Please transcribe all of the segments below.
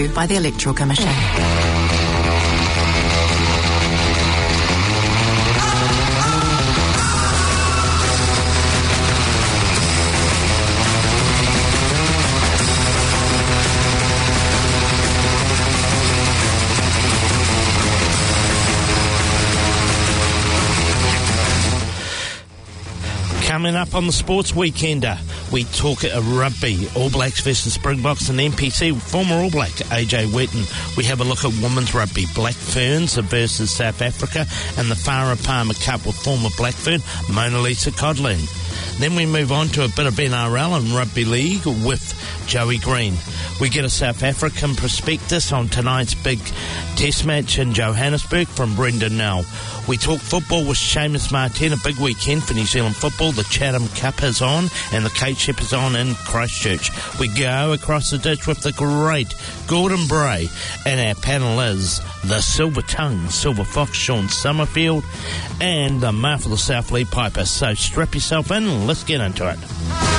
approved by the Electoral Commission. Coming up on the Sports Weekender, we talk rugby, All Blacks versus Springboks and NPC, former All Black AJ Wetton. We have a look at women's rugby, Black Ferns versus South Africa, and the Farah Palmer Cup with former Black Fern, Mona Lisa Codling. Then we move on to a bit of NRL and Rugby League with Joey Green. We get a South African prospectus on tonight's big test match in Johannesburg from Brendan Nell. We talk football with Seamus Martin, a big weekend for New Zealand football. The Chatham Cup is on and the Kate Shep is on in Christchurch. We go across the ditch with the great Gordon Bray, and our panel is the Silver Tongue, Silver Fox, Sean Summerfield, and the mouth of the South Lead Piper. So strap yourself in and let's get into it.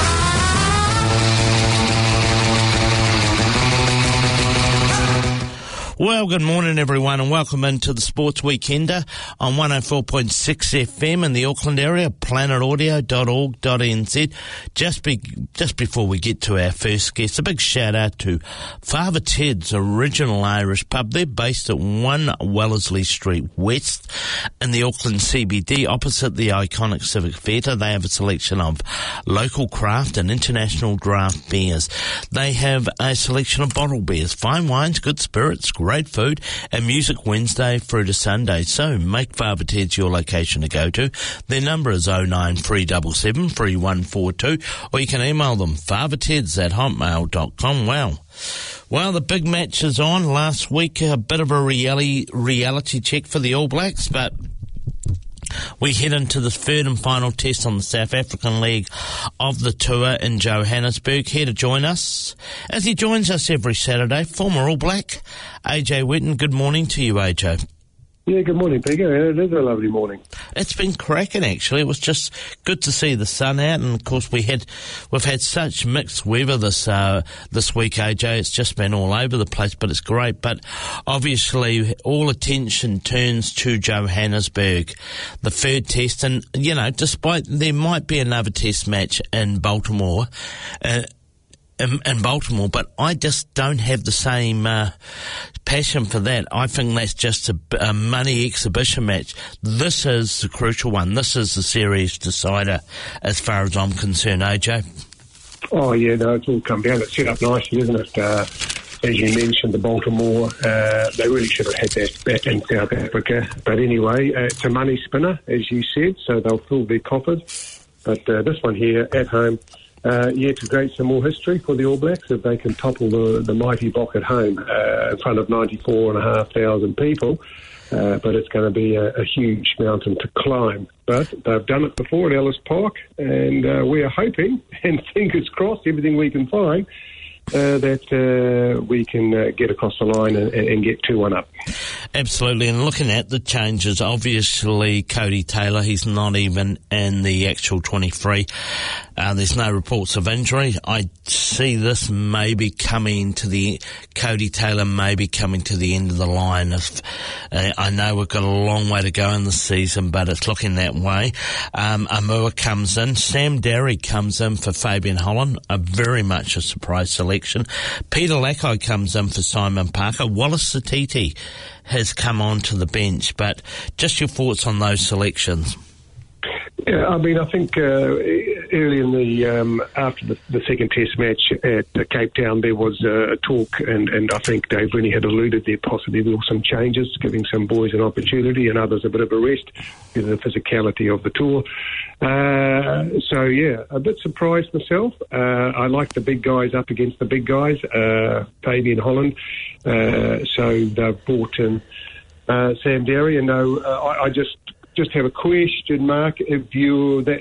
Well, good morning, everyone, and welcome into the Sports Weekender on 104.6 FM in the Auckland area, planetaudio.org.nz. Just before we get to our first guest, a big shout-out to Father Ted's Original Irish Pub. They're based at 1 Wellesley Street West in the Auckland CBD, opposite the iconic Civic Theatre. They have a selection of local craft and international draft beers. They have a selection of bottled beers, fine wines, good spirits, great food, and music Wednesday through to Sunday. So make Father Ted's your location to go to. Their number is 09377 3142, or you can email them fatherteds@hotmail.com. Well, the big match is on. Last week, a bit of a reality check for the All Blacks, but we head into the third and final test on the South African leg of the tour in Johannesburg. Here to join us, as he joins us every Saturday, former All Black, AJ Wetton. Good morning to you, AJ. Yeah, good morning, Peter. It is a lovely morning. It's been cracking, actually. It was just good to see the sun out, and of course we've had such mixed weather this week, AJ. It's just been all over the place, but it's great. But obviously, all attention turns to Johannesburg, the third test, and despite there might be another test match in Baltimore. In Baltimore, but I just don't have the same passion for that. I think that's just a money exhibition match. This is the crucial one. This is the series decider as far as I'm concerned, AJ. Oh, yeah, no, it's all come down. It's set up nicely, isn't it? As you mentioned, the Baltimore, they really should have had that in South Africa. But anyway, it's a money spinner, as you said, so they'll fill their coffers. But this one here at home, to create some more history for the All Blacks if they can topple the mighty Bok at home in front of 94,500 people. But it's going to be a huge mountain to climb. But they've done it before at Ellis Park, and we are hoping, and fingers crossed, everything we can find, that we can get across the line and get 2-1 up. Absolutely, and looking at the changes, obviously Cody Taylor, he's not even in the actual 23. There's no reports of injury. I see this maybe Cody Taylor maybe coming to the end of the line. I know we've got a long way to go in the season, but it's looking that way. Amua comes in. Sam Derry comes in for Fabian Holland, very much a surprise selection. Peter Lakai comes in for Simon Parker. Wallace Satiti has come on to the bench, but just your thoughts on those selections. Yeah, I mean, I think early in the after the second test match at Cape Town, there was a talk, and I think Dave Rennie had alluded there possibly there were some changes, giving some boys an opportunity and others a bit of a rest because of the physicality of the tour. So, yeah, a bit surprised myself. I like the big guys up against the big guys, Fabian Holland. So they've brought in Sam Derry, and I just have a question mark. If you're that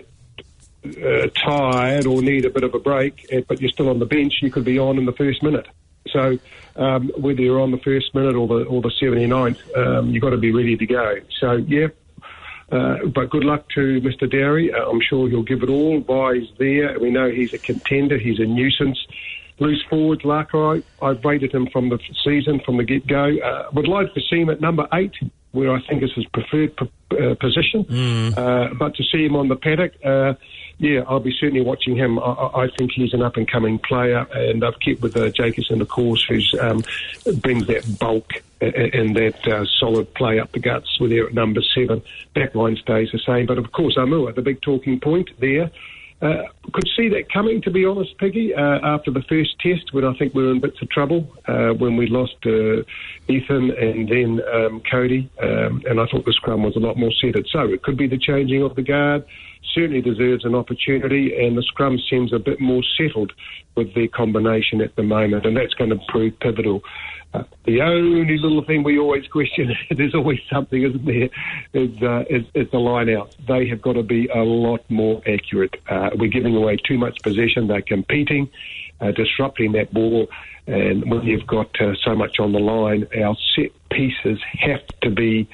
tired or need a bit of a break, but you're still on the bench, you could be on in the first minute. So whether you're on the first minute or the 79th, you've got to be ready to go. So, yeah, but good luck to Mr. Derry. I'm sure he'll give it all. Vi's there. We know he's a contender. He's a nuisance. loose forwards, Larkham, I've rated him from the season, from the get-go. Would like to see him at number 8, where I think is his preferred position. But to see him on the paddock, I'll be certainly watching him. I think he's an up-and-coming player, and I've kept with Jacobson, of course, who brings that bulk and that solid play up the guts with there at number 7. Backline stays the same, but of course, Amua, the big talking point there. Could see that coming, to be honest, Piggy, after the first test when I think we were in bits of trouble, when we lost Ethan and then Cody, and I thought the scrum was a lot more centred. So it could be the changing of the guard. Certainly deserves an opportunity, and the scrum seems a bit more settled with their combination at the moment, and that's going to prove pivotal. The only little thing we always question, there's always something, isn't there, is the line-out. They have got to be a lot more accurate. We're giving away too much possession. They're competing, disrupting that ball, and when you've got so much on the line, our set pieces have to be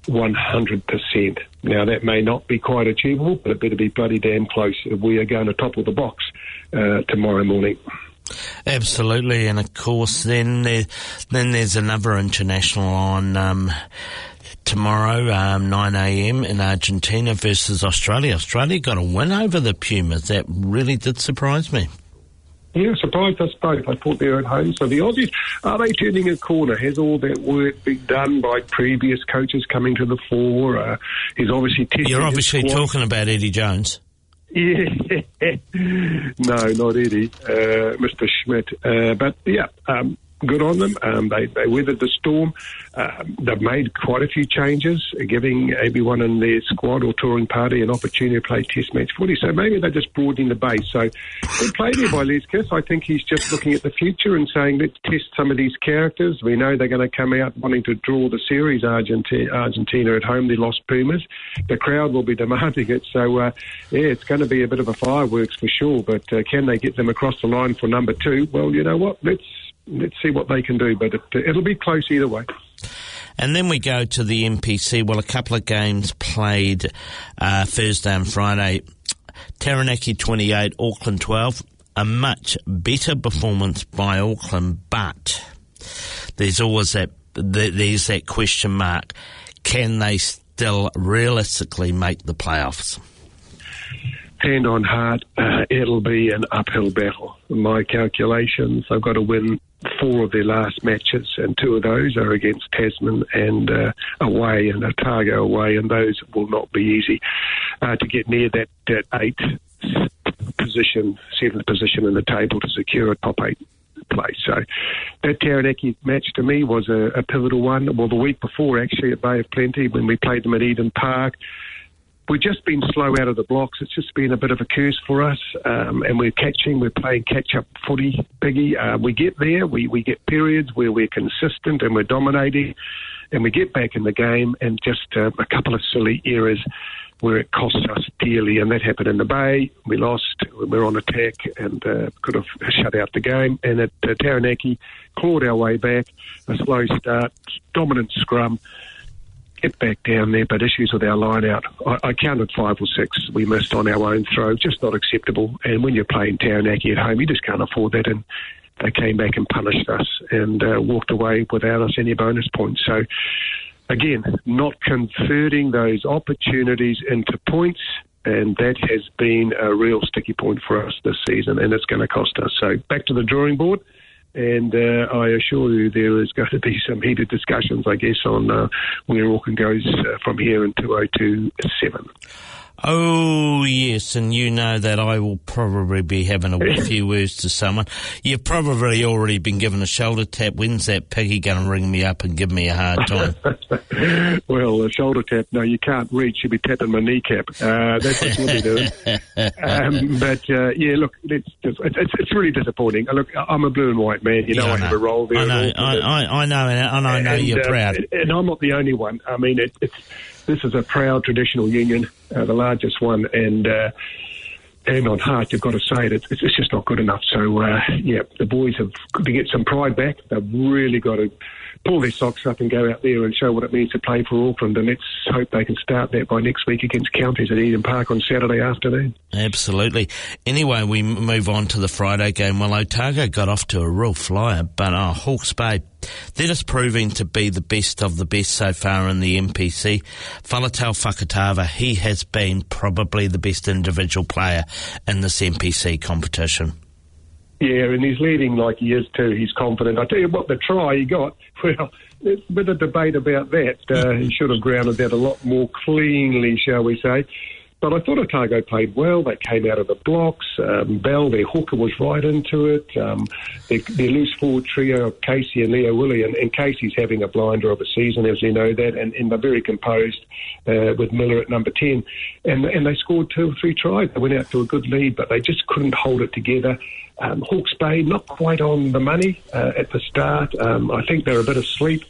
100%. Now, that may not be quite achievable, but it better be bloody damn close if we are going to topple the box tomorrow morning. Absolutely, and of course then there's another international on tomorrow, 9 a.m. in Argentina versus Australia. Australia got a win over the Pumas. That really did surprise me. Yeah, surprised us both. I thought they were at home. So the Aussies, are they turning a corner? Has all that work been done by previous coaches coming to the fore? He's obviously testing. You're obviously talking about Eddie Jones. Yeah, no, not Eddie, Mr. Schmidt. But yeah, good on them. They weathered the storm. They've made quite a few changes, giving everyone in their squad or touring party an opportunity to play Test match footy. So maybe they're just broadening the base. So good play there by Les Kiss. I think he's just looking at the future and saying, let's test some of these characters. We know they're going to come out wanting to draw the series. Argentina at home, they lost Pumas. The crowd will be demanding it. So, it's going to be a bit of a fireworks for sure. But can they get them across the line for number 2? Well, you know what? Let's see what they can do, but it'll be close either way. And then we go to the NPC. Well, a couple of games played Thursday and Friday. Taranaki 28, Auckland 12. A much better performance by Auckland, but there's always that question mark. Can they still realistically make the playoffs? Hand on heart, it'll be an uphill battle. In my calculations, they've got to win 4 of their last matches, and 2 of those are against Tasman and away, and Otago away, and those will not be easy to get near that 8th position, 7th position in the table to secure a top 8 place. So that Taranaki match to me was a pivotal one. Well, the week before, actually, at Bay of Plenty, when we played them at Eden Park, we've just been slow out of the blocks. It's just been a bit of a curse for us, and we're playing catch-up footy, Piggy. We get there, we get periods where we're consistent and we're dominating, and we get back in the game, and just a couple of silly errors where it costs us dearly, and that happened in the Bay. We lost, we're on attack, and could have shut out the game, and at Taranaki, clawed our way back, a slow start, dominant scrum, get back down there, but issues with our line-out. I counted 5 or 6 we missed on our own throw, just not acceptable. And when you're playing Taranaki at home, you just can't afford that. And they came back and punished us and walked away without us any bonus points. So, again, not converting those opportunities into points, and that has been a real sticky point for us this season, and it's going to cost us. So back to the drawing board. And I assure you there is going to be some heated discussions, I guess, on where Auckland goes from here in 2027. Oh, yes, and you know that I will probably be having a few words to someone. You've probably already been given a shoulder tap. When's that Peggy going to ring me up and give me a hard time? Well, a shoulder tap, no, you can't reach. You'll be tapping my kneecap. That's what you'll be doing. Yeah, look, it's really disappointing. Look, I'm a blue and white man. You know, I have a role there. I know, and I know you're proud. And I'm not the only one. I mean, this is a proud traditional union, the largest one, and and on heart, you've got to say it, it's just not good enough. So, the boys have got to get some pride back. They've really got to pull their socks up and go out there and show what it means to play for Auckland, and let's hope they can start that by next week against Counties at Eden Park on Saturday afternoon. Absolutely. Anyway, we move on to the Friday game. Well, Otago got off to a real flyer, but Hawke's Bay, they're just proving to be the best of the best so far in the MPC. Faletau Fakatava, he has been probably the best individual player in this MPC competition. Yeah, and he's leading like he is too. He's confident. I tell you what, the try he got, well, there's a bit of debate about that. He should have grounded that a lot more cleanly, shall we say. But I thought Otago played well. They came out of the blocks. Bell, their hooker, was right into it. Their loose forward trio of Casey and Leo Willie, and Casey's having a blinder of a season, as you know that, and they're very composed with Miller at number 10. And they scored 2 or 3 tries. They went out to a good lead, but they just couldn't hold it together. Hawke's Bay, not quite on the money at the start. I think they're a bit asleep.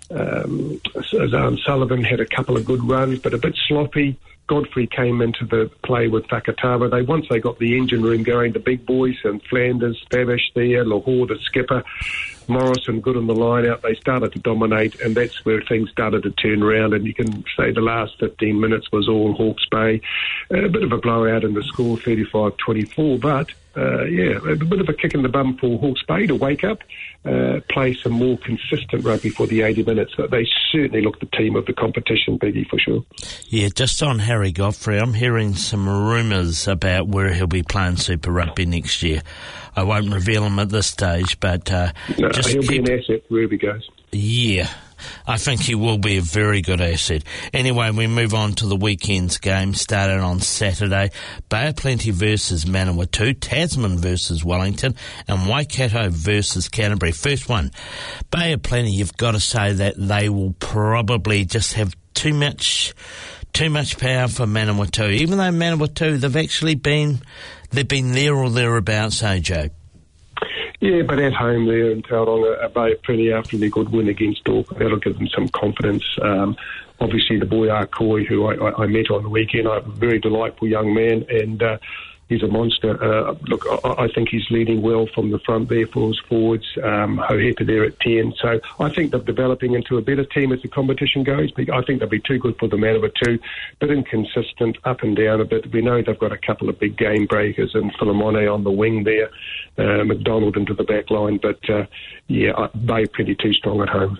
Sullivan had a couple of good runs, but a bit sloppy. Godfrey came into the play with Fakatava. Once they got the engine room going, the big boys, and Flanders, Favish there, Lahore, the skipper, Morrison good on the line out, they started to dominate, and that's where things started to turn around. And you can say the last 15 minutes was all Hawke's Bay. A bit of a blowout in the score, 35-24, but a bit of a kick in the bum for Hawke's Bay to wake up, play some more consistent rugby for the 80 minutes. They certainly look the team of the competition, Biggie, for sure. Yeah, just on Harry Godfrey, I'm hearing some rumours about where he'll be playing Super Rugby next year. I won't reveal him at this stage, but he'll be an asset wherever he goes. Yeah, I think he will be a very good asset. Anyway, we move on to the weekend's game, starting on Saturday. Bay of Plenty versus Manawatu, Tasman versus Wellington, and Waikato versus Canterbury. First one, Bay of Plenty, you've got to say that they will probably just have too much power for Manawatu. Even though Manawatu, they've been there or thereabouts, AJ. Yeah, but at home there in Tauranga, Bay of Plenty after their good win against Auckland, that'll give them some confidence. Obviously, the boy Arkoi, who I met on the weekend, a very delightful young man, and he's a monster. Look, I think he's leading well from the front there for his forwards. Hohepa there at 10. So I think they're developing into a better team as the competition goes. I think they'll be too good for the Manawatu, but inconsistent, up and down a bit. We know they've got a couple of big game breakers, and Philemone on the wing there, McDonald into the back line. But, Bay pretty too strong at home.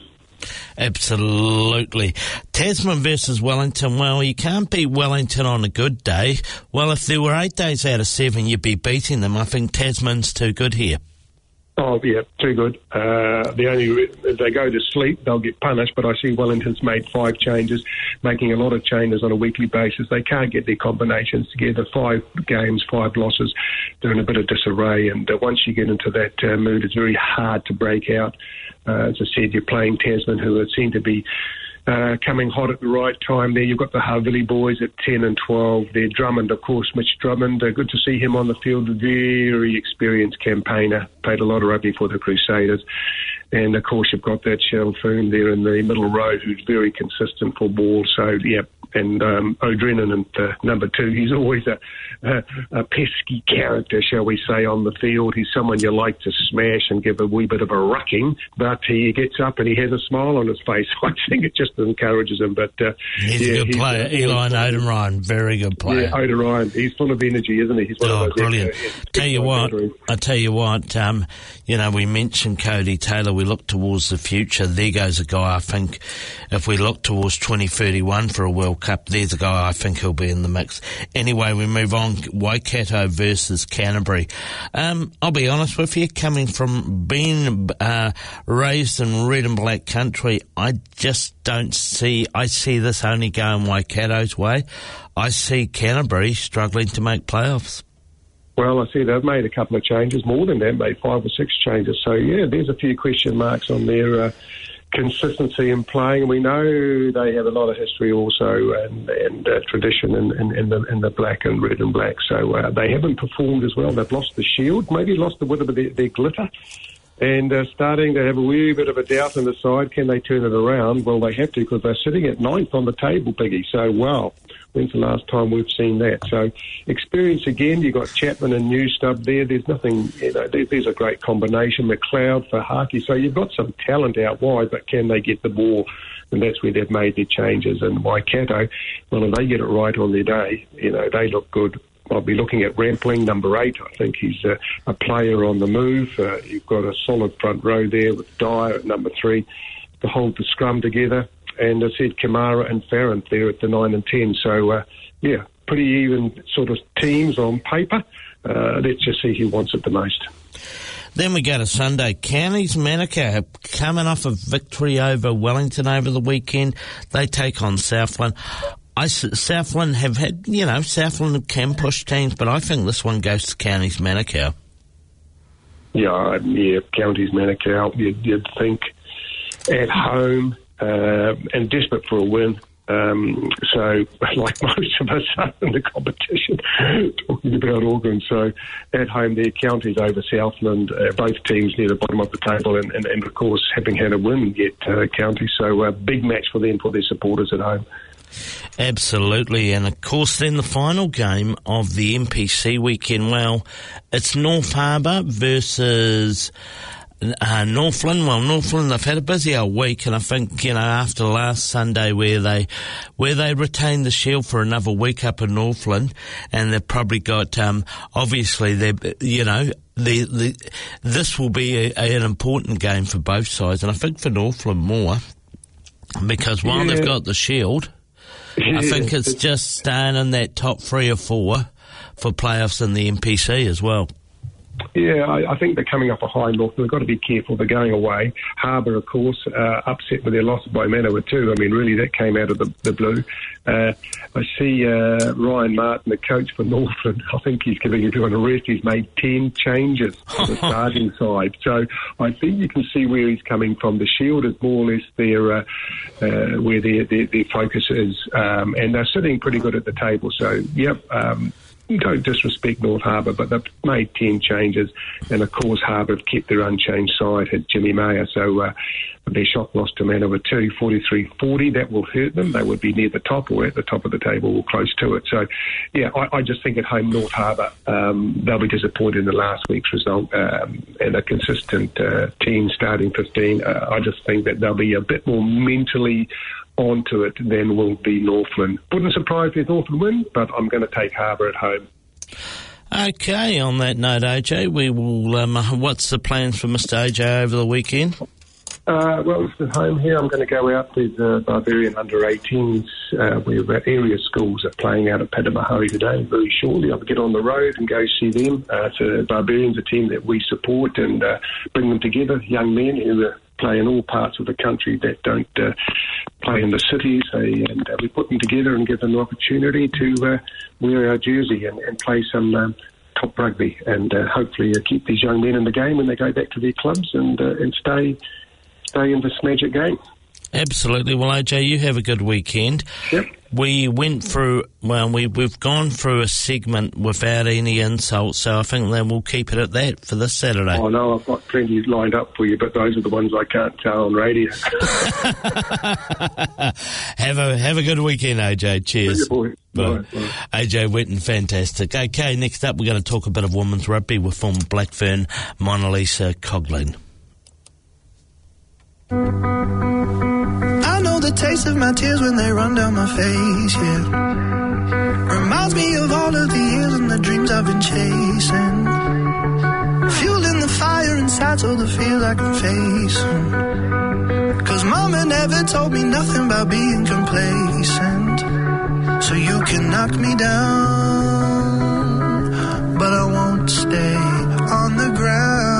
Absolutely. Tasman versus Wellington. Well, you can't beat Wellington on a good day. Well, if there were 8 days out of 7, you'd be beating them. I think Tasman's too good here. Oh, yeah, too good. If they go to sleep, they'll get punished, but I see Wellington's made 5 changes, making a lot of changes on a weekly basis. They can't get their combinations together. 5 games, 5 losses. They're in a bit of disarray, and once you get into that mood, it's very hard to break out. As I said, you're playing Tasman, who seem to be coming hot at the right time there. You've got the Havili boys at 10 and 12. They're Drummond, of course, Mitch Drummond. Good to see him on the field. A very experienced campaigner. Played a lot of rugby for the Crusaders. And, of course, you've got that Cheryl Foon there in the middle row who's very consistent for ball. So, yeah, and O'Drennan at number 2. He's always a pesky character, shall we say, on the field. He's someone you like to smash and give a wee bit of a rucking, but he gets up and he has a smile on his face. I think it just encourages him. But he's a good player. Eli Oden-Ryan, very good player. Yeah, Oden-Ryan. He's full of energy, isn't he? He's one of those brilliant. I tell you what, we mentioned Cody Taylor. We look towards the future. There goes a guy, I think, if we look towards 2031 for a World Cup, there's a guy I think he'll be in the mix. Anyway, we move on. Waikato versus Canterbury. I'll be honest with you, coming from being raised in red and black country, I just don't see, I see this only going Waikato's way. I see Canterbury struggling to make playoffs. Well, I see they've made a couple of changes, more than that, made 5 or 6 changes. So, yeah, there's a few question marks on their consistency in playing. We know they have a lot of history also and tradition in the black and red and black. So they haven't performed as well. They've lost the shield, maybe lost a bit of their glitter. and starting to have a wee bit of a doubt in the side. Can they turn it around? Well, they have to, because they're sitting at 9th on the table, Piggy. So, wow, when's the last time we've seen that? So, experience again. You've got Chapman and Newstub there. There's nothing, there's a great combination. McLeod for Harkey. So, you've got some talent out wide, but can they get the ball? And that's where they've made their changes. And Waikato, well, if they get it right on their day, they look good. I'll be looking at Rampling, number 8. I think he's a player on the move. You've got a solid front row there with Dyer at number 3 to hold the scrum together. And I said Kamara and Farrant there at the 9 and 10. So, pretty even sort of teams on paper. Let's just see who wants it the most. Then we go to Sunday. Counties Manukau coming off a victory over Wellington over the weekend. They take on Southland. Southland have had, Southland can push teams, but I think this one goes to Counties Manukau. Yeah, Counties Manukau, you'd think at home and desperate for a win. So, like most of us are in the competition, talking about Auckland. So, at home, their Counties over Southland, both teams near the bottom of the table, and of course, having had a win yet, Counties. So, a big match for them, for their supporters at home. Absolutely, and of course then the final game of the NPC weekend, well, it's North Harbour versus Northland. Well, Northland, they've had a busy old week, and I think, after last Sunday where they retained the shield for another week up in Northland, and they've probably got, obviously, this will be an important game for both sides, and I think for Northland more, because while they've got the shield, I think it's just staying in that top 3 or 4 for playoffs in the NPC as well. Yeah, I think they're coming off a high north. They've got to be careful. They're going away. Harbour, of course, upset with their loss by Manawa too. I mean, really, that came out of the blue. I see Ryan Martin, the coach for Northland. I think he's giving everyone a rest. He's made 10 changes on the starting side. So I think you can see where he's coming from. The Shield is more or less where their focus is. And they're sitting pretty good at the table. So, don't disrespect North Harbour, but they've made 10 changes, and of course Harbour have kept their unchanged side, had Jimmy Mayer, so their shock loss to Manawa 2, 43-40, that will hurt them. They would be near the top or at the top of the table or close to it. So, I just think at home North Harbour, they'll be disappointed in the last week's result, and a consistent team starting 15. I just think that they'll be a bit more mentally onto it than will be Northland. Wouldn't surprise me if Northland win, but I'm going to take Harbour at home. Okay, on that note, AJ, we will. What's the plans for Mr. AJ over the weekend? Well, it's at home here. I'm going to go out with Barbarian under-18s. We've got area schools are playing out at Padamahoe today. Very shortly, I'll get on the road and go see them. So Barbarians, a team that we support, and bring them together, young men who play in all parts of the country that don't play in the cities, and we put them together and give them the opportunity to wear our jersey and play some top rugby, and hopefully keep these young men in the game when they go back to their clubs and stay in this magic game. Absolutely. Well, AJ, you have a good weekend. Yep. We went through, we've gone through a segment without any insults, so I think that we'll keep it at that for this Saturday. Oh, no, I've got plenty lined up for you, but those are the ones I can't tell on radio. Have a good weekend, AJ. Cheers. Bye. Bye. AJ Whitten, fantastic. Okay, next up we're going to talk a bit of women's rugby with former Blackfern Monalisa Coughlin. I know the taste of my tears when they run down my face, yeah. Reminds me of all of the years and the dreams I've been chasing. Fueling the fire inside so the fears I can face. 'Cause mama never told me nothing about being complacent. So you can knock me down, but I won't stay on the ground.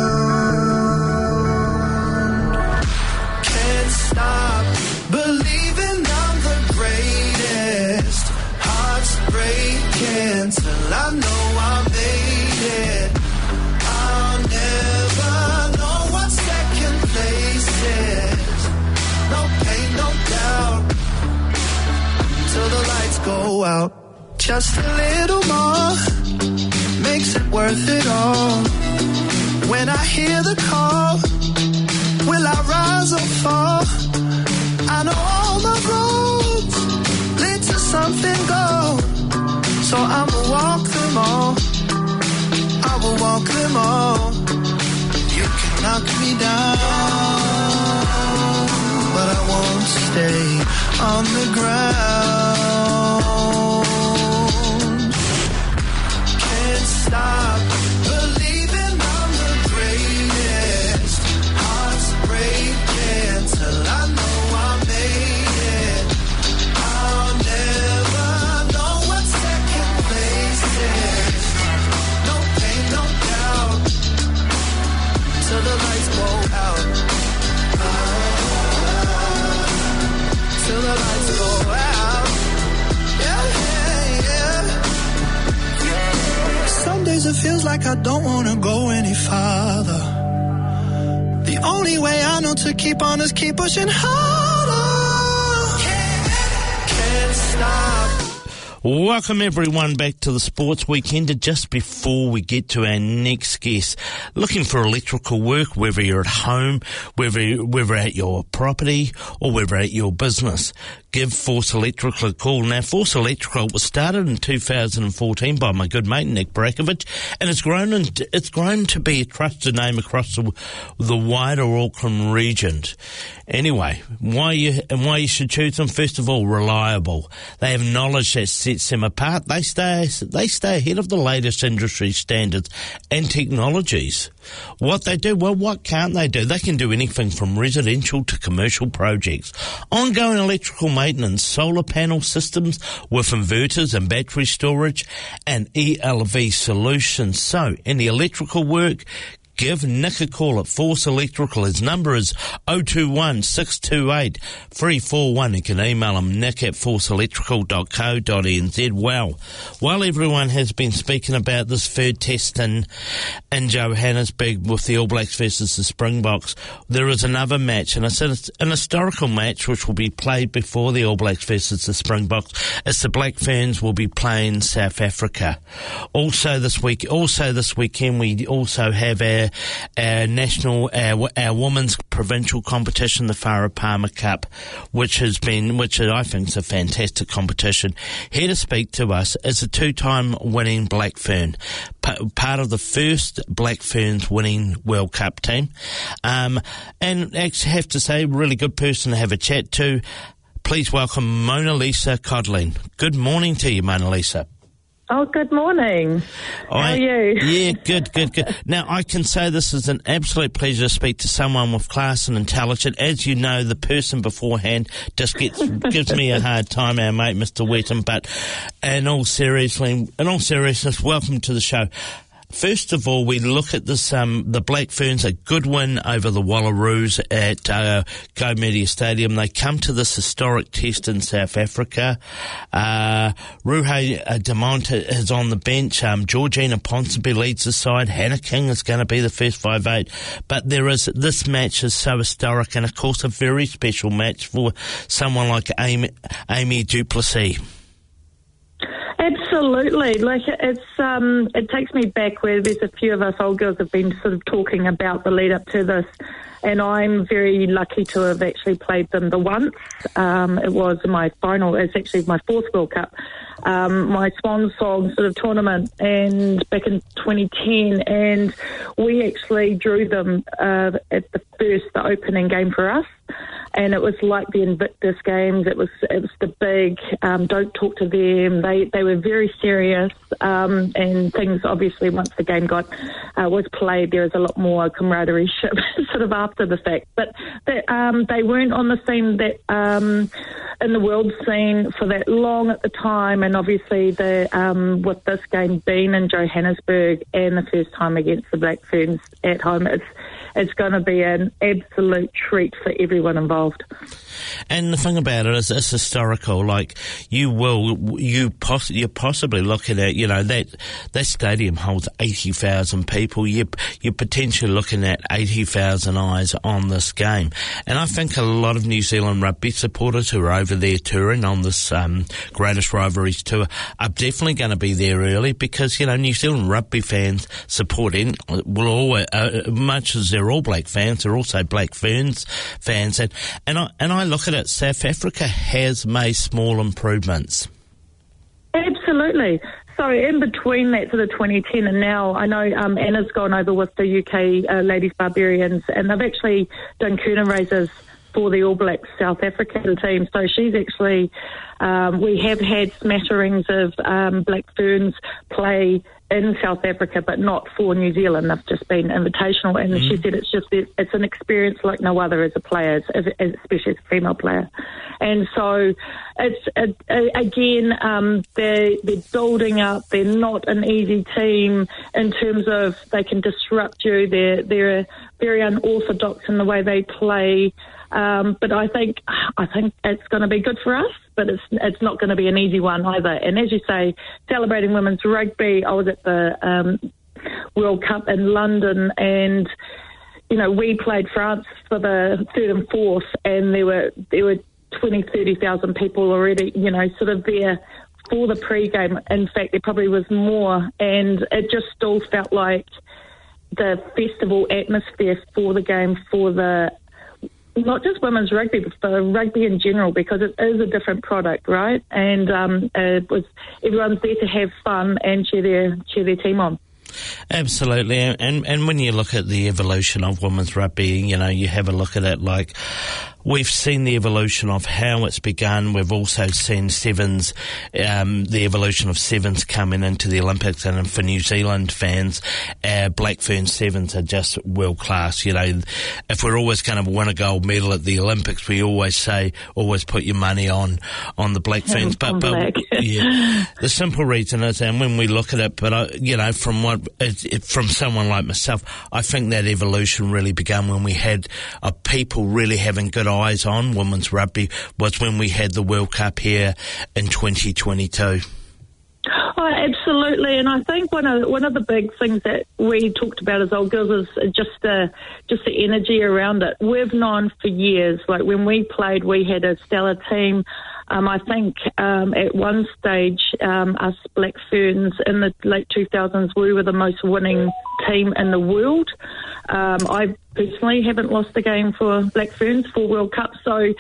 Stop believing I'm the greatest. Hearts breaking till I know I made it. I'll never know what second place is. No pain, no doubt, till the lights go out. Just a little more makes it worth it all. When I hear the call, will I rise or fall? I know all my roads lead to something gold, so I'ma walk them all. I will walk them all. You can knock me down, but I won't stay on the ground. Can't stop believing I'm the greatest. Hearts breaking till I know I made it. I'll never know what second place is. No pain, no doubt, till the lights go out. Till the lights go out. Yeah. Some days it feels like I don't wanna go any farther. The only way I know to keep on is keep pushing harder. Can't stop. Welcome everyone back to the Sports Weekender. Just before we get to our next guest, looking for electrical work, whether you're at home, whether at your property or whether at your business, give Force Electrical a call. Now, Force Electrical was started in 2014 by my good mate Nick Brakovich, and it's grown to be a trusted name across the wider Auckland region. Anyway, why you should choose them? First of all, reliable. They have knowledge that sets them apart. They stay ahead of the latest industry standards and technologies. What they do? Well, what can't they do? They can do anything from residential to commercial projects. Ongoing electrical maintenance, solar panel systems with inverters and battery storage, and ELV solutions. So, any electrical work, give Nick a call at Force Electrical. His number is 021 628 341. You can email him nick@forceelectrical.co.nz. Well, while everyone has been speaking about this third test in Johannesburg with the All Blacks versus the Springboks, there is another match, and it's an historical match which will be played before the All Blacks versus the Springboks, as the Black Ferns will be playing South Africa. Also this weekend, we also have our women's provincial competition, the Farah Palmer Cup, which I think is a fantastic competition. Here to speak to us is a two-time winning Black Fern, part of the first Black Ferns winning World Cup team, and actually have to say, really good person to have a chat to. Please welcome Mona Lisa Codling. Good morning to you, Mona Lisa. Oh, good morning. How are you? Yeah, good. Now, I can say this is an absolute pleasure to speak to someone with class and intelligence. As you know, the person beforehand just gives me a hard time, our mate, Mr. Wetton. But in all seriousness, welcome to the show. First of all, we look at this, the Black Ferns, a good win over the Wallaroos at Go Media Stadium. They come to this historic test in South Africa. Ruhe Demont is on the bench. Georgina Ponsonby leads the side. Hannah King is going to be the first 5'8". But this match is so historic, and of course a very special match for someone like Amy du Plessis. Absolutely. It takes me back where there's a few of us old girls have been sort of talking about the lead up to this, and I'm very lucky to have actually played them the once. It was my final, it's actually my fourth World Cup, my swan song sort of tournament, and back in 2010, and we actually drew them at the opening game for us. And it was like the Invictus games. It was the big don't talk to them. They were very serious, and things obviously once the game was played, there was a lot more camaraderie sort of after the fact. But they weren't on the scene that in the world scene for that long at the time, and obviously with this game being in Johannesburg and the first time against the Black Ferns at home, it's going to be an absolute treat for everyone involved. And the thing about it is it's historical. Like, you're possibly looking at, that stadium holds 80,000 people. You're potentially looking at 80,000 eyes on this game. And I think a lot of New Zealand rugby supporters who are over there touring on this Greatest Rivalries tour are definitely going to be there early because, New Zealand rugby fans supporting will always, much as they're All Black fans, they're also Black Ferns fans. And I look at it, South Africa has made small improvements. Absolutely. So in between that sort of 2010 and now, I know Anna's gone over with the UK Ladies Barbarians, and they've actually done curtain raisers for the All Blacks South African team. So she's actually, we have had smatterings of Black Ferns play in South Africa, but not for New Zealand. They've just been invitational, and she said it's an experience like no other as a player, especially as a female player. And so it's again, they're building up. They're not an easy team in terms of they can disrupt you. They're very unorthodox in the way they play. But I think it's going to be good for us, but it's not going to be an easy one either. And as you say, celebrating women's rugby, I was at the World Cup in London, and we played France for the third and fourth, and there were 20,000-30,000 people already, sort of there for the pre-game. In fact, there probably was more, and it just still felt like the festival atmosphere for the game, for the not just women's rugby, but for rugby in general, because it is a different product, right? And everyone's there to have fun and cheer their team on. Absolutely, and when you look at the evolution of women's rugby, you have a look at it like we've seen the evolution of how it's begun. We've also seen sevens, the evolution of sevens coming into the Olympics, and for New Zealand fans, Black Fern sevens are just world class. If we're always going to win a gold medal at the Olympics, we always say, always put your money on the Black Ferns. But yeah, the simple reason is, and when we look at it, from someone like myself, I think that evolution really began when we had people really having good eyes on women's rugby was when we had the World Cup here in 2022. Oh, absolutely, and I think one of the big things that we talked about as old girls is just the energy around it. We've known for years, like when we played, we had a stellar team. I think at one stage, us Black Ferns in the late 2000s, we were the most winning team in the world. I personally haven't lost a game for Black Ferns for World Cup, so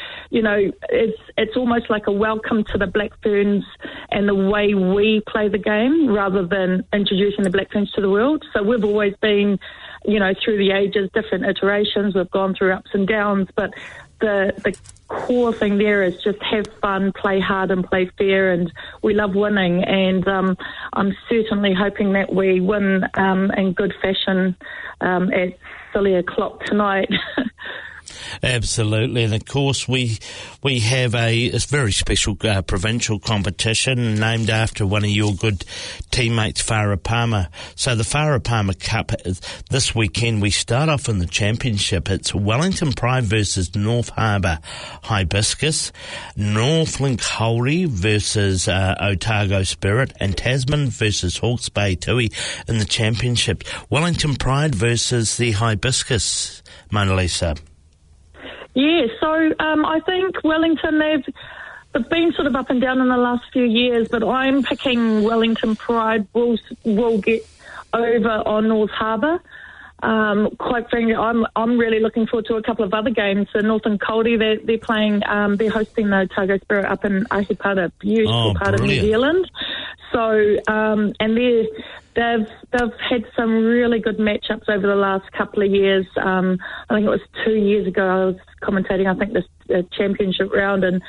it's almost like a welcome to the Black Ferns and the way we play the game, rather than introducing the Black Ferns to the world. So we've always been, through the ages, different iterations. We've gone through ups and downs, but the core thing there is just have fun, play hard and play fair, and we love winning, and I'm certainly hoping that we win in good fashion at silly o'clock tonight. Absolutely, and of course we have a very special provincial competition named after one of your good teammates, Farah Palmer. So the Farah Palmer Cup this weekend, we start off in the championship. It's Wellington Pride versus North Harbour Hibiscus, Northland Kauri versus Otago Spirit, and Tasman versus Hawke's Bay Tui in the championship. Wellington Pride versus the Hibiscus, Mona Lisa. Yeah, so I think Wellington, they've been sort of up and down in the last few years, but I'm picking Wellington Pride will get over on North Harbour. Quite frankly, I'm really looking forward to a couple of other games. So Northern Kauri, they're playing, they're hosting the Otago Spirit up in Ahipara, beautiful part of New Zealand. So, and they've had some really good matchups over the last couple of years. I think it was 2 years ago I was commentating, I think, this championship round, and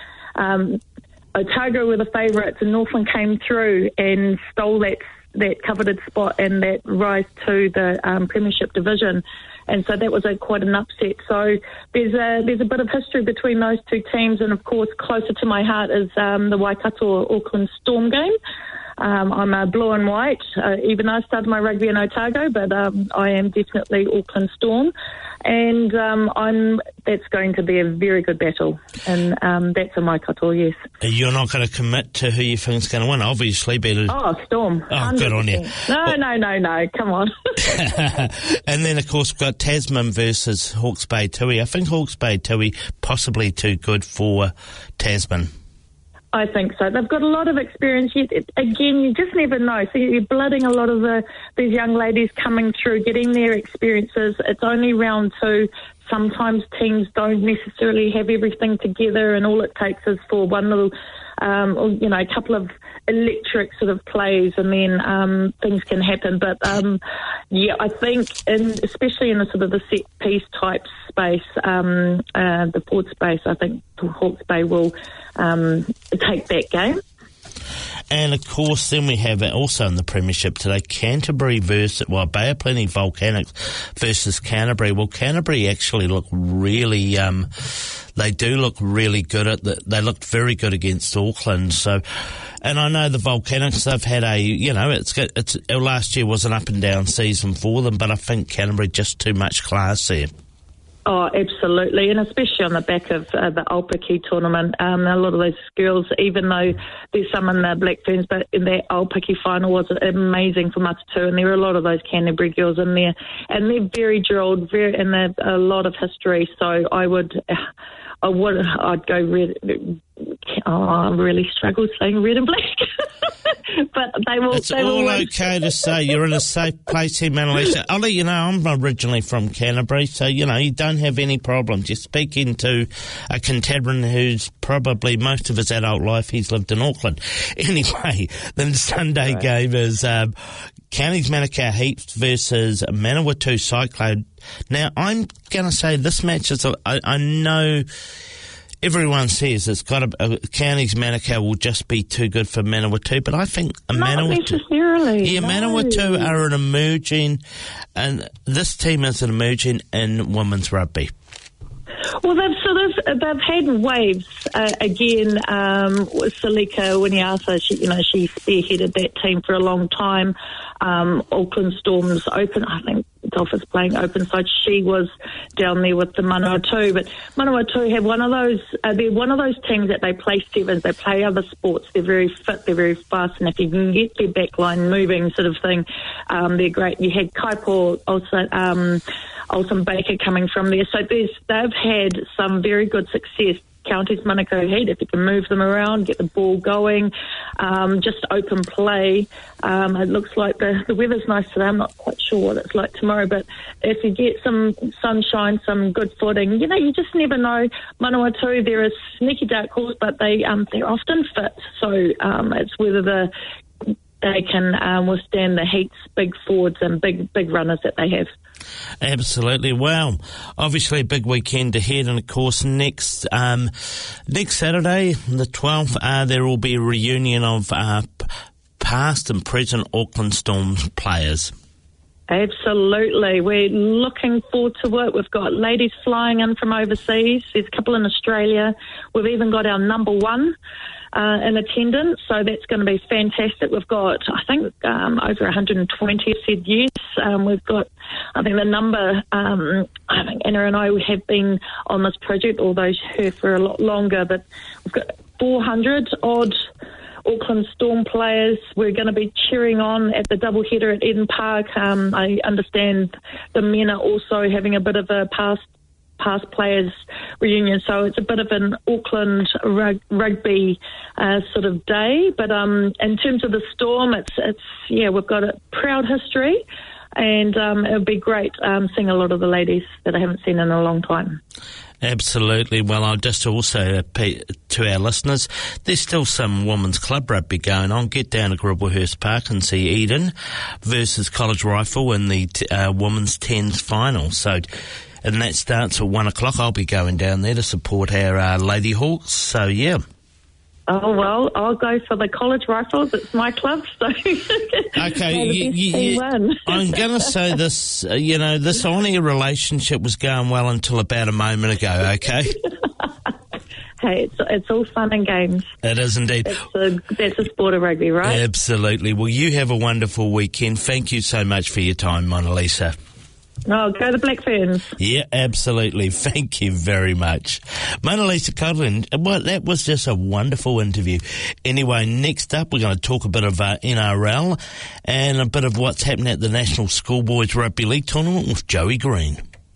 Otago were the favourites, and Northland came through and stole that coveted spot and that rise to the Premiership division. And so that was quite an upset. So there's a bit of history between those two teams, and of course closer to my heart is the Waikato Auckland Storm game. I'm a blue and white, even though I started my rugby in Otago, but I am definitely Auckland Storm. And that's going to be a very good battle. And that's a Waikato, yes. You're not going to commit to who you think is going to win, obviously. Storm. Oh, 100%. Good on you. No, come on. And then, of course, we've got Tasman versus Hawke's Bay Tui. I think Hawke's Bay Tui possibly too good for Tasman. I think so. They've got a lot of experience. Again, you just never know. So you're blooding a lot of these young ladies coming through, getting their experiences. It's only round 2. Sometimes teams don't necessarily have everything together, and all it takes is for one little, a couple of electric sort of plays, and then things can happen. But I think, especially in the sort of the set piece type space, the forward space, I think Hawke's Bay will take that game. And, of course, then we have also in the Premiership today, Canterbury versus, Bay of Plenty Volcanics versus Canterbury. Well, Canterbury actually look really, they do look really good they looked very good against Auckland. So, and I know the Volcanics, they've had last year was an up and down season for them, but I think Canterbury just too much class there. Oh, absolutely, and especially on the back of the Aupiki tournament. A lot of those girls, even though there's some in the Black Ferns, but in that Aupiki final was amazing for Matatu, and there were a lot of those Canterbury girls in there, and they're very drilled, and they've a lot of history. So I'd go red. I really struggle saying red and black. But they will. It's all okay to say. You're in a safe place here, Manalisa. I'll let you know, I'm originally from Canterbury, so, you don't have any problems. You're speaking to a Cantabrian who's probably most of his adult life he's lived in Auckland. Anyway, the Sunday game is Counties Manukau Heat versus Manawatu Cyclone. Now, I'm going to say this match is, I know everyone says it's got Counties Manukau will just be too good for Manawatu, but I think Not necessarily. Yeah, no. Manawatu are an emerging, and this team is an emerging in women's rugby. Well, they've had waves again. Salika Winiasa, she spearheaded that team for a long time. Auckland Storm's open, I think Dolphins playing open side. She was down there with the Manawatu, but Manawatu have one of those. They're one of those teams that they play sevens. They play other sports. They're very fit. They're very fast, and if you can get their backline moving, sort of thing, they're great. You had Kaipo also. Olsen Baker coming from there. So they've had some very good success. Counties Manukau Heat, if you can move them around, get the ball going, just open play. It looks like the weather's nice today. I'm not quite sure what it's like tomorrow, but if you get some sunshine, some good footing, you just never know. Manawatu, they're a sneaky dark horse, but they're often fit. So it's whether they can withstand the Heat's big forwards and big runners that they have. Absolutely. Well, obviously a big weekend ahead, and of course next Saturday, the 12th, there will be a reunion of past and present Auckland Storms players. Absolutely. We're looking forward to it. We've got ladies flying in from overseas. There's a couple in Australia. We've even got our number one in attendance, so that's going to be fantastic. We've got, I think, over 120 have said yes. We've got, I think the number, I think Anna and I have been on this project, although her for a lot longer, but we've got 400-odd Auckland Storm players. We're going to be cheering on at the doubleheader at Eden Park. I understand the men are also having a bit of a past players reunion, so it's a bit of an Auckland rugby sort of day. But in terms of the Storm, it's we've got a proud history, and it would be great seeing a lot of the ladies that I haven't seen in a long time. Absolutely. Well, I'll just also to our listeners, there's still some women's club rugby going on. Get down to Gribblehurst Park and see Eden versus College Rifle in the women's 10s final. So, and that starts at 1 o'clock. I'll be going down there to support our Lady Hawks. So, yeah. Oh, well, I'll go for the College Rifles. It's my club, so... Okay, I'm going to say this, this on-air relationship was going well until about a moment ago, okay? Hey, it's all fun and games. It is indeed. That's a sport of rugby, right? Absolutely. Well, you have a wonderful weekend. Thank you so much for your time, Mona Lisa. Oh, go the Black Ferns. Yeah, absolutely. Thank you very much. Mona Lisa Codlin, well, that was just a wonderful interview. Anyway, next up, we're going to talk a bit of NRL and a bit of what's happening at the National Schoolboys Rugby League Tournament with Joey Green.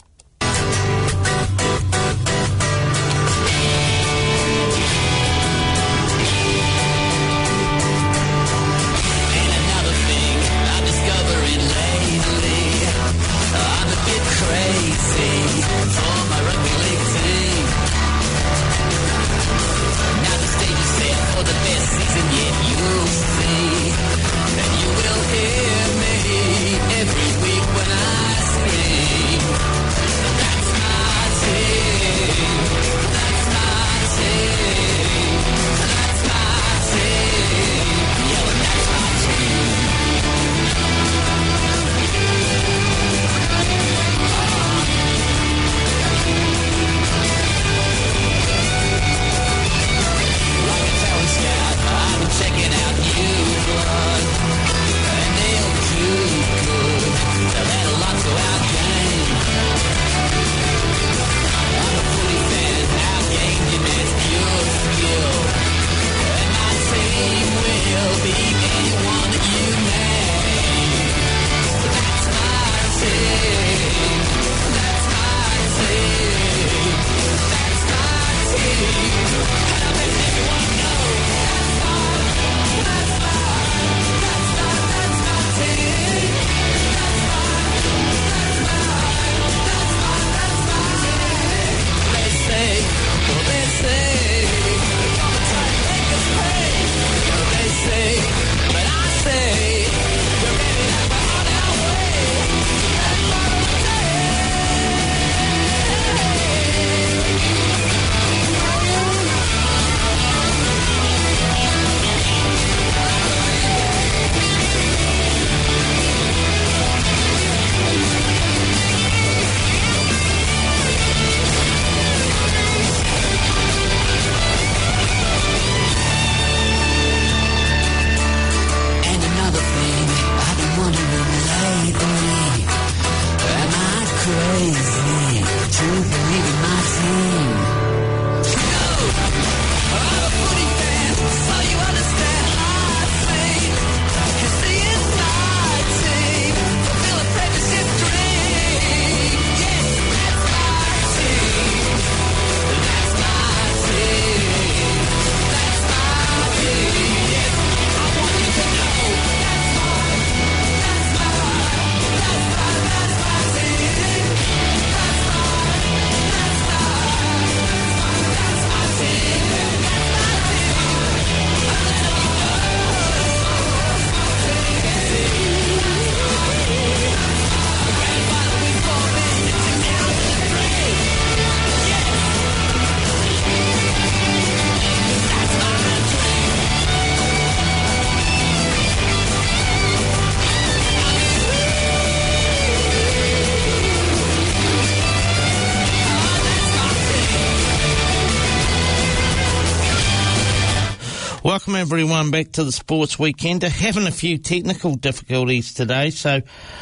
Welcome everyone back to the Sports Weekender. Having a few technical difficulties today, so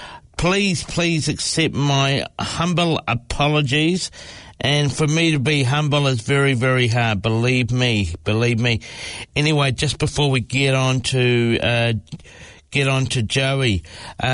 please accept my humble apologies. And for me to be humble is very, very hard. Believe me. Anyway, just before we get on to Joey,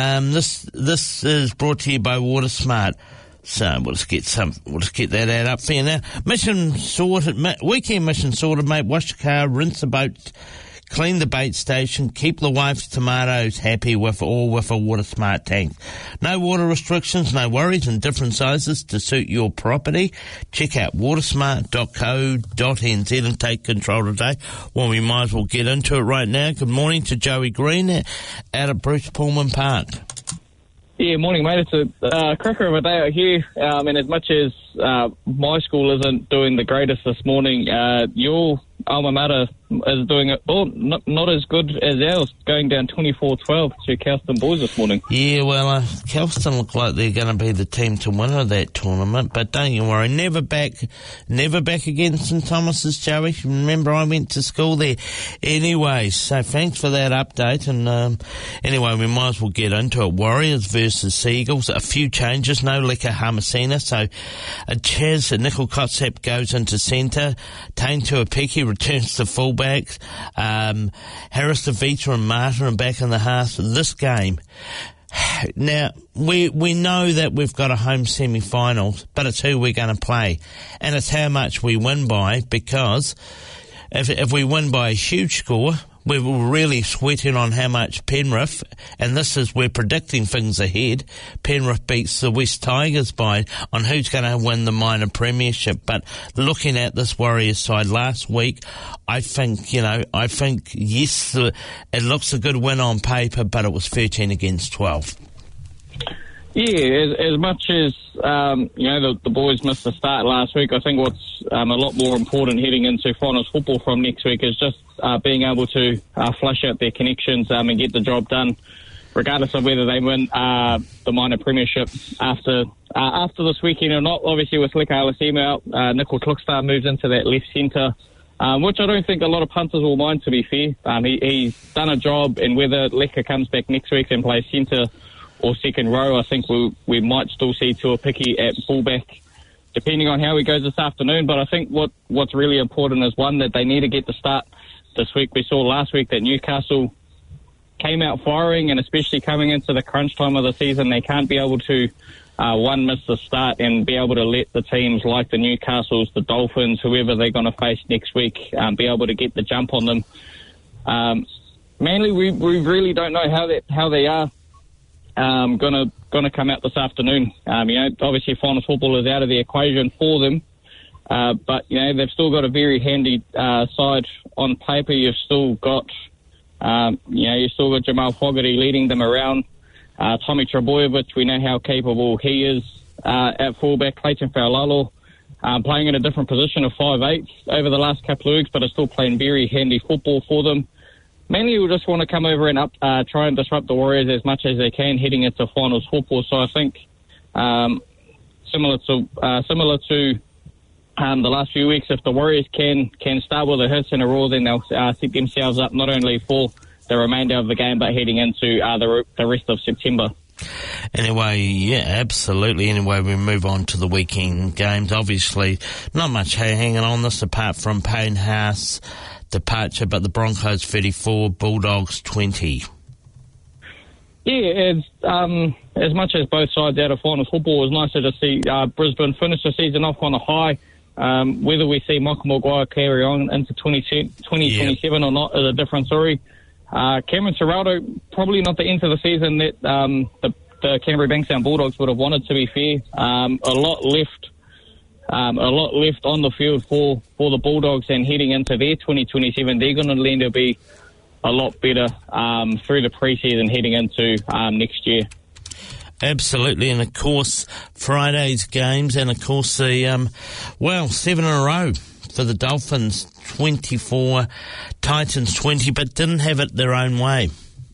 this is brought to you by WaterSmart. So we'll just get that ad up for you now. Mission sorted, weekend mission sorted, mate. Wash the car, rinse the boat, clean the bait station, keep the wife's tomatoes happy with a WaterSmart tank. No water restrictions, no worries, and different sizes to suit your property. Check out watersmart.co.nz and take control today. Well, we might as well get into it right now. Good morning to Joey Green out at Bruce Pullman Park. Yeah, morning, mate. It's a cracker of a day out here, and as much as my school isn't doing the greatest this morning, your alma mater is doing it not as good as ours, going down 24-12 to Kelston Boys this morning. Yeah, well, Kelston look like they're going to be the team to win of that tournament, but don't you worry, never back again St Thomas's, Joey. Remember, I went to school there. Anyway, so thanks for that update, and anyway, we might as well get into it. Warriors versus Seagulls, a few changes, no Leka Hamasina, so Nickel Kotsap goes into centre, Tane Tuapiki returns to fullbacks, Harris DeVita and Martin are back in the half. This game, now, we know that we've got a home semi-final, but it's who we're going to play, and it's how much we win by, because if we win by a huge score, we're really sweating on how much Penrith, and this is, we're predicting things ahead, Penrith beats the West Tigers by, on who's going to win the minor premiership. But looking at this Warriors side last week, I think, yes, it looks a good win on paper, but it was 13 against 12. Yeah, as much as, the boys missed the start last week, I think what's a lot more important heading into finals football from next week is just being able to flush out their connections and get the job done, regardless of whether they win the minor premiership after this weekend or not. Obviously, with Leka Hamasina out, Nickel Klukstar moves into that left centre, which I don't think a lot of punters will mind, to be fair. He's done a job, and whether Leka comes back next week and plays centre or second row, I think we might still see Tuapiki at fullback, depending on how he goes this afternoon. But I think what's really important is, one, that they need to get the start this week. We saw last week that Newcastle came out firing, and especially coming into the crunch time of the season, they can't be able to, miss the start and be able to let the teams like the Newcastles, the Dolphins, whoever they're going to face next week, be able to get the jump on them. Mainly, we really don't know how they are gonna come out this afternoon. Obviously finals football is out of the equation for them, but they've still got a very handy side on paper. You've still got Jamal Fogarty leading them around. Tommy Trebojevic, we know how capable he is at fullback. Clayton Faulalo playing in a different position of 5'8" over the last couple of weeks, but is still playing very handy football for them. Mainly, we just want to come over and try and disrupt the Warriors as much as they can heading into finals football. So I think similar to the last few weeks, if the Warriors can start with a hit and a roar, then they'll set themselves up not only for the remainder of the game, but heading into the rest of September. Anyway, yeah, absolutely. Anyway, we move on to the weekend games. Obviously, not much hanging on this apart from Payne Haas departure, but the Broncos 34, Bulldogs 20. Yeah, as much as both sides out of finals football, it was nicer to see Brisbane finish the season off on a high. Whether we see Michael Maguire carry on into 2027 or not is a different story. Cameron Ciraldo, probably not the end of the season that the Canterbury Bankstown Bulldogs would have wanted, to be fair. A lot left on the field for the Bulldogs, and heading into their 2027, they're going to need to be a lot better through the pre-season heading into next year. Absolutely, and of course Friday's games, and of course the 7 in a row for the Dolphins, 24, Titans 20, but didn't have it their own way.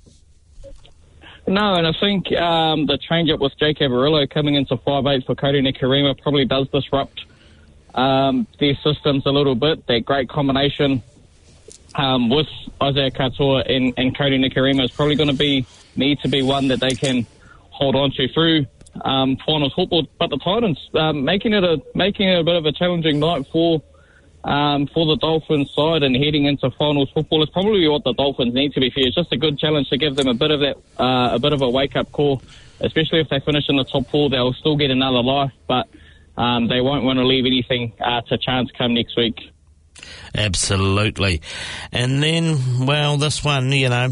No, and I think the change-up with Jake Averillo coming into 5'8" for Cody Nikorima probably does disrupt their systems a little bit. That great combination with Isaiah Katoa and Cody Nikorima is probably going to need to be one that they can hold on to through finals football. But the Titans making it a bit of a challenging night for the Dolphins side, and heading into finals football is probably what the Dolphins need, to be fair. It's just a good challenge to give them a bit of a wake-up call, especially if they finish in the top 4. They'll still get another life, but they won't want to leave anything to chance come next week. Absolutely. And then, this one,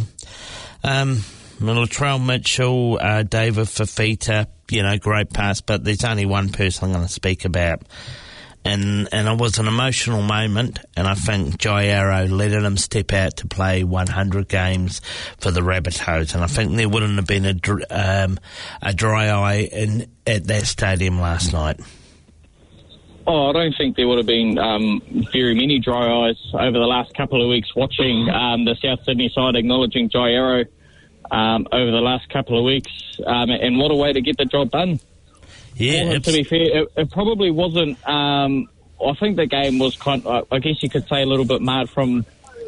Latrell Mitchell, David Fafita, great pass, but there's only one person I'm going to speak about. And it was an emotional moment, and I think Jai Arrow letting him step out to play 100 games for the Rabbitohs, and I think there wouldn't have been a dry eye at that stadium last night. Oh, I don't think there would have been very many dry eyes over the last couple of weeks watching the South Sydney side acknowledging Jai Arrow over the last couple of weeks. And what a way to get the job done. Yeah, to be fair, it probably wasn't... I think the game was I guess you could say a little bit marred from,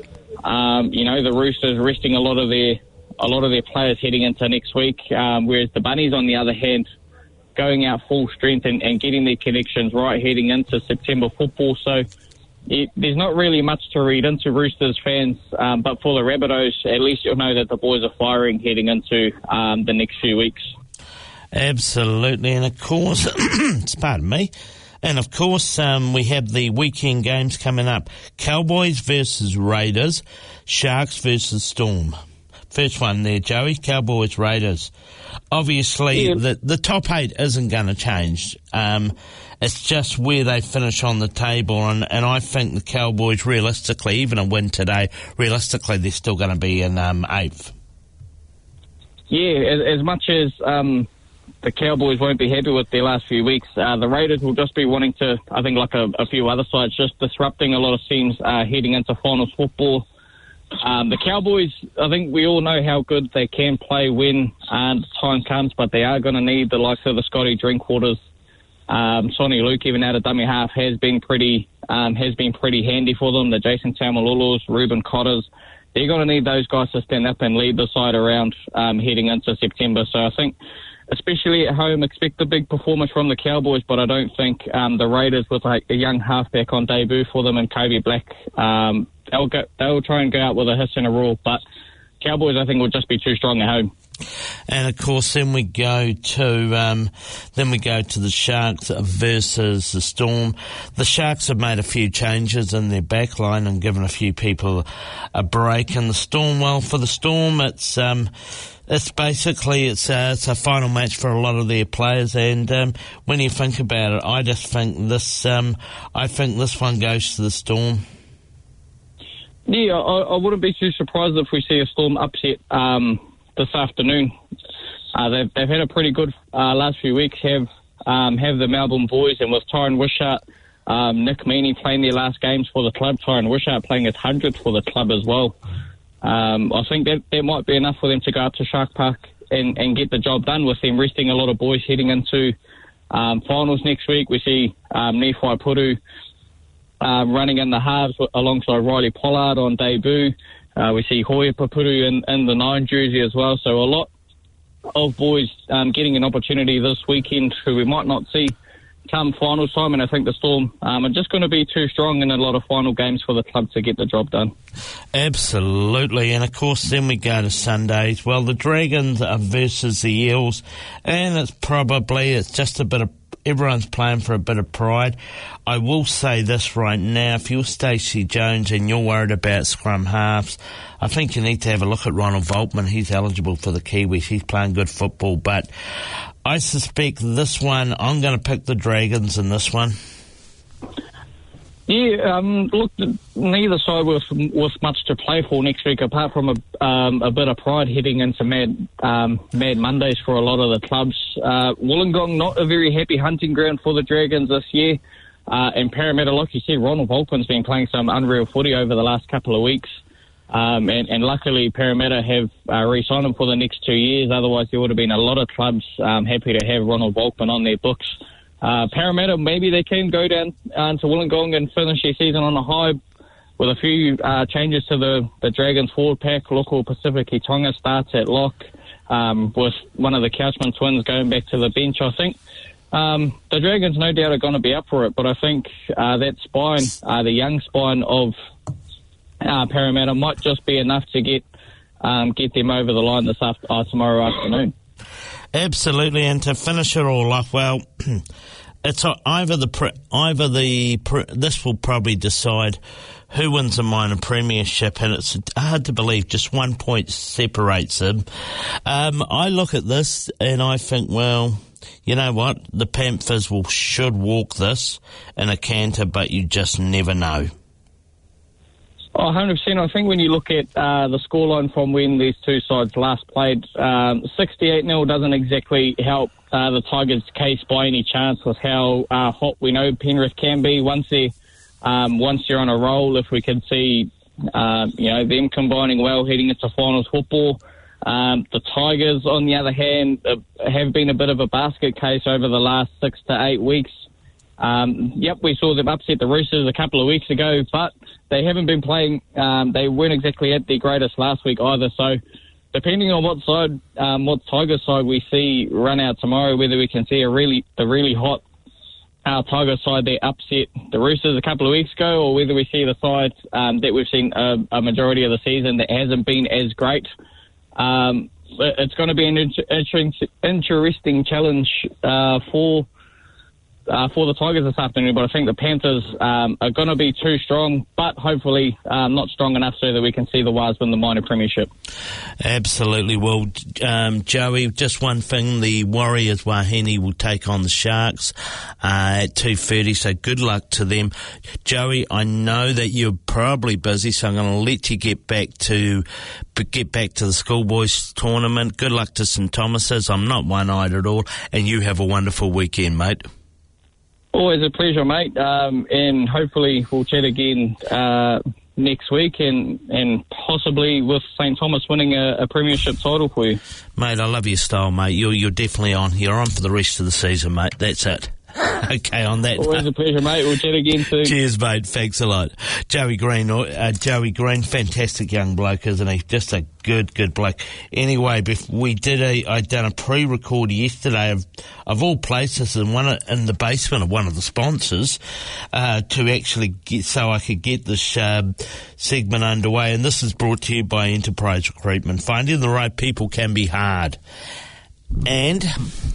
the Roosters resting a lot of their players heading into next week, whereas the Bunnies, on the other hand, going out full strength and getting their connections right heading into September football. So there's not really much to read into Roosters fans, but for the Rabbitohs, at least you'll know that the boys are firing heading into the next few weeks. Absolutely, and of course, pardon me, and of course we have the weekend games coming up. Cowboys versus Raiders, Sharks versus Storm. First one there, Joey, Cowboys, Raiders. Obviously, the top 8 isn't going to change. It's just where they finish on the table, and I think the Cowboys, realistically, even a win today, realistically, they're still going to be in 8th. Yeah, as much as the Cowboys won't be happy with their last few weeks, the Raiders will just be wanting to, I think like a few other sides, just disrupting a lot of teams heading into finals football. The Cowboys, I think we all know how good they can play when the time comes, but they are going to need the likes of the Scotty Drinkwaters. Sonny Luke, even out of dummy half, has been pretty handy for them. The Jason Taumalolos, Ruben Cotters, they're going to need those guys to stand up and lead the side around heading into September. So I think, especially at home, expect a big performance from the Cowboys, but I don't think the Raiders, with like a young halfback on debut for them and Kobe Black, they'll try and go out with a hiss and a roar, but Cowboys, I think, will just be too strong at home. And of course, then we go to the Sharks versus the Storm. The Sharks have made a few changes in their backline and given a few people a break. And the Storm, well, for the Storm, it's basically a final match for a lot of their players. And when you think about it, I just think this one goes to the Storm. Yeah, I wouldn't be too surprised if we see a Storm upset this afternoon. They've had a pretty good last few weeks. Have the Melbourne boys, and with Tyron Wishart, Nick Meaney playing their last games for the club. Tyron Wishart playing his 100th for the club as well. I think that might be enough for them to go up to Shark Park and get the job done, with them resting a lot of boys heading into finals next week. We see Nephi Puru running in the halves alongside Riley Pollard on debut. We see Hoya Papuru in the 9 jersey as well. So a lot of boys getting an opportunity this weekend who we might not see come finals time, and I think the Storm are just going to be too strong in a lot of final games for the club to get the job done. Absolutely, and of course then we go to Sundays. Well, the Dragons are versus the Eels, and it's just a bit of, everyone's playing for a bit of pride. I will say this right now, if you're Stacey Jones and you're worried about scrum halves, I think you need to have a look at Ronald Volkman. He's eligible for the Kiwis. He's playing good football, but I suspect this one, I'm going to pick the Dragons in this one. Yeah, look, neither side with much to play for next week, apart from a bit of pride heading into Mad Mondays for a lot of the clubs. Wollongong, not a very happy hunting ground for the Dragons this year. And Parramatta, like you said, Ronald Volkman's been playing some unreal footy over the last couple of weeks. And luckily Parramatta have re-signed him for the next 2 years. Otherwise, there would have been a lot of clubs happy to have Ronald Volkman on their books. Parramatta, maybe they can go down to Wollongong and finish their season on a high with a few changes to the Dragons forward pack. Local Pacific Tonga starts at lock with one of the Couchman twins going back to the bench. I think the Dragons no doubt are going to be up for it, but I think that spine, the young spine of Parramatta, might just be enough to get them over the line tomorrow afternoon. Absolutely, and to finish it all off, well, it's this will probably decide who wins the minor premiership, and it's hard to believe just 1 point separates them. I look at this and I think, well, you know what, the Panthers should walk this in a canter, but you just never know. Oh, 100%. I think when you look at the scoreline from when these two sides last played, 68-0 doesn't exactly help the Tigers' case by any chance with how hot we know Penrith can be once you're on a roll. If we can see, them combining well heading into finals football. The Tigers, on the other hand, have been a bit of a basket case over the last 6 to 8 weeks. We saw them upset the Roosters a couple of weeks ago, but they haven't been playing. They weren't exactly at their greatest last week either. So, depending on what Tigers side we see run out tomorrow, whether we can see the really hot Tigers side that upset the Roosters a couple of weeks ago, or whether we see the side that we've seen a majority of the season that hasn't been as great. It's going to be an interesting challenge for the Tigers this afternoon, but I think the Panthers are going to be too strong, but hopefully not strong enough so that we can see the Wars win the minor premiership. Absolutely. Well, Joey, just one thing, the Warriors Wahine will take on the Sharks at 2:30, so good luck to them. Joey, I know that you're probably busy, so I'm going to let you get back to the schoolboys tournament. Good luck to St Thomas's. I'm not one-eyed at all, and you have a wonderful weekend, mate. Always a pleasure, mate, and hopefully we'll chat again next week and possibly with St Thomas winning a premiership title for you. Mate, I love your style, mate. You're definitely on. You're on for the rest of the season, mate. That's it. Okay, on that. Always a pleasure, mate. We'll chat again soon. Cheers, mate. Thanks a lot. Joey Green, fantastic young bloke, isn't he? Just a good bloke. Anyway, I'd done a pre-record yesterday of all places in the basement of one of the sponsors to actually so I could get this segment underway. And this is brought to you by Enterprise Recruitment. Finding the right people can be hard. And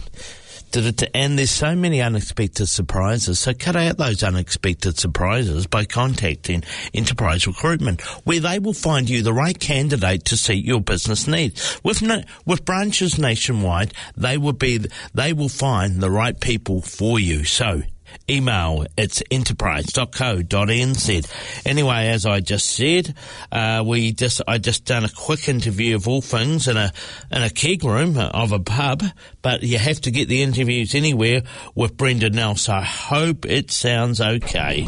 there's so many unexpected surprises, so cut out those unexpected surprises by contacting Enterprise Recruitment, where they will find you the right candidate to suit your business needs. With branches nationwide, they will find the right people for you. So email, it's enterprise.co.nz. Anyway, as I just said, I just done a quick interview of all things in a keg room of a pub, but you have to get the interviews anywhere with Brendan Nell, so I hope it sounds okay.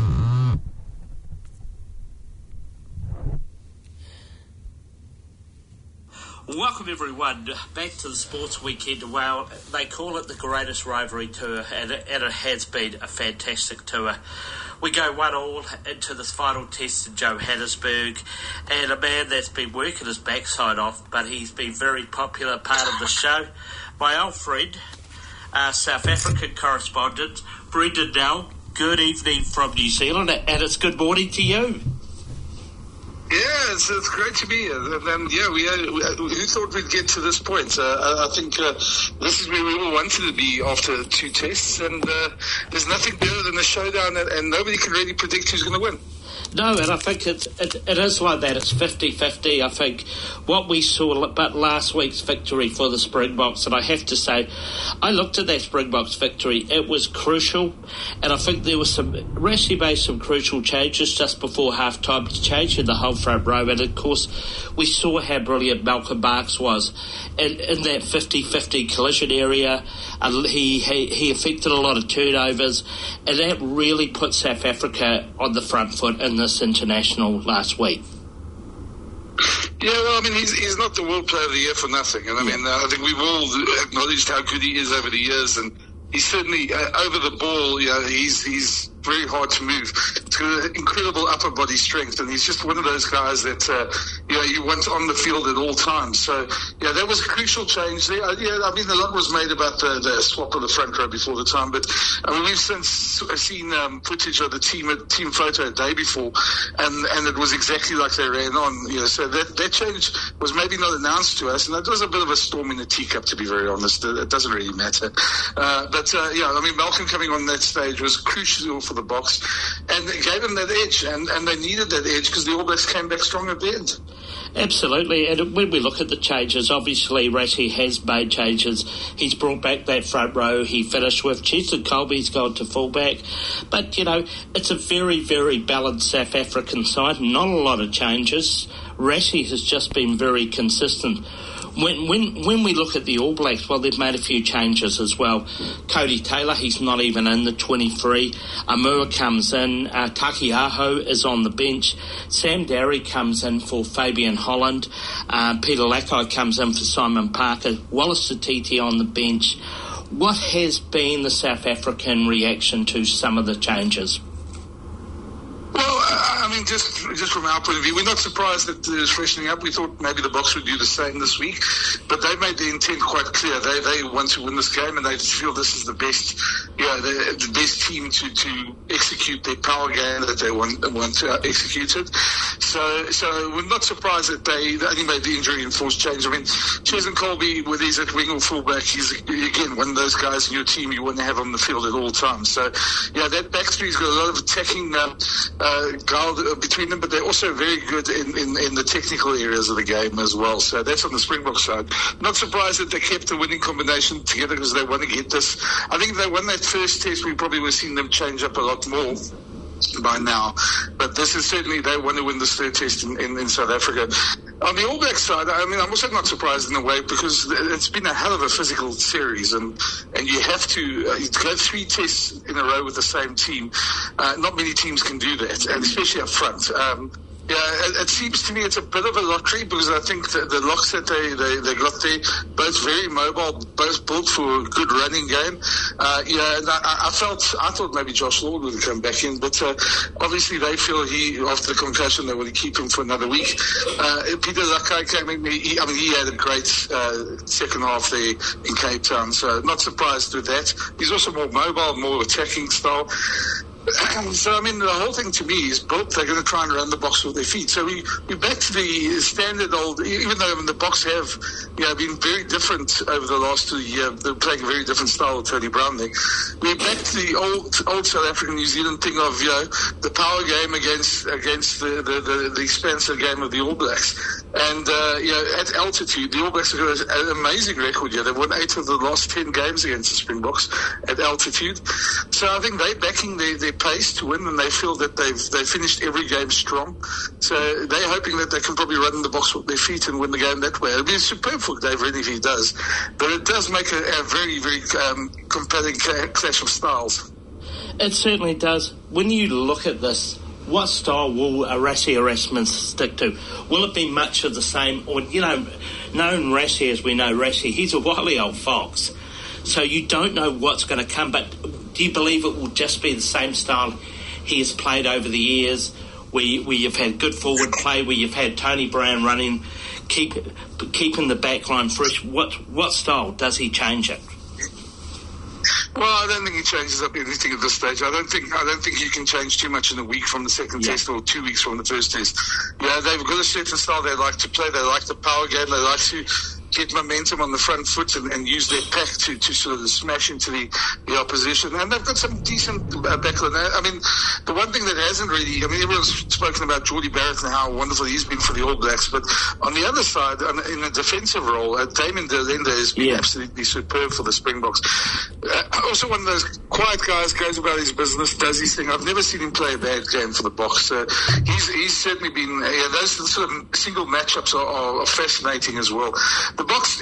Welcome everyone back to the Sports Weekend. Well, they call it the greatest rivalry tour, and it has been a fantastic tour. We go 1-1 into this final test in Johannesburg, and a man that's been working his backside off, but he's been very popular part of the show, my old friend, South African correspondent, Brendan Nell. Good evening from New Zealand, and it's good morning to you. Yeah, it's great to be here. And who thought we'd get to this point? I think this is where we all wanted to be after 2 tests, and there's nothing better than a showdown, and nobody can really predict who's going to win. No, and I think it is like that. It's 50-50. I think what we saw but last week's victory for the Springboks, and I have to say, I looked at that Springboks victory. It was crucial, and I think there was Rassie made some crucial changes just before half-time to change in the whole front row, and of course we saw how brilliant Malcolm Marx was in that 50-50 collision area. He affected a lot of turnovers, and that really put South Africa on the front foot in this international last week. Yeah, well, I mean, he's not the World Player of the Year for nothing. And I mean, I think we've all acknowledged how good he is over the years, and he's certainly over the ball. He's very hard to move. He's got an incredible upper body strength, and he's just one of those guys that you want on the field at all times. So that was a crucial change there. I mean, a lot was made about the swap of the front row before the time, but I mean, we've since seen footage of the team photo a day before, and it was exactly like they ran on. So that change was maybe not announced to us, and that was a bit of a storm in the teacup, to be very honest. It doesn't really matter. I mean, Malcolm coming on that stage was crucial for for the Boks, and it gave them that edge, and they needed that edge because the All Blacks came back strong at the end. Absolutely, and when we look at the changes, obviously Rassie has made changes. He's brought back that front row. He finished with Cheslin Colby's gone to fullback. But, it's a very, very balanced South African side. Not a lot of changes. Rassie has just been very consistent. When we look at the All Blacks, well, they've made a few changes as well. Cody Taylor, he's not even in the 23. Amua comes in. Takiaho is on the bench. Sam Darry comes in for Fabian Holland. Peter Lakai comes in for Simon Parker. Wallace Satiti on the bench. What has been the South African reaction to some of the changes? Well, just from our point of view, we're not surprised that it's freshening up. We thought maybe the Boks would do the same this week, but they made the intent quite clear. They want to win this game, and they feel this is the best, the best team to execute their power game that they want executed. So we're not surprised that they only made the injury-enforced change. Cheslin Colby, whether he's at wing or fullback, he's again one of those guys in your team you want to have on the field at all times. So that back three's got a lot of attacking guile between them, but they're also very good in the technical areas of the game as well. So that's on the Springbok side. Not surprised that they kept the winning combination together because they want to get this. I think if they won that first test, we probably would have seen them change up a lot more by now. But this is certainly, they want to win this third test in South Africa. On the All Black side, I'm also not surprised in a way because it's been a hell of a physical series, and you have to go 3 tests in a row with the same team. Not many teams can do that, and especially up front. It seems to me it's a bit of a lottery because I think the locks that they got there, both very mobile, both built for a good running game. And I thought maybe Josh Lord would come back in, but obviously they feel after the concussion they want to keep him for another week. Peter Lakai came in. He had a great second half there in Cape Town, so not surprised with that. He's also more mobile, more attacking style. So, the whole thing to me is both they're going to try and run the Boks with their feet. So we're back to the standard old, even though the Boks have been very different over the last 2 years. They're playing a very different style with Tony Brown there. We're back to the old South African New Zealand thing of, the power game against the expansive game of the All Blacks. And, at altitude, the All Blacks have got an amazing record here. They've won 8 of the last 10 games against the Springboks at altitude. So I think they're backing their pace to win, and they feel that they've finished every game strong. So they're hoping that they can probably run the Boks with their feet and win the game that way. It'll be superb for Dave Rennie if he does. But it does make a very, very compelling clash of styles. It certainly does. When you look at this, what style will Rassie Erasmus stick to? Will it be much of the same? Or, knowing Rassie as we know Rassie, he's a wily old fox. So you don't know what's going to come, but do you believe it will just be the same style he has played over the years, where you've had good forward play, where you've had Tony Brown running, keeping the back line fresh? What style does he change it? Well, I don't think he changes up anything at this stage. I don't think you can change too much in a week from the second test or 2 weeks from the first test. They've got a certain style they like to play. They like the power game. They like to get momentum on the front foot and use their pack to sort of smash into the opposition. And they've got some decent backline. The one thing that hasn't really, everyone's spoken about Geordie Barrett and how wonderful he's been for the All Blacks, but on the other side, in a defensive role, Damon Delenda has been absolutely superb for the Springboks. Also one of those quiet guys, goes about his business, does his thing. I've never seen him play a bad game for the Boks. He's certainly been, those sort of single matchups are fascinating as well. The Boks,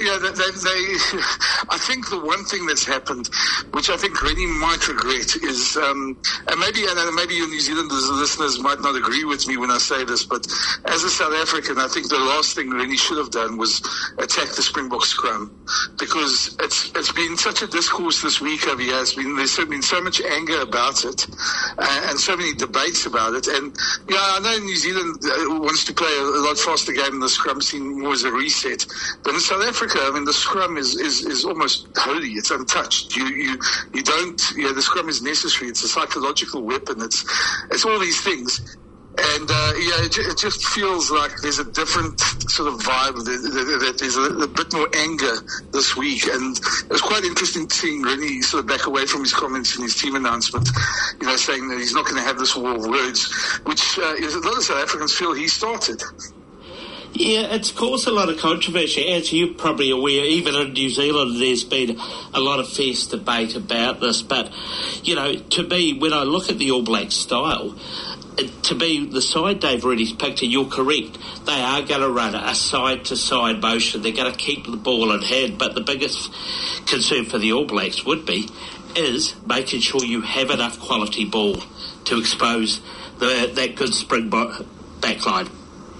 I think the one thing that's happened, which I think Rennie might regret, is, and maybe your New Zealanders listeners might not agree with me when I say this, but as a South African, I think the last thing Rennie should have done was attack the Springbok scrum, because it's been such a discourse this week over here. There's been so much anger about it, and so many debates about it. And I know New Zealand wants to play a lot faster game in the scrum scene more as a reset, but in South Africa, the scrum is almost holy. It's untouched. You don't. The scrum is necessary. It's a psychological weapon. It's all these things. And, it just feels like there's a different sort of vibe, that there's a bit more anger this week. And it was quite interesting seeing Rennie sort of back away from his comments in his team announcement, saying that he's not going to have this war of words, which a lot of South Africans feel he started. Yeah, it's caused a lot of controversy. As you're probably aware, even in New Zealand, there's been a lot of fierce debate about this. But, to me, when I look at the All Blacks style, to be the side Dave Rennie's picked, you're correct. They are going to run a side-to-side motion. They're going to keep the ball in hand. But the biggest concern for the All Blacks is making sure you have enough quality ball to expose that good Springbok backline.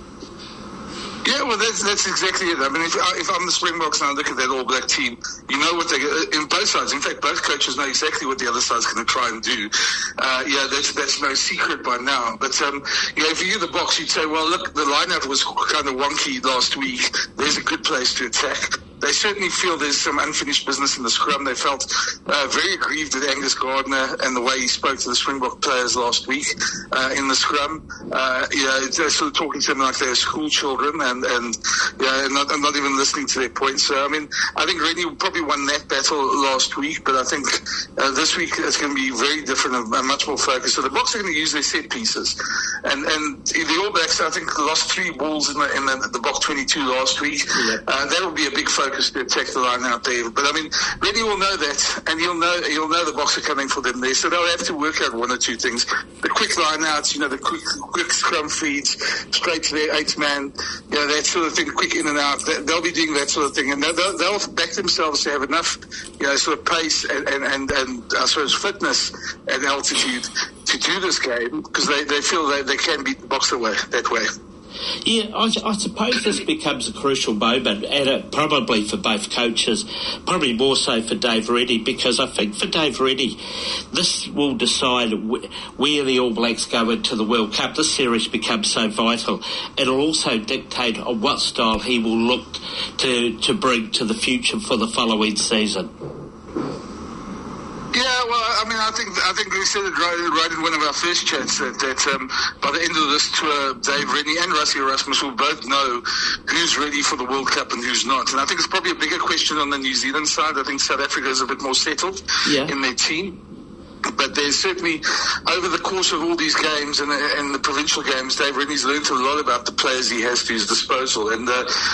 Yeah, well, that's exactly it. I mean, if I'm the Springboks and I look at that All Black team, you know what in both sides. In fact, both coaches know exactly what the other side's going to try and do. That's no secret by now. But if you're the Boks, you'd say, well, look, the lineup was kind of wonky last week. There's a good place to attack. They certainly feel there's some unfinished business in the scrum. They felt very aggrieved with Angus Gardner and the way he spoke to the Springbok players last week in the scrum. They're sort of talking to them like they're school children and not even listening to their points. So, I mean, I think Rennie probably won that battle last week, but I think this week it's going to be very different and much more focused. So the Boks are going to use their set pieces. And the All Blacks, I think, lost 3 balls in the Boks 22 last week. Yeah. That will be a big focus to attack the line out there. But I mean, Rennie will know that, and he'll know the Boks are coming for them there. So they'll have to work out one or two things: the quick line outs, the quick scrum feeds straight to their 8th man, that sort of thing, quick in and out. They'll be doing that sort of thing, and they'll back themselves to have enough, sort of pace and I suppose fitness and altitude to do this game, because they feel they can beat the Boks that way. Yeah, I suppose this becomes a crucial moment, and probably for both coaches, probably more so for Dave Rennie, because I think for Dave Rennie, this will decide where the All Blacks go into the World Cup. This series becomes so vital. It'll also dictate on what style he will look to bring to the future for the following season. Yeah, well, I mean, I think we said it right in one of our first chats that by the end of this tour, Dave Rennie and Rassie Erasmus will both know who's ready for the World Cup and who's not. And I think it's probably a bigger question on the New Zealand side. I think South Africa is a bit more settled in their team. But there's certainly, over the course of all these games and the provincial games, Dave Rennie's learned a lot about the players he has to his disposal. And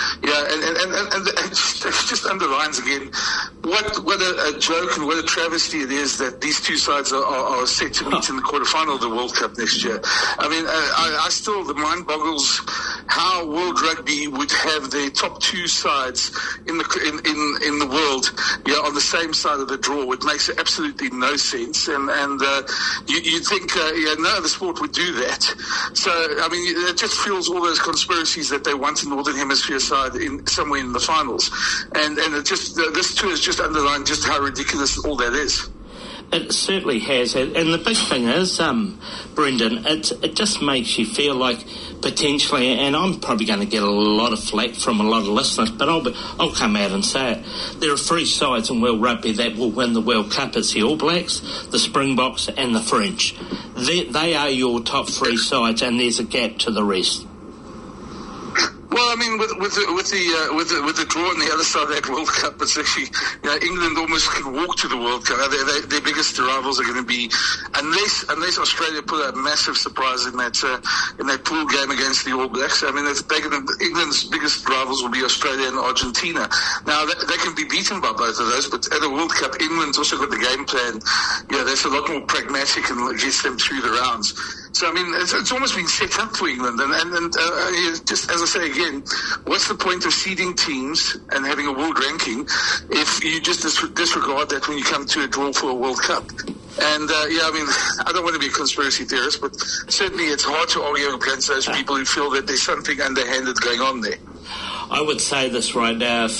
it just underlines again what a joke and what a travesty it is that these two sides are set to meet in the quarterfinal of the World Cup next year. I mean, the mind boggles how World Rugby would have their top 2 sides in the world on the same side of the draw. It makes absolutely no sense. And you'd think no other sport would do that. So, I mean, it just fuels all those conspiracies that they want a Northern Hemisphere side somewhere in the finals. And it just this tour has just underlined just how ridiculous all that is. It certainly has, and the big thing is, Brendan, it just makes you feel like potentially, and I'm probably going to get a lot of flack from a lot of listeners, but I'll come out and say it. There are 3 sides in World Rugby that will win the World Cup. It's the All Blacks, the Springboks, and the French. They are your top 3 sides, and there's a gap to the rest. Well, I mean, with the draw on the other side of that World Cup, it's actually England almost can walk to the World Cup. Their biggest rivals are going to be, unless Australia put a massive surprise in that pool game against the All Blacks. I mean, England's biggest rivals will be Australia and Argentina. Now they can be beaten by both of those, but at a World Cup, England's also got the game plan. That's a lot more pragmatic and gets them through the rounds. So, I mean, it's almost been set up for England. And just as I say again, what's the point of seeding teams and having a world ranking if you just disregard that when you come to a draw for a World Cup? And, I mean, I don't want to be a conspiracy theorist, but certainly it's hard to argue against those people who feel that there's something underhanded going on there. I would say this right now,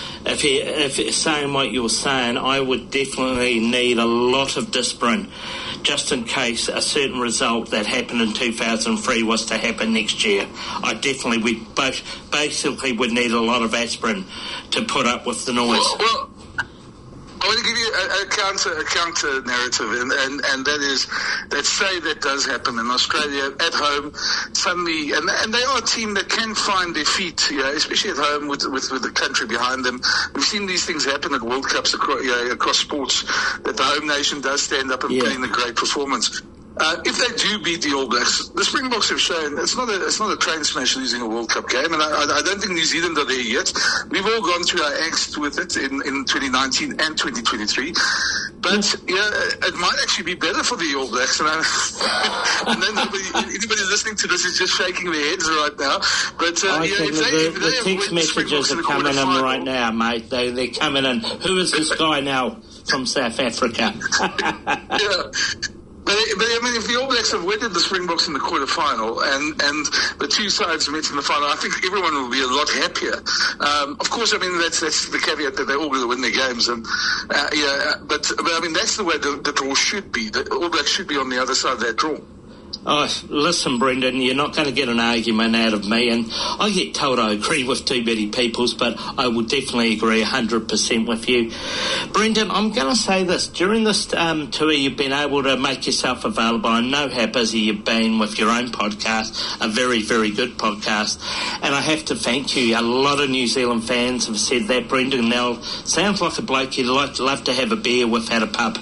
if saying what you're saying, I would definitely need a lot of discipline just in case a certain result that happened in 2003 was to happen next year. I definitely basically would need a lot of aspirin to put up with the noise. Well, I want to give you a counter narrative, and that is that say that does happen in Australia at home suddenly, and they are a team that can find their feet, especially at home with the country behind them. We've seen these things happen at World Cups across sports, that the home nation does stand up and put in a great performance. If they do beat the All Blacks, the Springboks have shown it's not a train smash losing a World Cup game, and I don't think New Zealand are there yet. We've all gone through our angst with it in 2019 and 2023, but it might actually be better for the All Blacks. And I know anybody listening to this is just shaking their heads right now. But the text messages are coming in right now, mate. They're coming in. Who is this guy now from South Africa? But I mean, if the All Blacks have weathered the Springboks in the quarterfinal and the two sides met in the final, I think everyone will be a lot happier. Of course, I mean that's the caveat that they're all going to win their games, and but I mean that's the way the draw should be. The All Blacks should be on the other side of that draw. Oh, listen, Brendan, you're not going to get an argument out of me, and I get told I agree with too many peoples, but I will definitely agree 100% with you. Brendan, I'm going to say this. During this tour, you've been able to make yourself available. I know how busy you've been with your own podcast, a very, very good podcast, and I have to thank you. A lot of New Zealand fans have said that Brendan Nell sounds like a bloke you'd love to have a beer with at a pub.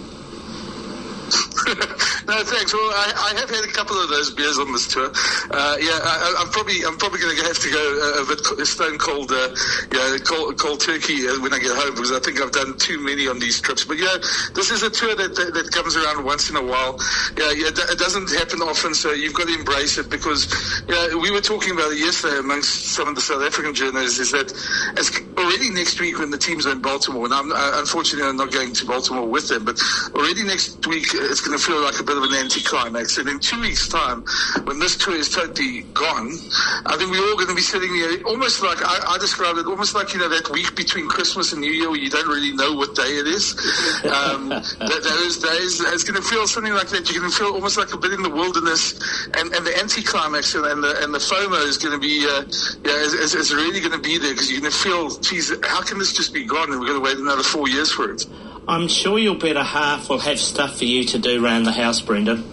No, thanks. Well, I have had a couple of those beers on this tour. I'm probably going to have to go a bit stone cold, cold turkey when I get home, because I think I've done too many on these trips. But this is a tour that comes around once in a while. It doesn't happen often, so you've got to embrace it, because we were talking about it yesterday amongst some of the South African journalists, is that it's already next week when the teams are in Baltimore, and unfortunately I'm not going to Baltimore with them, but already next week it's going to feel like a bit of an anticlimax. And in 2 weeks' time, when this tour is totally gone, I think we're all going to be sitting here almost like, I describe it almost like, that week between Christmas and New Year where you don't really know what day it is. Those days, it's going to feel something like that. You're going to feel almost like a bit in the wilderness, and the anticlimax and the FOMO is going to be, it's really going to be there, because you're going to feel, geez, how can this just be gone, and we're going to wait another 4 years for it? I'm sure your better half will have stuff for you to do around the house, Brendan.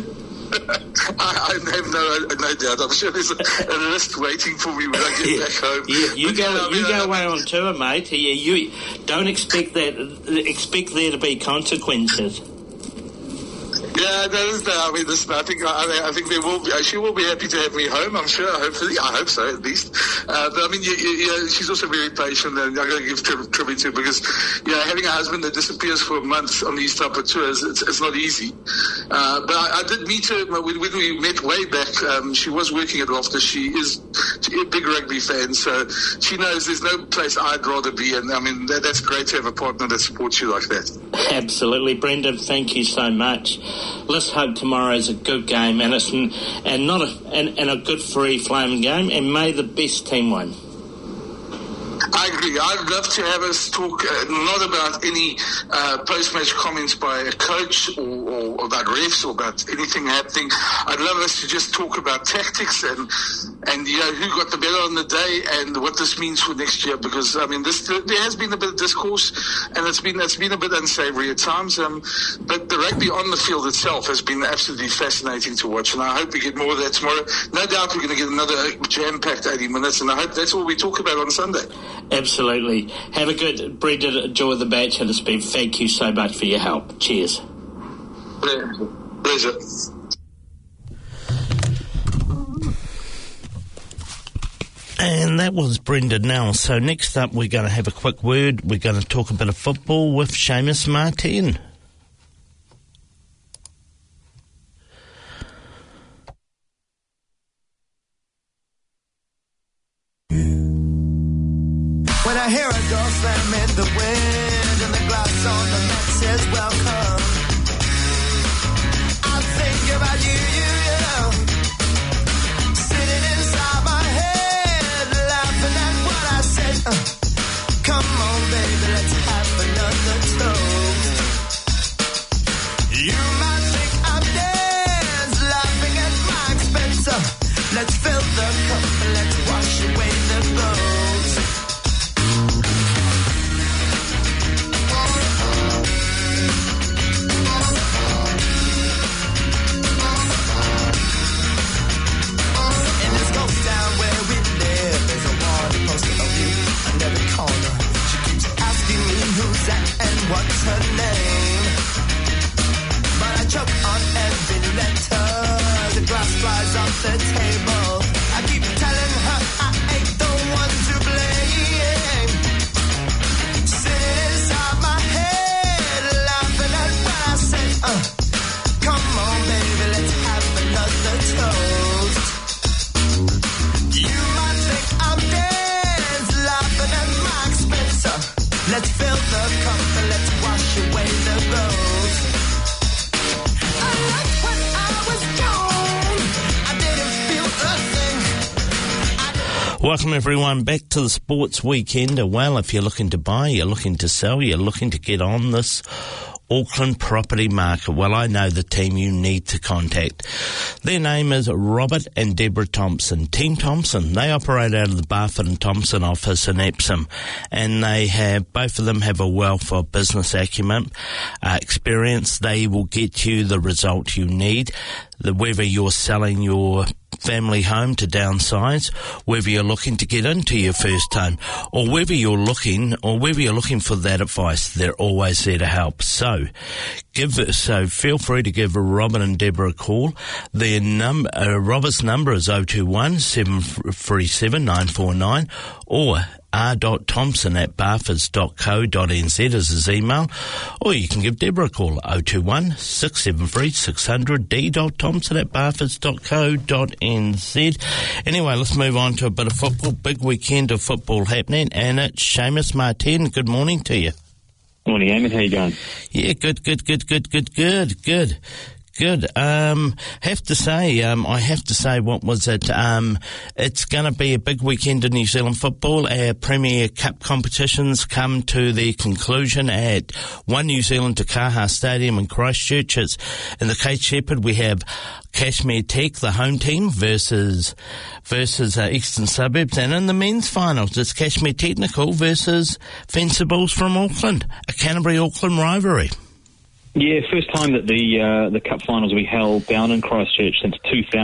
I have no doubt. I'm sure there's a list waiting for me when I get back home. You go away on tour, mate. You don't expect there to be consequences. Yeah, I mean, listen, I think they will be. She will be happy to have me home, I'm sure. Hopefully, I hope so at least. But I mean, she's also very patient, and I'm going to give tribute to her, because having a husband that disappears for a month on these type of tours, it's not easy. But I did meet her when we met way back. She was working at Loftus. She is a big rugby fan, so she knows there's no place I'd rather be. And I mean, that's great to have a partner that supports you like that. Absolutely, Brendan. Thank you so much. Let's hope tomorrow is a good game, and a good free-flowing game, and may the best team win. I agree. I'd love to have us talk not about any post-match comments by a coach or about refs or about anything happening. I'd love us to just talk about tactics and who got the better on the day and what this means for next year. Because I mean, there has been a bit of discourse, and it's been a bit unsavoury at times. But the rugby on the field itself has been absolutely fascinating to watch, and I hope we get more of that tomorrow. No doubt we're going to get another jam-packed 80 minutes, and I hope that's all we talk about on Sunday. Absolutely. Have a good, Brendan, enjoy the match, and thank you so much for your help. Cheers. Pleasure. And that was Brendan Nell. So next up, we're going to have a quick word. We're going to talk a bit of football with Seamus Martin. When I hear a door slam in the wind and the glass on the mat says welcome, I think about you, sitting inside my head, laughing at what I said. Come on, baby, let's have another toast. You might think I'm dead, laughing at my expense. Let's fill the cup and let's wash away the blows. Welcome everyone back to the Sports Weekender. Well, if you're looking to buy, you're looking to sell, you're looking to get on this Auckland property market, well, I know the team you need to contact. Their name is Robert and Deborah Thompson. Team Thompson, they operate out of the Barfoot and Thompson office in Epsom, and both of them have a wealth of business acumen, experience. They will get you the result you need, whether you're selling your family home to downsize, whether you're looking to get into your first home, or whether you're looking for that advice, they're always there to help. So feel free to give Robin and Deborah a call. Their Robert's number is 021 737 949 or r.thompson@barfords.co.nz is his email, or you can give Deborah a call, 021 673 600 d.thompson@barfords.co.nz. Anyway, let's move on to a bit of football. Big weekend of football happening, and it's Seamus Martin. Good morning to you. Morning, Eamon. How you going? Yeah, good. Good. I have to say, what was it? It's going to be a big weekend in New Zealand football. Our Premier Cup competitions come to their conclusion at One New Zealand Te Kaha Stadium in Christchurch. It's in the Kate Shepherd. We have Kashmir Tech, the home team, versus Eastern Suburbs, and in the men's finals, it's Kashmir Technical versus Fencibles from Auckland, a Canterbury-Auckland rivalry. Yeah, first time that the cup finals will be held down in Christchurch since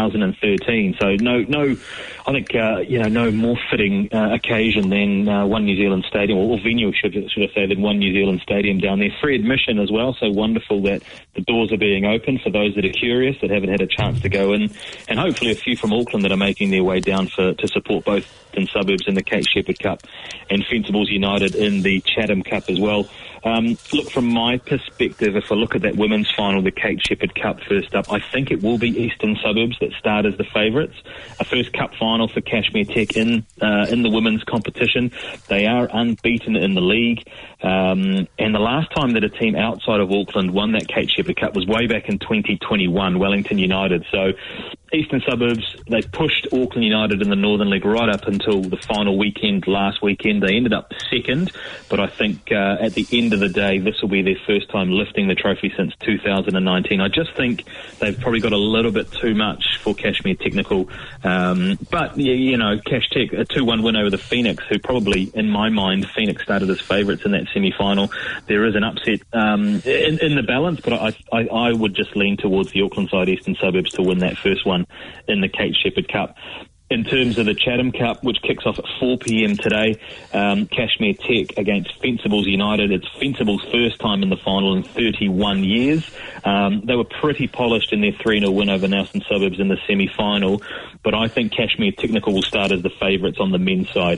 2013. So no, I think no more fitting occasion than One New Zealand Stadium, or venue should I say, than One New Zealand Stadium down there. Free admission as well, so wonderful that the doors are being opened for those that are curious, that haven't had a chance to go in, and hopefully a few from Auckland that are making their way down to support both in Suburbs in the Kate Shepherd Cup and Fencibles United in the Chatham Cup as well. Look, from my perspective, if I look at that women's final, the Kate Shepherd Cup first up, I think it will be Eastern Suburbs that start as the favourites. A first cup final for Kashmir Tech in the women's competition. They are unbeaten in the league. And the last time that a team outside of Auckland won that Kate Shepherd Cup was way back in 2021, Wellington United. So Eastern Suburbs, they pushed Auckland United in the Northern League right up until the final weekend last weekend. They ended up second, but I think at the end of the day, this will be their first time lifting the trophy since 2019. I just think they've probably got a little bit too much for Kashmir Technical. But, Cash Tech, a 2-1 win over the Phoenix, who probably, in my mind, Phoenix started as favourites in that semi-final. There is an upset in the balance, but I would just lean towards the Auckland side, Eastern Suburbs, to win that first one in the Kate Shepherd Cup. In terms of the Chatham Cup, which kicks off at 4 p.m. today, Kashmir Tech against Fencibles United. It's Fencibles' first time in the final in 31 years. They were pretty polished in their 3-0 win over Nelson Suburbs in the semi-final, but I think Kashmir Technical will start as the favourites on the men's side.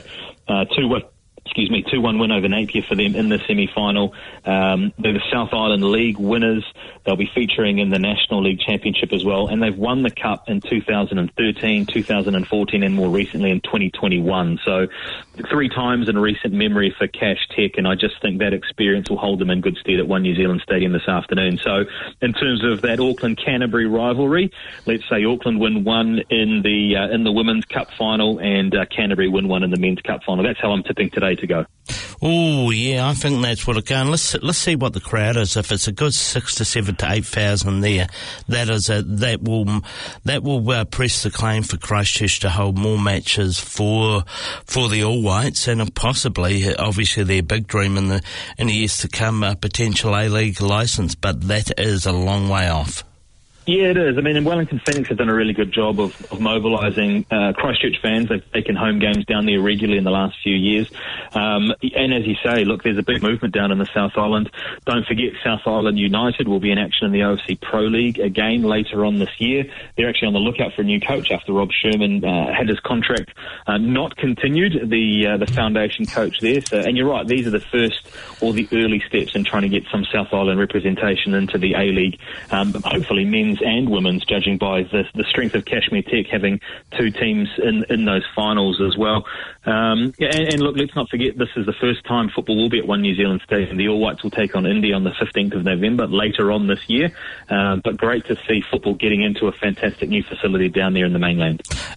2-1 win over Napier for them in the semi-final. They're the South Island League winners. They'll be featuring in the National League Championship as well. And they've won the Cup in 2013, 2014, and more recently in 2021. So 3 times in recent memory for Cash Tech, and I just think that experience will hold them in good stead at One New Zealand Stadium this afternoon. So in terms of that Auckland-Canterbury rivalry, let's say Auckland win 1 in the Women's Cup final and Canterbury win 1 in the Men's Cup final. That's how I'm tipping today to go. Oh, yeah, I think that's what it's going. Let's see what the crowd is. If it's a good 6,000 to 7,000 to 8,000 there, that will press the claim for Christchurch to hold more matches for the All Whites, and possibly, obviously, their big dream in the years to come, a potential A-League licence, but that is a long way off. Yeah, it is. I mean, Wellington Phoenix have done a really good job of mobilising Christchurch fans. They've taken home games down there regularly in the last few years. And as you say, look, there's a big movement down in the South Island. Don't forget, South Island United will be in action in the OFC Pro League again later on this year. They're actually on the lookout for a new coach after Rob Sherman had his contract not continued, the foundation coach there. So, and you're right, these are the first or the early steps in trying to get some South Island representation into the A-League. Hopefully men's and women's, judging by the strength of Kashmir Tech having 2 teams in those finals as well. And look, let's not forget, this is the first time football will be at One New Zealand Stadium. The All Whites will take on India on the 15th of November, later on this year. But great to see football getting into a fantastic new facility down there in the mainland.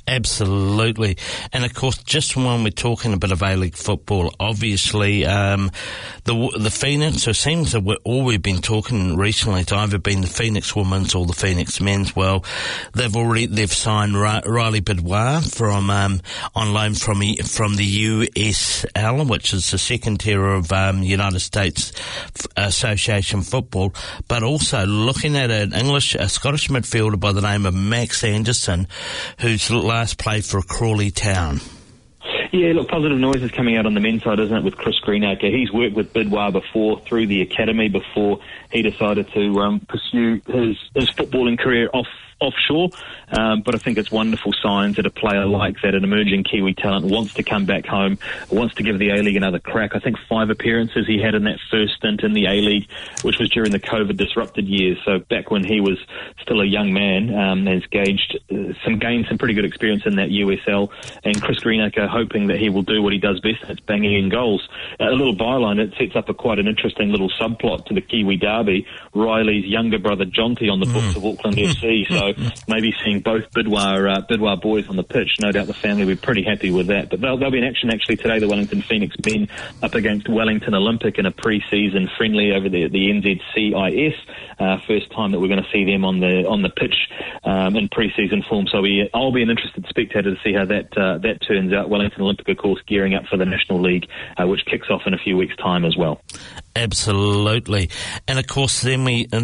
Absolutely. And of course, just when we're talking a bit of A-League football, obviously, the Phoenix, or seems that all we've been talking recently, it's either been the Phoenix women's or the Phoenix men's. Well, they've signed Riley Bidwar from, on loan from the USL, which is the second tier of, United States Association football, but also looking at a Scottish midfielder by the name of Max Anderson, who's last played for Crawley Town. Yeah, look, positive noises coming out on the men's side, isn't it, with Chris Greenacre. He's worked with Bidwar before through the academy before he decided to pursue his footballing career offshore, but I think it's wonderful signs that a player like that, an emerging Kiwi talent, wants to come back home, wants to give the A-League another crack. I think 5 appearances he had in that first stint in the A-League, which was during the COVID-disrupted years, so back when he was still a young man, has gained some pretty good experience in that USL, and Chris Greenacre hoping that he will do what he does best, that's banging in goals. A little byline, it sets up quite an interesting little subplot to the Kiwi derby. Riley's younger brother Jonty on the books of Auckland FC, so maybe seeing both Bidwar boys on the pitch, no doubt the family will be pretty happy with that. But they'll be in action actually today, the Wellington Phoenix men up against Wellington Olympic in a pre-season friendly over the NZCIS. First time that we're going to see them on the pitch in pre-season form. So I'll be an interested spectator to see how that turns out. Wellington Olympic, of course, gearing up for the National League, which kicks off in a few weeks' time as well. Absolutely. And of course our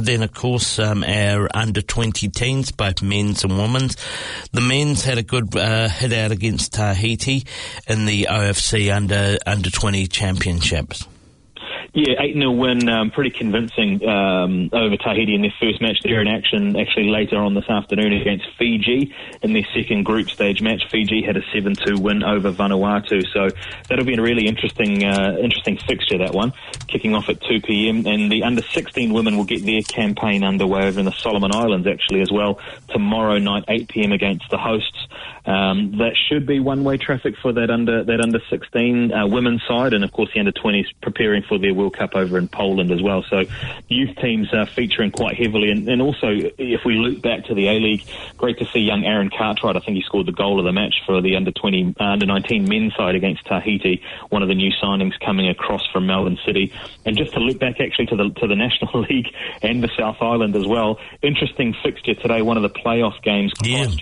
under 20 teams, both men's and women's. The men's had a good hit out against Tahiti in the OFC under 20 championships. Yeah, 8-0 win, pretty convincing over Tahiti in their first match. They're in action actually later on this afternoon against Fiji in their second group stage match. Fiji had a 7-2 win over Vanuatu, so that'll be a really interesting fixture, that one, kicking off at 2 p.m. And the under-16 women will get their campaign underway over in the Solomon Islands actually as well, tomorrow night, 8 p.m. against the hosts. That should be one-way traffic for that under-16 women's side, and of course the under-20s preparing for their World Cup over in Poland as well. So youth teams are featuring quite heavily, and also if we loop back to the A-League, great to see young Aaron Cartwright. I think he scored the goal of the match for the under-19 men's side against Tahiti, one of the new signings coming across from Melbourne City. And just to loop back actually to the National League and the South Island as well, interesting fixture today, one of the playoff games,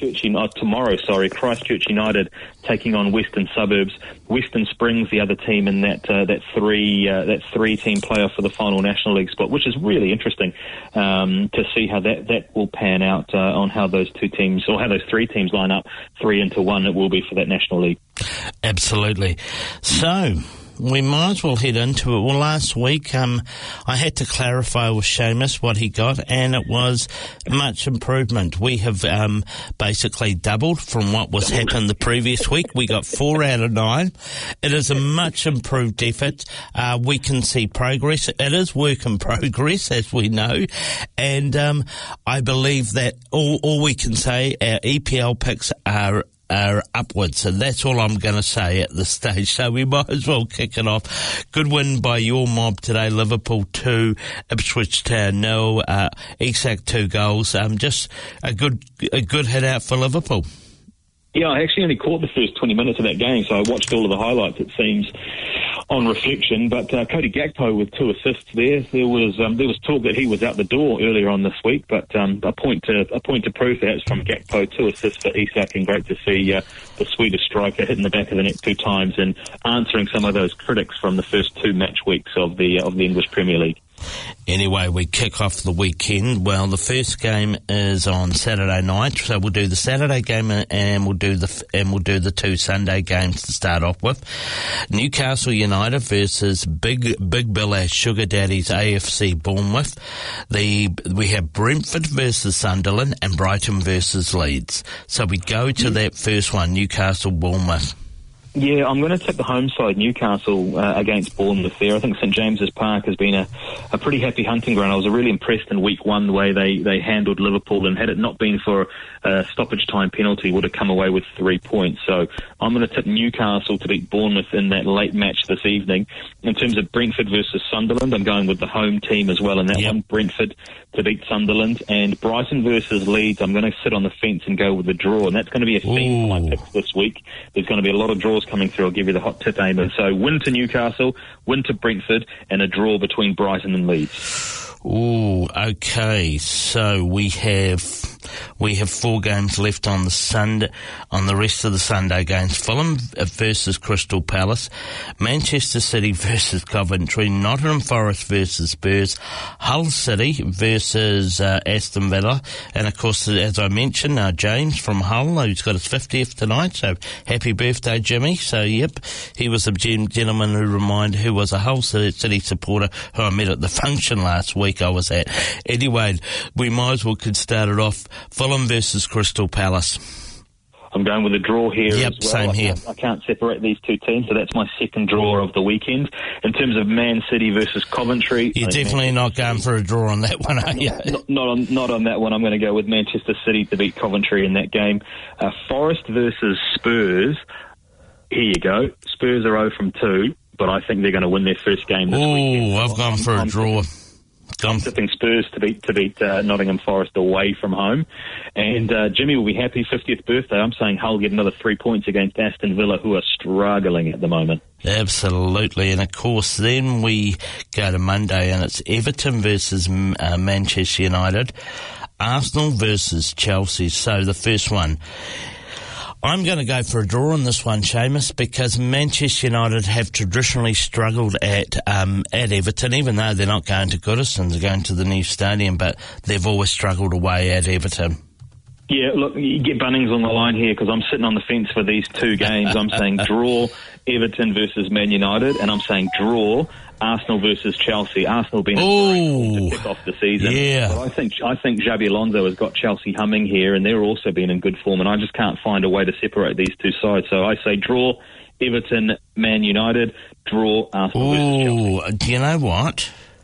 Christchurch United taking on Western Suburbs. Western Springs, the other team in that three-team playoff for the final National League spot, which is really interesting to see how that will pan out on how those two teams, or how those three teams line up, 3-1 it will be for that National League. Absolutely. So we might as well head into it. Well, last week I had to clarify with Seamus what he got, and it was much improvement. We have basically doubled from what was happened the previous week. We got 4 out of 9. It is a much improved effort. We can see progress. It is work in progress, as we know, and I believe that all we can say, our EPL picks are upwards, and that's all I'm going to say at this stage. So we might as well kick it off. Good win by your mob today. Liverpool 2, Ipswich Town 0. Isak 2 goals. Just a good hit out for Liverpool. Yeah, I actually only caught the first 20 minutes of that game, so I watched all of the highlights, it seems, on reflection. But Cody Gakpo with 2 assists there. There was talk that he was out the door earlier on this week, but a point to prove that from Gakpo, 2 assists for Isak, and great to see the Swedish striker hitting the back of the net 2 times and answering some of those critics from the first 2 match weeks of the English Premier League. Anyway, we kick off the weekend. Well, the first game is on Saturday night, so we'll do the Saturday game and we'll do the 2 Sunday games to start off with. Newcastle United versus Big Bill as Sugar Daddy's AFC Bournemouth. We have Brentford versus Sunderland and Brighton versus Leeds. So we go to that first one, Newcastle Bournemouth. Yeah, I'm going to tip the home side, Newcastle, against Bournemouth there. I think St James's Park has been a pretty happy hunting ground. I was really impressed in week one the way they handled Liverpool, and had it not been for a stoppage time penalty, would have come away with 3 points. So I'm going to tip Newcastle to beat Bournemouth in that late match this evening. In terms of Brentford versus Sunderland, I'm going with the home team as well in that one, Brentford to beat Sunderland. And Brighton versus Leeds, I'm going to sit on the fence and go with the draw, and that's going to be a theme for my picks this week. There's going to be a lot of draws coming through. I'll give you the hot tip, Eamon. So win to Newcastle, win to Brentford, and a draw between Brighton and Leeds. Ooh, okay. So we have 4 games left on the Sunday, on the rest of the Sunday games. Fulham versus Crystal Palace, Manchester City versus Coventry, Nottingham Forest versus Spurs, Hull City versus Aston Villa, and of course, as I mentioned, James from Hull, who's got his 50th tonight, so happy birthday, Jimmy. So yep, he was a gentleman who was a Hull City supporter who I met at the function last week I was at. Anyway, we might as well could start it off. Fulham versus Crystal Palace. I'm going with a draw here as well. Same here. I can't separate these two teams, so that's my second draw of the weekend. In terms of Man City versus Coventry... You're definitely not going for a draw on that one, are you? Not on that one. I'm going to go with Manchester City to beat Coventry in that game. Forest versus Spurs. Here you go. Spurs are 0 from 2, but I think they're going to win their first game this weekend. I've gone for a draw. I'm tipping Spurs to beat Nottingham Forest away from home. And Jimmy will be happy, 50th birthday. I'm saying Hull get another 3 points against Aston Villa, who are struggling at the moment. Absolutely. And of course, then we go to Monday, and it's Everton versus Manchester United, Arsenal versus Chelsea. So the first one, I'm going to go for a draw on this one, Seamus, because Manchester United have traditionally struggled at Everton, even though they're not going to Goodison, they're going to the new stadium, but they've always struggled away at Everton. Yeah, look, you get Bunnings on the line here because I'm sitting on the fence for these two games. I'm saying draw Everton versus Man United, and I'm saying draw Arsenal versus Chelsea. Arsenal being to kick off the season. Yeah. But I think Xabi Alonso has got Chelsea humming here, and they're also been in good form, and I just can't find a way to separate these two sides. So I say draw Everton, Man United, draw Arsenal versus Chelsea. Do you know what?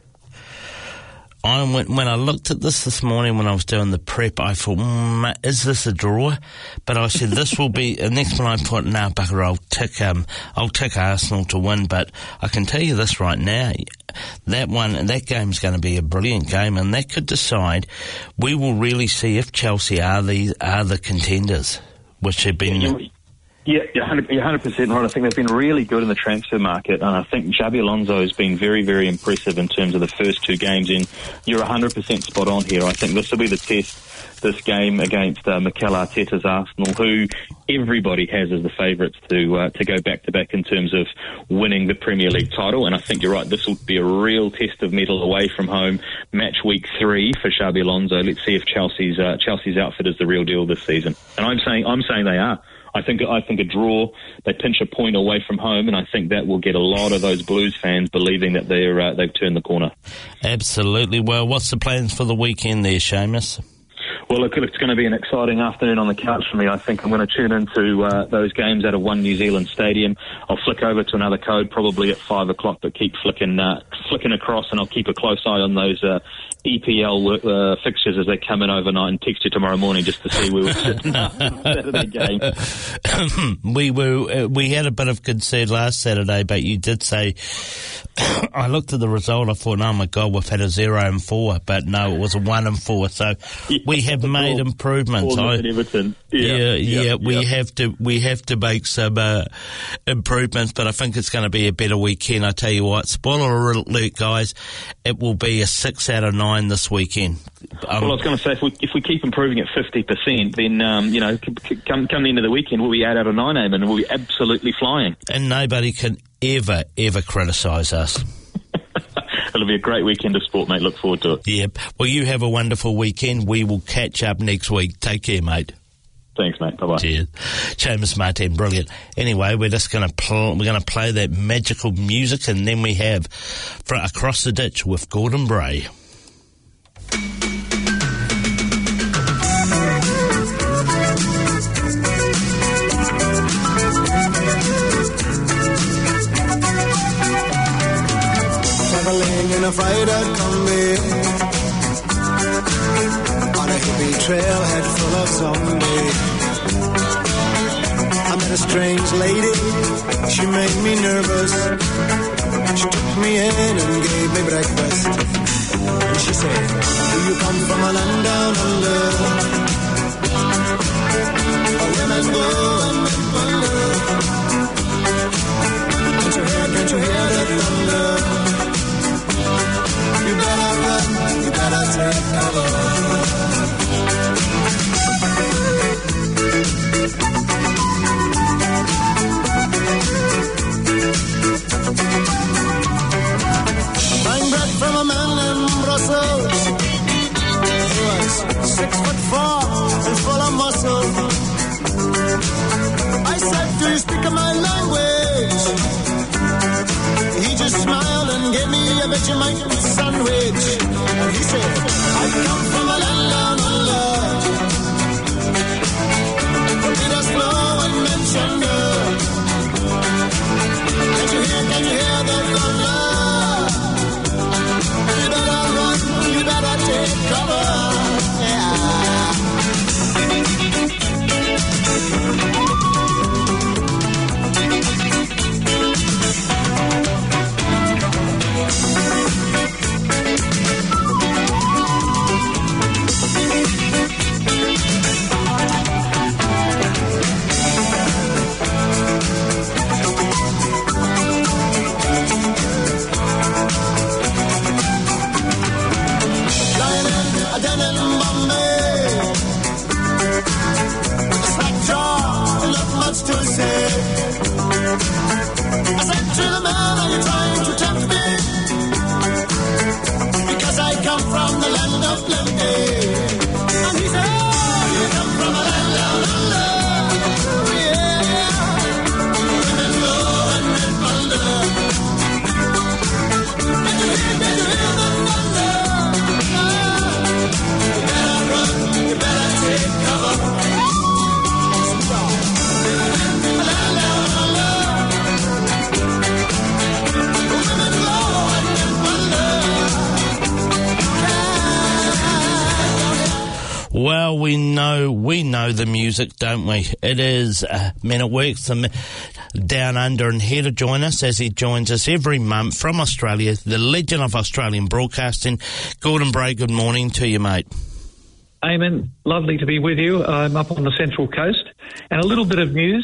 When I looked at this morning when I was doing the prep, I thought, is this a draw? But I said, this will be, the next one I put, now, bugger, I'll tick Arsenal to win, but I can tell you this right now, that game's going to be a brilliant game, and that could decide, we will really see if Chelsea are the contenders, which have been... Yeah, you're 100% right. I think they've been really good in the transfer market, and I think Xabi Alonso has been very, very impressive in terms of the first two games, and you're 100% spot on here. I think this will be the test, this game against Mikel Arteta's Arsenal, who everybody has as the favourites to go back-to-back in terms of winning the Premier League title, and I think you're right, this will be a real test of mettle away from home, match week 3 for Xabi Alonso. Let's see if Chelsea's outfit is the real deal this season, and I'm saying they are. I think a draw, they pinch a point away from home, and I think that will get a lot of those Blues fans believing that they've turned the corner. Absolutely. Well, what's the plans for the weekend there, Seamus? Well, look, it's going to be an exciting afternoon on the couch for me. I think I'm going to tune into those games out of One New Zealand Stadium. I'll flick over to another code probably at 5 o'clock, but keep flicking across, and I'll keep a close eye on those EPL fixtures as they come in overnight, and text you tomorrow morning just to see where we're sitting after the Saturday game. We had a bit of concern last Saturday, but you did say, I looked at the result, I thought, oh my God, we've had a 0-4, but no, it was a 1-4, so we have made improvements. Everton. We have to make some improvements, but I think it's going to be a better weekend. I tell you what, spoiler alert, guys, it will be a 6 out of 9 this weekend. Well, I was going to say, if we keep improving at 50%, then come the end of the weekend, we'll be 8 out of 9, Eamon, and we'll be absolutely flying. And nobody can ever criticise us. It'll be a great weekend of sport, mate. Look forward to it. Yep. Well, you have a wonderful weekend. We will catch up next week. Take care, mate. Thanks, mate. Bye-bye. Cheers. Seamus Martin, brilliant. Anyway, we're just going to play that magical music, and then we have Across the Ditch with Gordon Bray. a Friday combi on a hippie trailhead full of zombies. I met a strange lady, she made me nervous. She took me in and gave me breakfast. And she said, do you come from a land down under? Where women go and men wonder. Can't you hear the thunder? You better run, you better take cover. Buying bread from a man in Brussels. He was 6'4" and full of muscle. I said, do you speak my language? He just smiled and gave me a Vegemite sandwich. And he said, I come from a land down under. Torpedoes blow and men thunder. Can you hear the thunder? You better run, you better take cover. Yeah. Well, we know the music, don't we? It is Men at Work Down Under, and here to join us, as he joins us every month from Australia, the legend of Australian broadcasting, Gordon Bray. Good morning to you, mate. Eamon, lovely to be with you. I'm up on the Central Coast. And a little bit of news.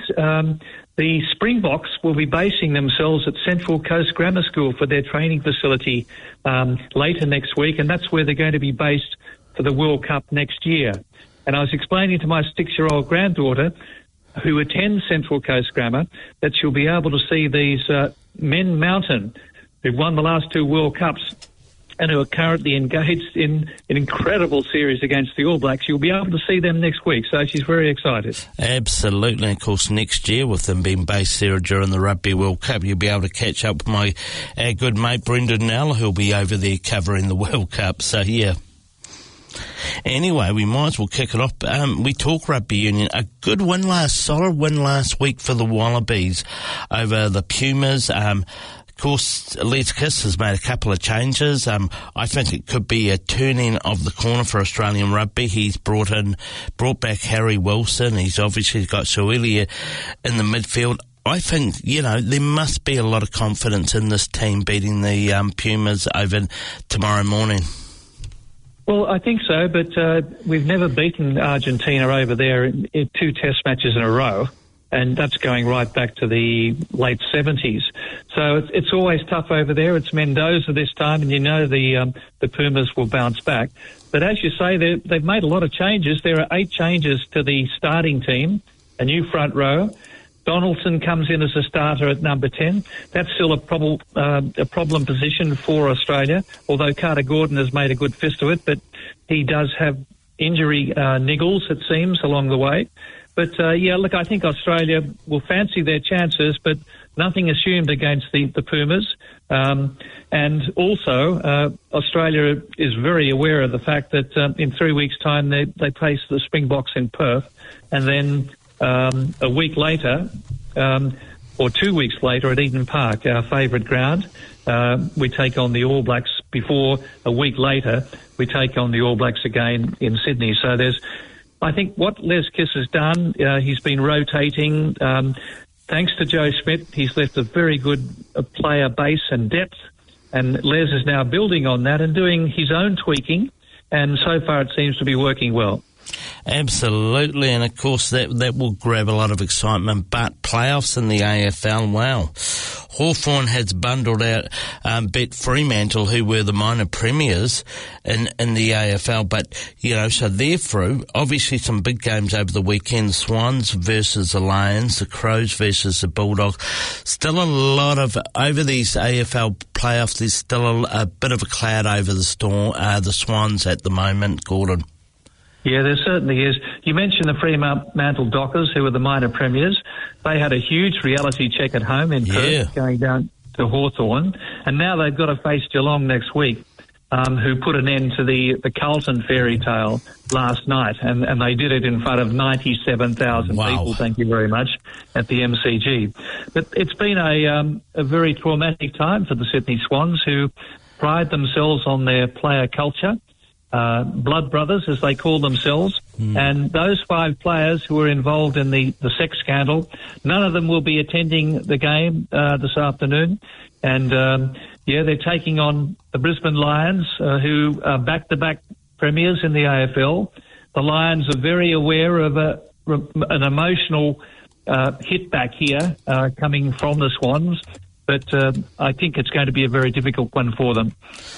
The Springboks will be basing themselves at Central Coast Grammar School for their training facility later next week, and that's where they're going to be based for the World Cup next year. And I was explaining to my 6-year-old granddaughter, who attends Central Coast Grammar, that she'll be able to see these men mountain who've won the last 2 World Cups and who are currently engaged in an incredible series against the All Blacks. You'll be able to see them next week, so she's very excited. Absolutely. And of course, next year, with them being based there during the Rugby World Cup, you'll be able to catch up with our good mate Brendan Nell, who'll be over there covering the World Cup. So, yeah. Anyway, we might as well kick it off. We talk rugby union. A good win solid win last week for the Wallabies over the Pumas. Of course, Les Kiss has made a couple of changes. I think it could be a turning of the corner for Australian rugby. He's brought back Harry Wilson. He's obviously got Suelia in the midfield. I think, there must be a lot of confidence in this team beating the Pumas over tomorrow morning. Well, I think so, but we've never beaten Argentina over there in 2 test matches in a row, and that's going right back to the late 70s. So it's always tough over there. It's Mendoza this time, and the Pumas will bounce back. But as you say, they've made a lot of changes. There are 8 changes to the starting team, a new front row. Donaldson comes in as a starter at number 10. That's still a problem position for Australia, although Carter Gordon has made a good fist of it, but he does have injury niggles, it seems, along the way. But, look, I think Australia will fancy their chances, but nothing assumed against the Pumas. And also, Australia is very aware of the fact that in 3 weeks' time they face the Springboks in Perth, and then a week later, or 2 weeks later at Eden Park, our favourite ground, we take on the All Blacks before a week later we take on the All Blacks again in Sydney. So I think what Les Kiss has done, he's been rotating. Thanks to Joe Schmidt, he's left a very good player base and depth, and Les is now building on that and doing his own tweaking, and so far it seems to be working well. Absolutely, and of course that will grab a lot of excitement. But playoffs in the AFL, wow. Hawthorn has bundled out Bet Fremantle, who were the minor premiers in the AFL, but, so they're through. Obviously some big games over the weekend, Swans versus the Lions, the Crows versus the Bulldogs. Still a lot of, over these AFL playoffs, there's still a bit of a cloud over the Swans at the moment, Gordon. Yeah, there certainly is. You mentioned the Fremantle Dockers, who were the minor premiers. They had a huge reality check at home in Perth, going down to Hawthorn, and now they've got to face Geelong next week, who put an end to the Carlton fairy tale last night, and they did it in front of 97,000 people, thank you very much, at the MCG. But it's been a very traumatic time for the Sydney Swans, who pride themselves on their player culture. Blood brothers, as they call themselves, and those 5 players who were involved in the sex scandal, none of them will be attending the game this afternoon, and they're taking on the Brisbane Lions, who are back-to-back premiers in the AFL. The Lions are very aware of an emotional hit back here coming from the Swans, but I think it's going to be a very difficult one for them.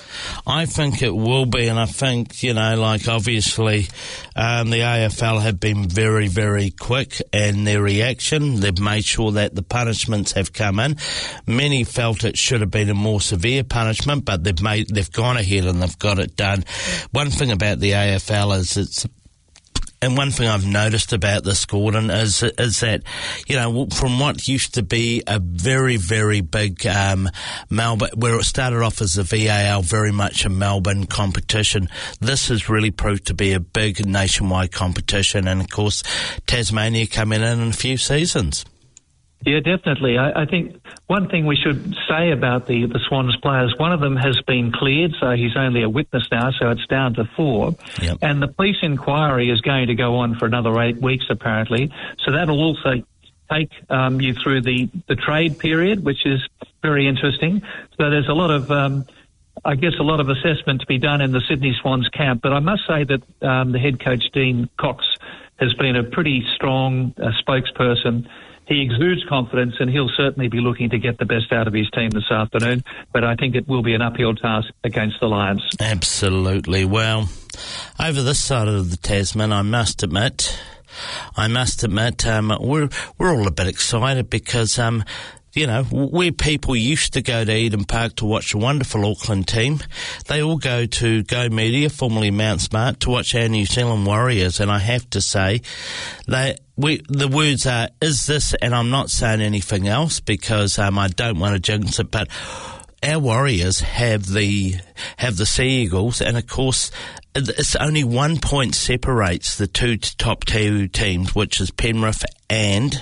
I think it will be, and I think, obviously the AFL have been very, very quick in their reaction. They've made sure that the punishments have come in. Many felt it should have been a more severe punishment, but they've gone ahead and they've got it done. One thing about the AFL is and one thing I've noticed about this, Gordon, is that, from what used to be a very, very big Melbourne, where it started off as the VAL, very much a Melbourne competition, this has really proved to be a big nationwide competition, and of course Tasmania coming in a few seasons. Yeah, definitely. I think one thing we should say about the Swans players, one of them has been cleared, so he's only a witness now, so it's down to 4. Yep. And the police inquiry is going to go on for another 8 weeks, apparently. So that'll also take you through the trade period, which is very interesting. So there's a lot of, a lot of assessment to be done in the Sydney Swans camp. But I must say that the head coach, Dean Cox, has been a pretty strong spokesperson. He exudes confidence, and he'll certainly be looking to get the best out of his team this afternoon. But I think it will be an uphill task against the Lions. Absolutely. Well, over this side of the Tasman, I must admit, we're all a bit excited because where people used to go to Eden Park to watch a wonderful Auckland team, they all go to Go Media, formerly Mount Smart, to watch our New Zealand Warriors. And I have to say, the words are, is this, and I'm not saying anything else because I don't want to jinx it, but our Warriors have the Sea Eagles, and of course it's only 1 point separates the top two teams, which is Penrith and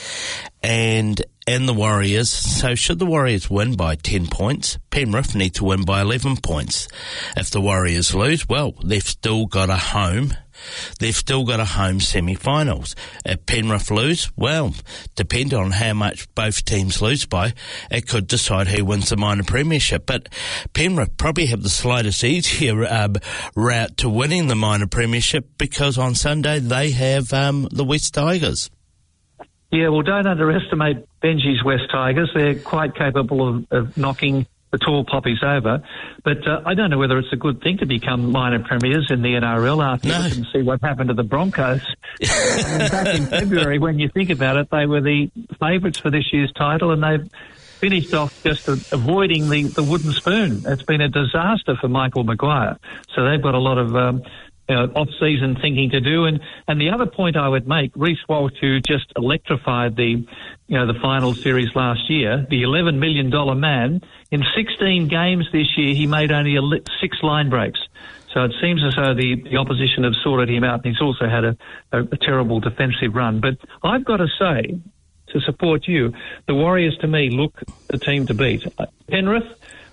the Warriors. So should the Warriors win by 10 points, Penrith need to win by 11 points. If the Warriors lose, well, they've still got a home semi-finals. If Penrith lose, well, depending on how much both teams lose by, it could decide who wins the minor premiership. But Penrith probably have the slightest easier route to winning the minor premiership because on Sunday they have the West Tigers. Yeah, well, don't underestimate Benji's West Tigers. They're quite capable of knocking the tall poppies over. But I don't know whether it's a good thing to become minor premiers in the NRL after you look and see what happened to the Broncos. Back in February, when you think about it, they were the favourites for this year's title, and they've finished off just avoiding the wooden spoon. It's been a disaster for Michael Maguire. So they've got a lot of off-season thinking to do. And the other point I would make, Reece Walsh, who just electrified the final series last year, the $11 million man, in 16 games this year, he made only 6 line breaks. So it seems as though the opposition have sorted him out, and he's also had a terrible defensive run. But I've got to say, to support you, the Warriors, to me, look the team to beat. Penrith,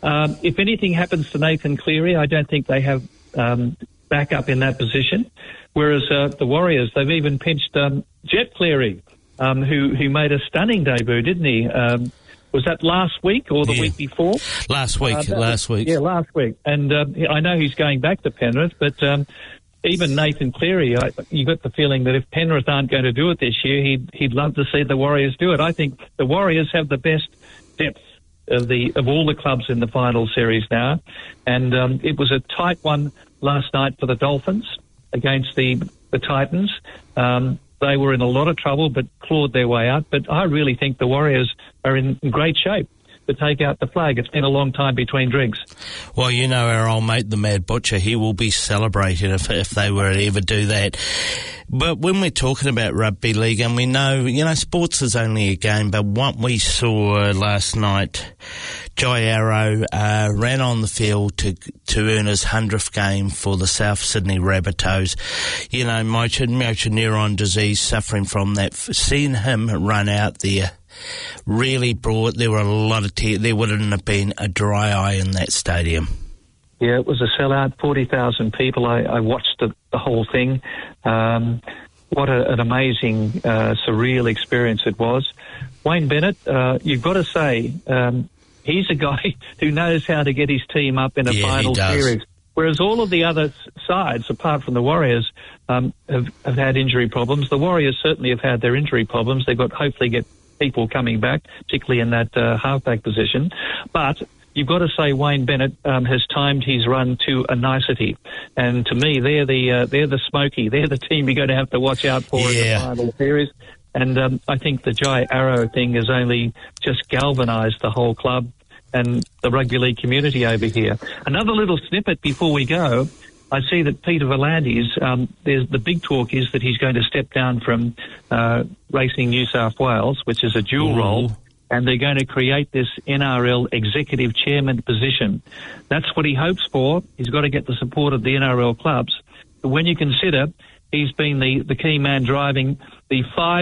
If anything happens to Nathan Cleary, I don't think they have backup in that position. Whereas the Warriors, they've even pinched Jet Cleary, who made a stunning debut, didn't he? Was that last week or the week before? Last week. Yeah, last week. And I know he's going back to Penrith, but even Nathan Cleary, you got the feeling that if Penrith aren't going to do it this year, he'd love to see the Warriors do it. I think the Warriors have the best depth of all the clubs in the final series now, and it was a tight one last night for the Dolphins against the Titans. They were in a lot of trouble but clawed their way out. But I really think the Warriors are in great shape to take out the flag. It's been a long time between drinks. Well, you know our old mate, the Mad Butcher, he will be celebrating if they were to ever do that. But when we're talking about rugby league, and we know, sports is only a game, but what we saw last night, Jai Arrow ran on the field to earn his 100th game for the South Sydney Rabbitohs. Motor neuron disease, suffering from that. Seeing him run out there really brought, there were a lot of tears. There wouldn't have been a dry eye in that stadium. Yeah, it was a sellout, 40,000 people. I watched the whole thing. What an amazing, surreal experience it was. Wayne Bennett, you've got to say, he's a guy who knows how to get his team up in a final series. Whereas all of the other sides, apart from the Warriors, have had injury problems. The Warriors certainly have had their injury problems. They've got hopefully get people coming back, particularly in that halfback position. But you've got to say Wayne Bennett has timed his run to a nicety. And to me, they're the Smoky. They're the team you're going to have to watch out for in the final series. And I think the Jai Arrow thing has only just galvanised the whole club and the rugby league community over here. Another little snippet before we go. I see that Peter V'landys, there's the big talk is that he's going to step down from Racing New South Wales, which is a dual role, and they're going to create this NRL executive chairman position. That's what he hopes for. He's got to get the support of the NRL clubs. But when you consider he's been the key man driving the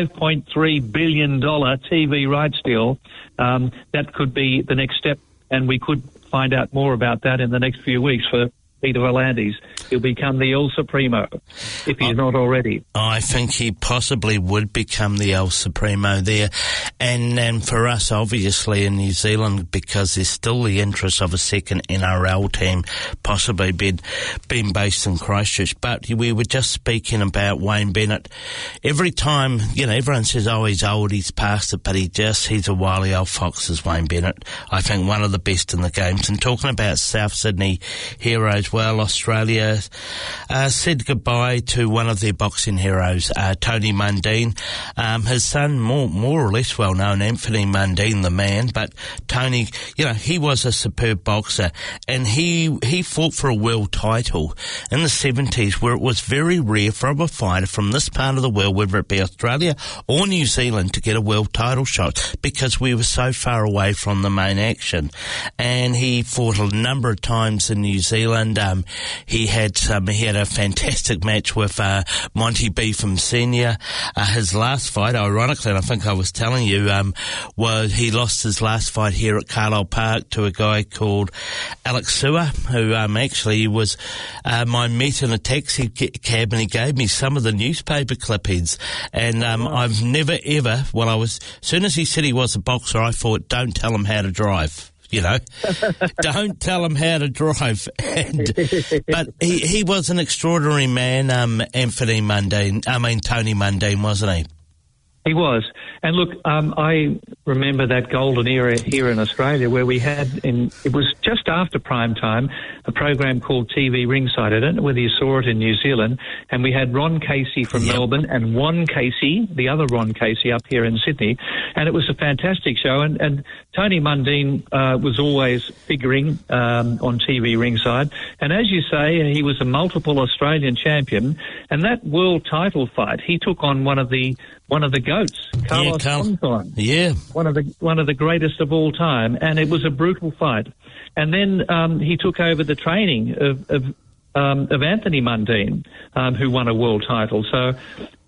$5.3 billion TV rights deal, that could be the next step, and we could find out more about that in the next few weeks for Peter V'landys. He'll become the El Supremo, if he's not already. I think he possibly would become the El Supremo there. And for us, obviously, in New Zealand, because there's still the interest of a second NRL team possibly being based in Christchurch. But we were just speaking about Wayne Bennett. Every time, everyone says, oh, he's old, he's past it, but he's a wily old fox, is Wayne Bennett. I think one of the best in the games. And talking about South Sydney heroes, well, Australia said goodbye to one of their boxing heroes, Tony Mundine. His son, more or less well known, Anthony Mundine, the man, but Tony, he was a superb boxer, and he fought for a world title in the 70s, where it was very rare for a fighter from this part of the world, whether it be Australia or New Zealand, to get a world title shot, because we were so far away from the main action. And he fought a number of times in New Zealand. He had a fantastic match with Monty Beetham Senior. His last fight, ironically, and I think I was telling you, was he lost his last fight here at Carlisle Park to a guy called Alex Sewer, who actually was my mate in a taxi cab, and he gave me some of the newspaper clippings. And I've never ever, as soon as he said he was a boxer, I thought, don't tell him how to drive. Don't tell him how to drive. But he was an extraordinary man, Tony Mundine, wasn't he? He was. And look, I remember that golden era here in Australia where we had, it was just after prime time, a program called TV Ringside. I don't know whether you saw it in New Zealand. And we had Ron Casey from Melbourne and Juan Casey, the other Ron Casey, up here in Sydney. And it was a fantastic show. And Tony Mundine was always figuring on TV Ringside. And as you say, he was a multiple Australian champion. And that world title fight, he took on one of the goats, Carlos Fonson. Yeah, one of the greatest of all time, and it was a brutal fight. And then he took over the training of Anthony Mundine, who won a world title. So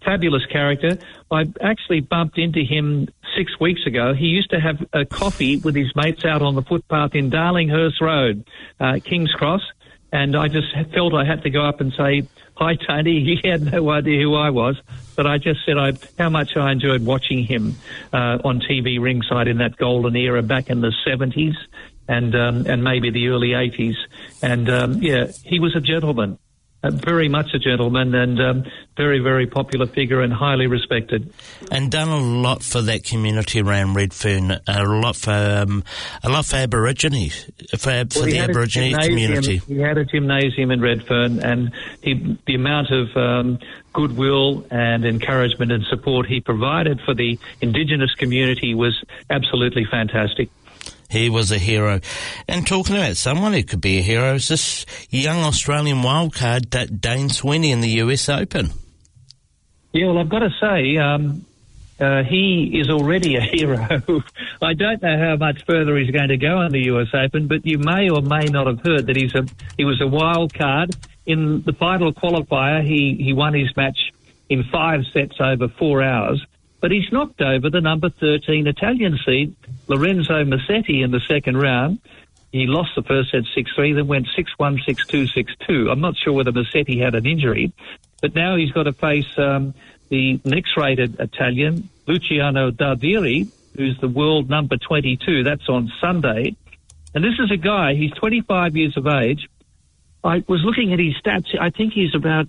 fabulous character. I actually bumped into him 6 weeks ago. He used to have a coffee with his mates out on the footpath in Darlinghurst Road, King's Cross, and I just felt I had to go up and say, "Hi, Tony." He had no idea who I was, but I just said how much I enjoyed watching him on TV ringside in that golden era back in the 70s and maybe the early 80s. And, he was a gentleman. Very much a gentleman and very, very popular figure and highly respected. And done a lot for that community around Redfern, a lot for Aborigines, for the Aborigine community. He had a gymnasium in Redfern, and the amount of goodwill and encouragement and support he provided for the Indigenous community was absolutely fantastic. He was a hero. And talking about someone who could be a hero is this young Australian wildcard, Dane Sweeney, in the US Open. Yeah, well, I've got to say, he is already a hero. I don't know how much further he's going to go in the US Open, but you may or may not have heard that he was a wild card. In the final qualifier, he won his match in 5 sets over 4 hours. But he's knocked over the number 13 Italian seed, Lorenzo Musetti, in the second round. He lost the first set 6-3, then went 6-1, 6-2, 6-2. I'm not sure whether Musetti had an injury, but now he's got to face the next-rated Italian, Luciano Dardiri, who's the world number 22. That's on Sunday. And this is a guy, he's 25 years of age. I was looking at his stats. I think he's about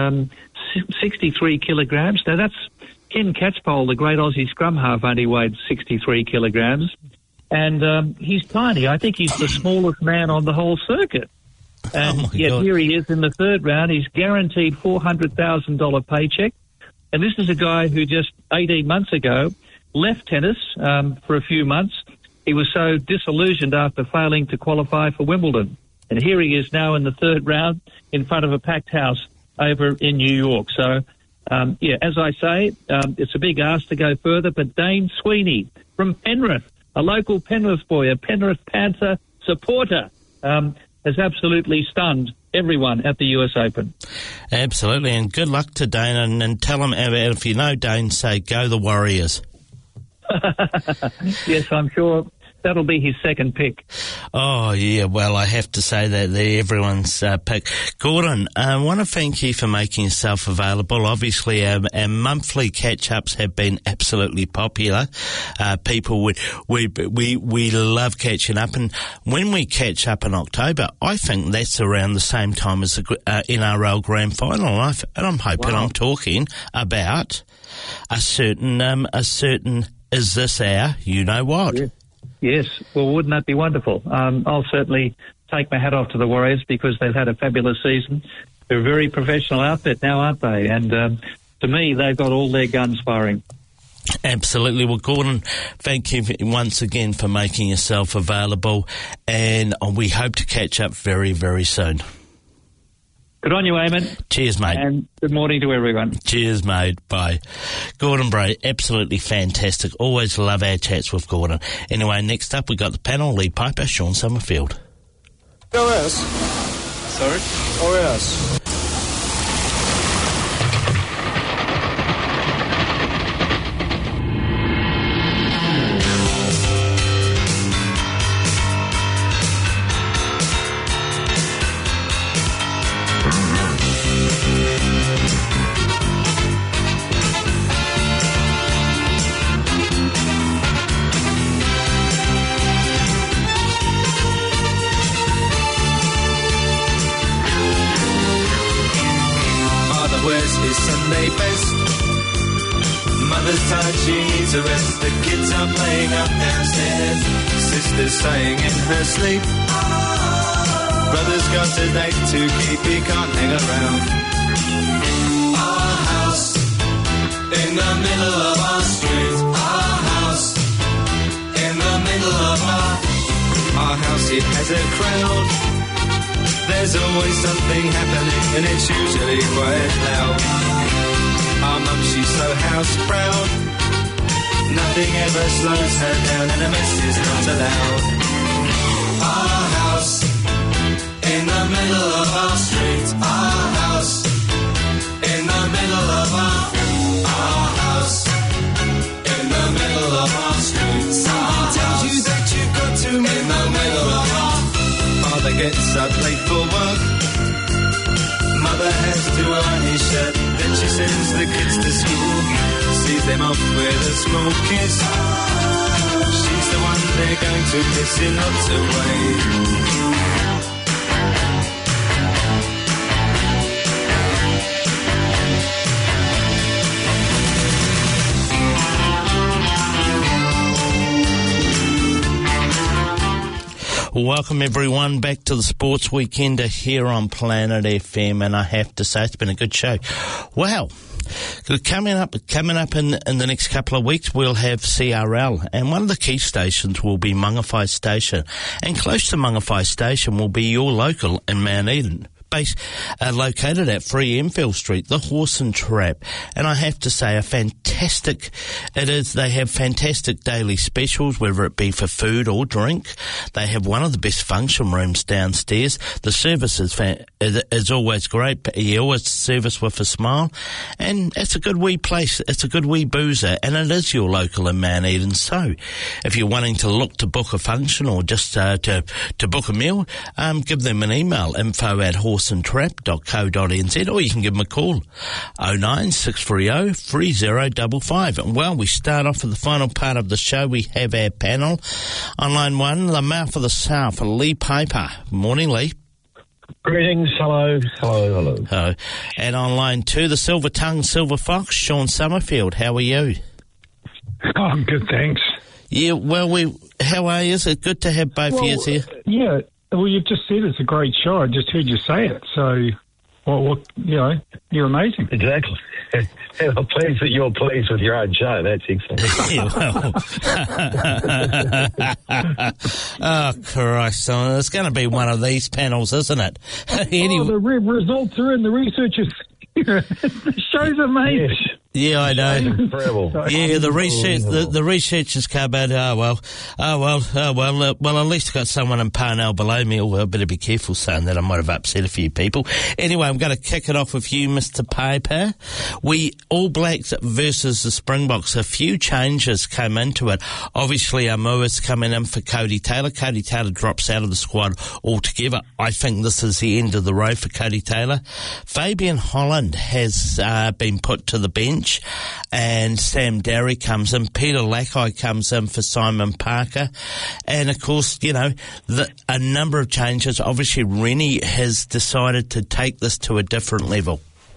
63 kilograms. Now, that's Ken Catchpole, the great Aussie scrum half, only weighed 63 kilograms. And he's tiny. I think he's the smallest man on the whole circuit. And yet here he is in the third round. He's guaranteed $400,000 paycheck. And this is a guy who just 18 months ago left tennis for a few months. He was so disillusioned after failing to qualify for Wimbledon. And here he is now in the third round in front of a packed house over in New York. So, as I say, it's a big ask to go further, but Dane Sweeney from Penrith, a local Penrith boy, a Penrith Panther supporter, has absolutely stunned everyone at the US Open. Absolutely, and good luck to Dane, and tell him, if you know Dane, say, go the Warriors. Yes, I'm sure that'll be his second pick. Oh, yeah, well, I have to say that they're everyone's pick. Gordon, I want to thank you for making yourself available. Obviously, our monthly catch-ups have been absolutely popular. People we love catching up, and when we catch up in October, I think that's around the same time as the NRL Grand Final, and I'm hoping I'm talking about a certain is this our you-know-what? Yeah. Yes, well, wouldn't that be wonderful? I'll certainly take my hat off to the Warriors because they've had a fabulous season. They're a very professional outfit now, aren't they? And to me, they've got all their guns firing. Absolutely. Well, Gordon, thank you once again for making yourself available, and we hope to catch up very, very soon. Good on you, Eamon. Cheers, mate. And good morning to everyone. Cheers, mate. Bye. Gordon Bray, absolutely fantastic. Always love our chats with Gordon. Anyway, next up, we got the panel lead piper, Sean Summerfield. OS. Sorry? OS. Sunday best. Mother's tired, she needs a rest. The kids are playing up downstairs. Sister's saying in her sleep. Brother's got a date to keep, he can't hang around. Our house in the middle of our street. Our house in the middle of our house. It has a crowd. There's always something happening, and it's usually quite loud. Our mum, she's so house proud. Nothing ever slows her down, and a mess is not allowed. Our house in the middle of our street. Our house in the middle of our gets up late for work. Mother has to iron his shirt, then she sends the kids to school, sees them off with a small kiss. She's the one they're going to miss in lots of ways. Welcome everyone back to the Sports Weekender here on Planet FM, and I have to say it's been a good show. Wow. Coming up in the next couple of weeks, we'll have CRL, and one of the key stations will be Mangawhai Station, and close to Mangawhai Station will be your local in Mount Eden. Located at 3 Enfield Street, the Horse and Trap. And I have to say, they have fantastic daily specials, whether it be for food or drink. They have one of the best function rooms downstairs. The service is always great. You always service with a smile. And it's a good wee place. It's a good wee boozer. And it is your local in Mount Eden. So, if you're wanting to look to book a function or just to book a meal, give them an email, info@horseandtrap.co.nz, or you can give them a call, 09630 3055. And while we start off with the final part of the show, we have our panel. On line 1, the mouth of the South, Lee Piper. Morning, Lee. Greetings, hello. And on line 2, the silver tongue, silver fox, Sean Summerfield. How are you? Oh, I'm good, thanks. Yeah, well, how are you? Is it good to have both of you here? Yeah, well, you've just said it's a great show. I just heard you say it. So, you're amazing. Exactly. And I'm pleased that you're pleased with your own show. That's excellent. Oh, Christ. It's going to be one of these panels, isn't it? Anyway. The results are in. The research is here. The show's amazing. Yes. Yeah, I know. Incredible. Yeah, the research has come out. Well, at least I've got someone in Parnell below me. I better be careful saying that. I might have upset a few people. Anyway, I'm going to kick it off with you, Mr. Piper. All Blacks versus the Springboks. A few changes came into it. Obviously, Amua's coming in for Cody Taylor. Cody Taylor drops out of the squad altogether. I think this is the end of the road for Cody Taylor. Fabian Holland has been put to the bench, and Sam Darry comes in. Peter Lakai comes in for Simon Parker. And, of course, a number of changes. Obviously, Rennie has decided to take this to a different level.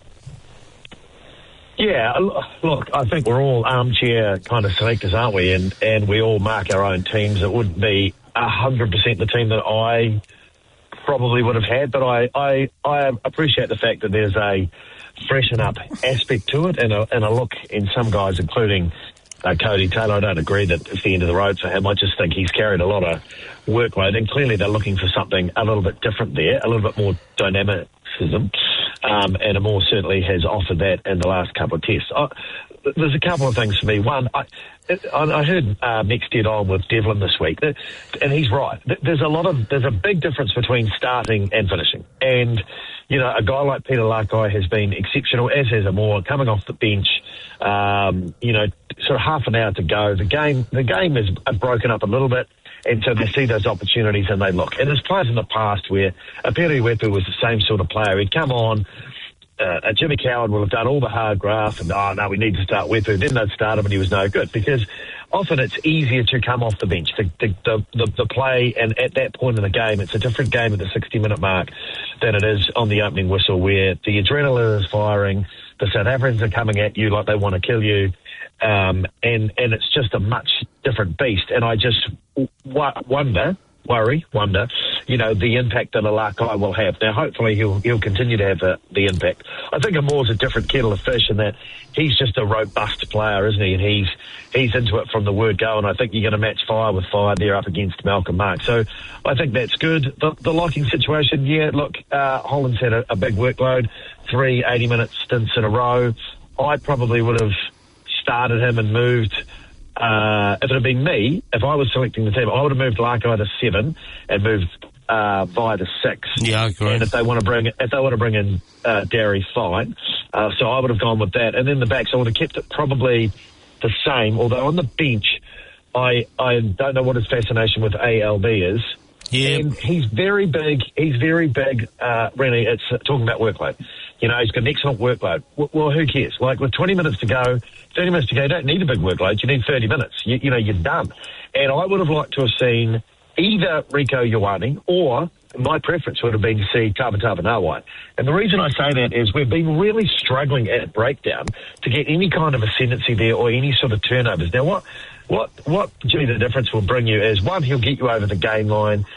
Yeah, look, I think we're all armchair kind of selectors, aren't we? And we all mark our own teams. It wouldn't be 100% the team that I probably would have had, but I appreciate the fact that there's a freshen up aspect to it and a look in some guys, including Cody Taylor. I don't agree that it's the end of the road for him. I just think he's carried a lot of workload, and clearly they're looking for something a little bit different there, a little bit more dynamicism, and Amor certainly has offered that in the last couple of tests. There's a couple of things for me. One, I heard Mick get on with Devlin this week, and he's right. There's a big difference between starting and finishing, and a guy like Peter Lakai has been exceptional, as has Amor, coming off the bench. Sort of half an hour to go. The game is broken up a little bit, and so they see those opportunities and they look. And there's players in the past where Piri Wepu was the same sort of player. He'd come on. Jimmy Coward will have done all the hard graft and, we need to start Wepu. Then they'd start him and he was no good, because often it's easier to come off the bench. The play, and at that point in the game, it's a different game at the 60-minute mark than it is on the opening whistle, where the adrenaline is firing, the South Africans are coming at you like they want to kill you, and it's just a much different beast. And I just wonder, the impact that a Lakai will have. Now, hopefully he'll continue to have the impact. I think Amor's a different kettle of fish in that he's just a robust player, isn't he? And he's into it from the word go, and I think you're going to match fire with fire there up against Malcolm Mark. So I think that's good. The locking situation, Holland's had a big workload, 3 80-minute stints in a row. I probably would have started him and moved. If it had been me, if I was selecting the team, I would have moved Lakai to 7 and moved Via to 6. Yeah, I agree. And if they want to bring in Darry, fine. So I would have gone with that. And then the backs, I would have kept it probably the same. Although on the bench, I don't know what his fascination with ALB is. Yeah. And he's very big. Really, it's talking about workload. You know, he's got an excellent workload. Well, who cares? Like, with 20 minutes to go, 30 minutes to go, you don't need a big workload. You need 30 minutes. You know, you're done. And I would have liked to have seen either Rieko Ioane, or my preference would have been to see Tavatava Nawai. And the reason I say that is we've been really struggling at breakdown to get any kind of ascendancy there or any sort of turnovers. Now, what Jimmy the difference will bring you is, one, he'll get you over the game line,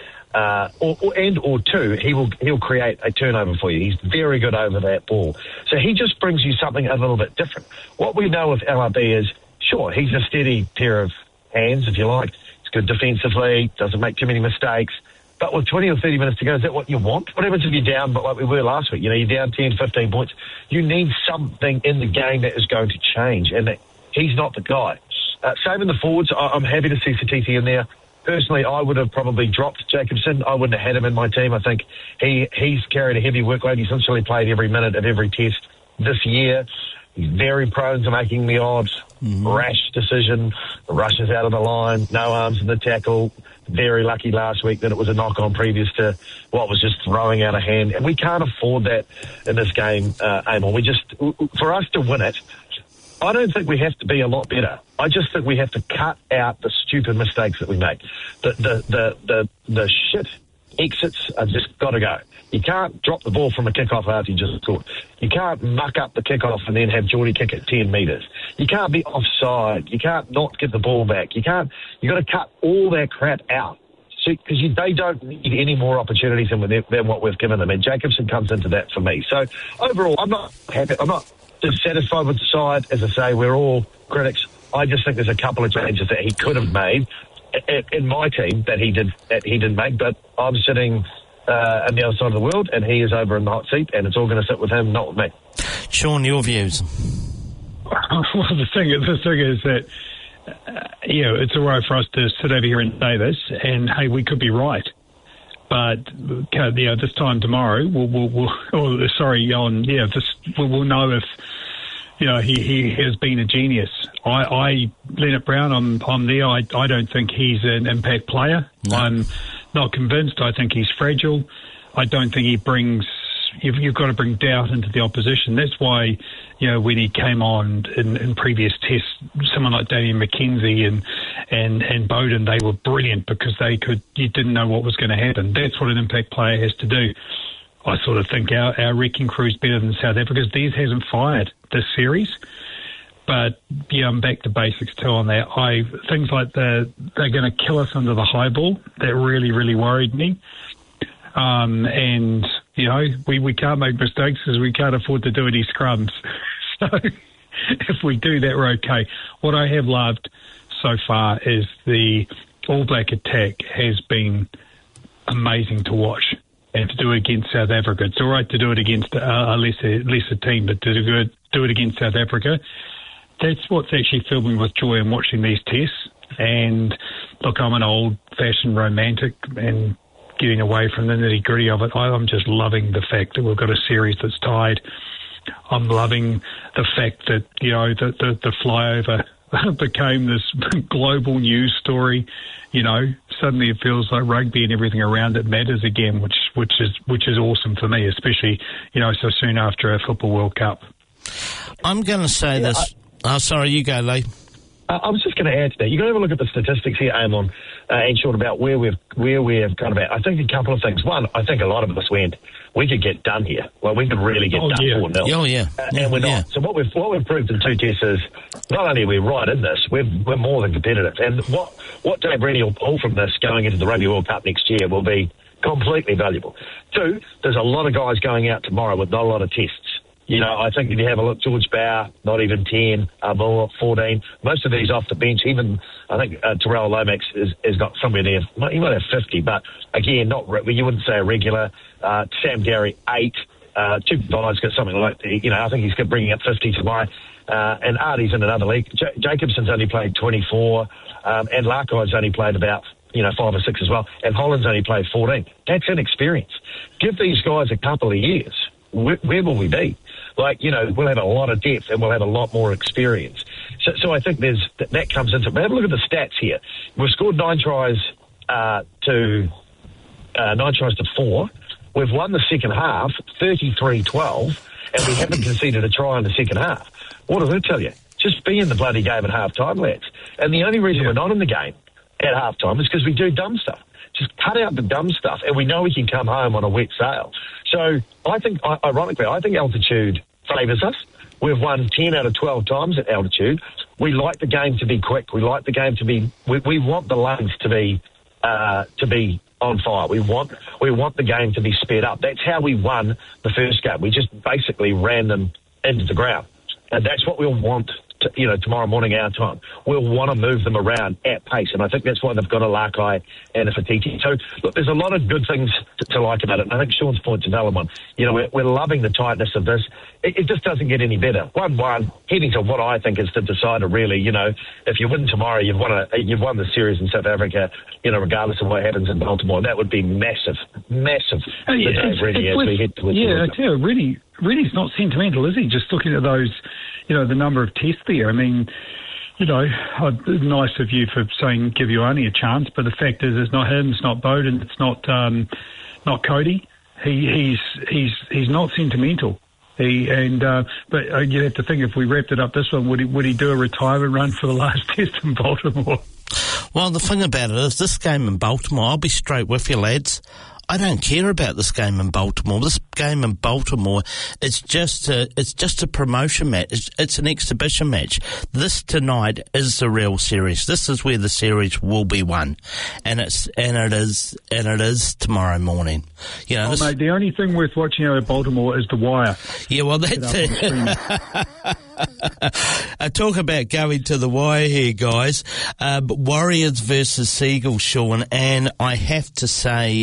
or two, he'll create a turnover for you. He's very good over that ball. So he just brings you something a little bit different. What we know of LRB is, sure, he's a steady pair of hands, if you like. He's good defensively, doesn't make too many mistakes. But with 20 or 30 minutes to go, is that what you want? What happens if you're down, but like we were last week? You know, you're down 10, 15 points. You need something in the game that is going to change, and he's not the guy. Same in the forwards. I'm happy to see Satiti in there. Personally, I would have probably dropped Jacobson. I wouldn't have had him in my team. I think he's carried a heavy workload. He's literally played every minute of every test this year. He's very prone to making the odd rash decision, rushes out of the line, no arms in the tackle. Very lucky last week that it was a knock-on previous to what was just throwing out of hand. And we can't afford that in this game, Amon. For us to win it, I don't think we have to be a lot better. I just think we have to cut out the stupid mistakes that we make. The shit exits have just got to go. You can't drop the ball from a kick-off after you just scored. You can't muck up the kick-off and then have Geordie kick it 10 metres. You can't be offside. You can't not get the ball back. You got to cut all that crap out. Because they don't need any more opportunities than what we've given them. And Jacobson comes into that for me. So overall, I'm not happy. I'm not dissatisfied with the side. As I say, we're all critics. I just think there's a couple of changes that he could have made in my team that he didn't make. But I'm sitting on the other side of the world, and he is over in the hot seat, and it's all going to sit with him, not with me. Sean, your views? Well, the thing is that it's all right for us to sit over here and say this, and hey, we could be right. But this time tomorrow, we'll know if he has been a genius. Leonard Brown, I'm there. I don't think he's an impact player. No. I'm not convinced. I think he's fragile. I don't think he brings. You've got to bring doubt into the opposition. That's why, when he came on in previous tests, someone like Damian McKenzie and Bowden, they were brilliant because you didn't know what was going to happen. That's what an impact player has to do. I sort of think our wrecking crew's better than South Africa's. Theirs hasn't fired this series. But, I'm back to basics too on that. Things like they're going to kill us under the high ball, that really, really worried me. We can't make mistakes because we can't afford to do any scrums. So if we do that, we're okay. What I have loved so far is the All Black attack has been amazing to watch. And to do it against South Africa. It's all right to do it against a lesser team, but to do it against South Africa, that's what's actually filled me with joy in watching these tests. And look, I'm an old-fashioned romantic, and getting away from the nitty-gritty of it, I'm just loving the fact that we've got a series that's tied. I'm loving the fact that, the flyover became this global news story. Suddenly it feels like rugby and everything around it matters again, which is awesome for me, especially, so soon after a Football World Cup. I'm going to say this. Sorry, you go, Lee. I was just going to add to that. You've got to have a look at the statistics here, Amon, and Sean, about where we've kind of at. I think a couple of things. One, I think a lot of us went, we could get done here. Well, we could really get done 4-0. Oh, yeah. And we're not. Yeah. So what we've proved in 2 tests is not only are we right in this, we're more than competitive. And what Dave Rennie will pull from this going into the Rugby World Cup next year will be completely valuable. 2, there's a lot of guys going out tomorrow with not a lot of tests. I think if you have a look, George Bauer, not even 10, Moore, 14. Most of these off the bench. Even, I think, Terrell Lomax has got somewhere there. He might have 50, but again, you wouldn't say a regular. Sam Gary, 8. 2 guys got something like, I think he's bringing up 50 tomorrow. And Artie's in another league. Jacobson's only played 24. And Larkhide's only played about 5 or 6 as well. And Holland's only played 14. That's inexperience. Give these guys a couple of years. Where will we be? We'll have a lot of depth and we'll have a lot more experience. So I think that comes into it. But have a look at the stats here. We've scored 9 tries to 9 tries to 4. We've won the second half 33-12, and we haven't conceded a try in the second half. What does that tell you? Just be in the bloody game at half-time, lads. And the only reason we're not in the game at half-time is because we do dumb stuff. Just cut out the dumb stuff, and we know we can come home on a wet sail. So I think, ironically, altitude favours us. We've won 10 out of 12 times at altitude. We like the game to be quick. We like the game to be... We want the lanes to be on fire. We want the game to be sped up. That's how we won the first game. We just basically ran them into the ground. And that's what we'll want tomorrow morning our time. We'll want to move them around at pace, and I think that's why they've got a Lakai and a Fatiti. So, look, there's a lot of good things to like about it, and I think Sean's point's a valid one. We're loving the tightness of this. It just doesn't get any better. 1-1, heading to what I think is the decider, really. If you win tomorrow, you've won the series in South Africa, regardless of what happens in Baltimore. That would be massive. I tell you, really, it's not sentimental, is he? Just looking at those, the number of tests there. I mean, nice of you for saying give you only a chance, but the fact is, it's not him, it's not Bowden, it's not Cody. He's not sentimental. But you have to think, if we wrapped it up this one, would he do a retirement run for the last test in Baltimore? Well, the thing about it is, this game in Baltimore, I'll be straight with you, lads. I don't care about this game in Baltimore. This game in Baltimore, it's just a promotion match. It's an exhibition match. This tonight is the real series. This is where the series will be won, and it is tomorrow morning. Mate, the only thing worth watching out of Baltimore is The Wire. Yeah, well, that's it. I talk about going to The Wire here, guys. Warriors versus Seagulls, Sean, and I have to say,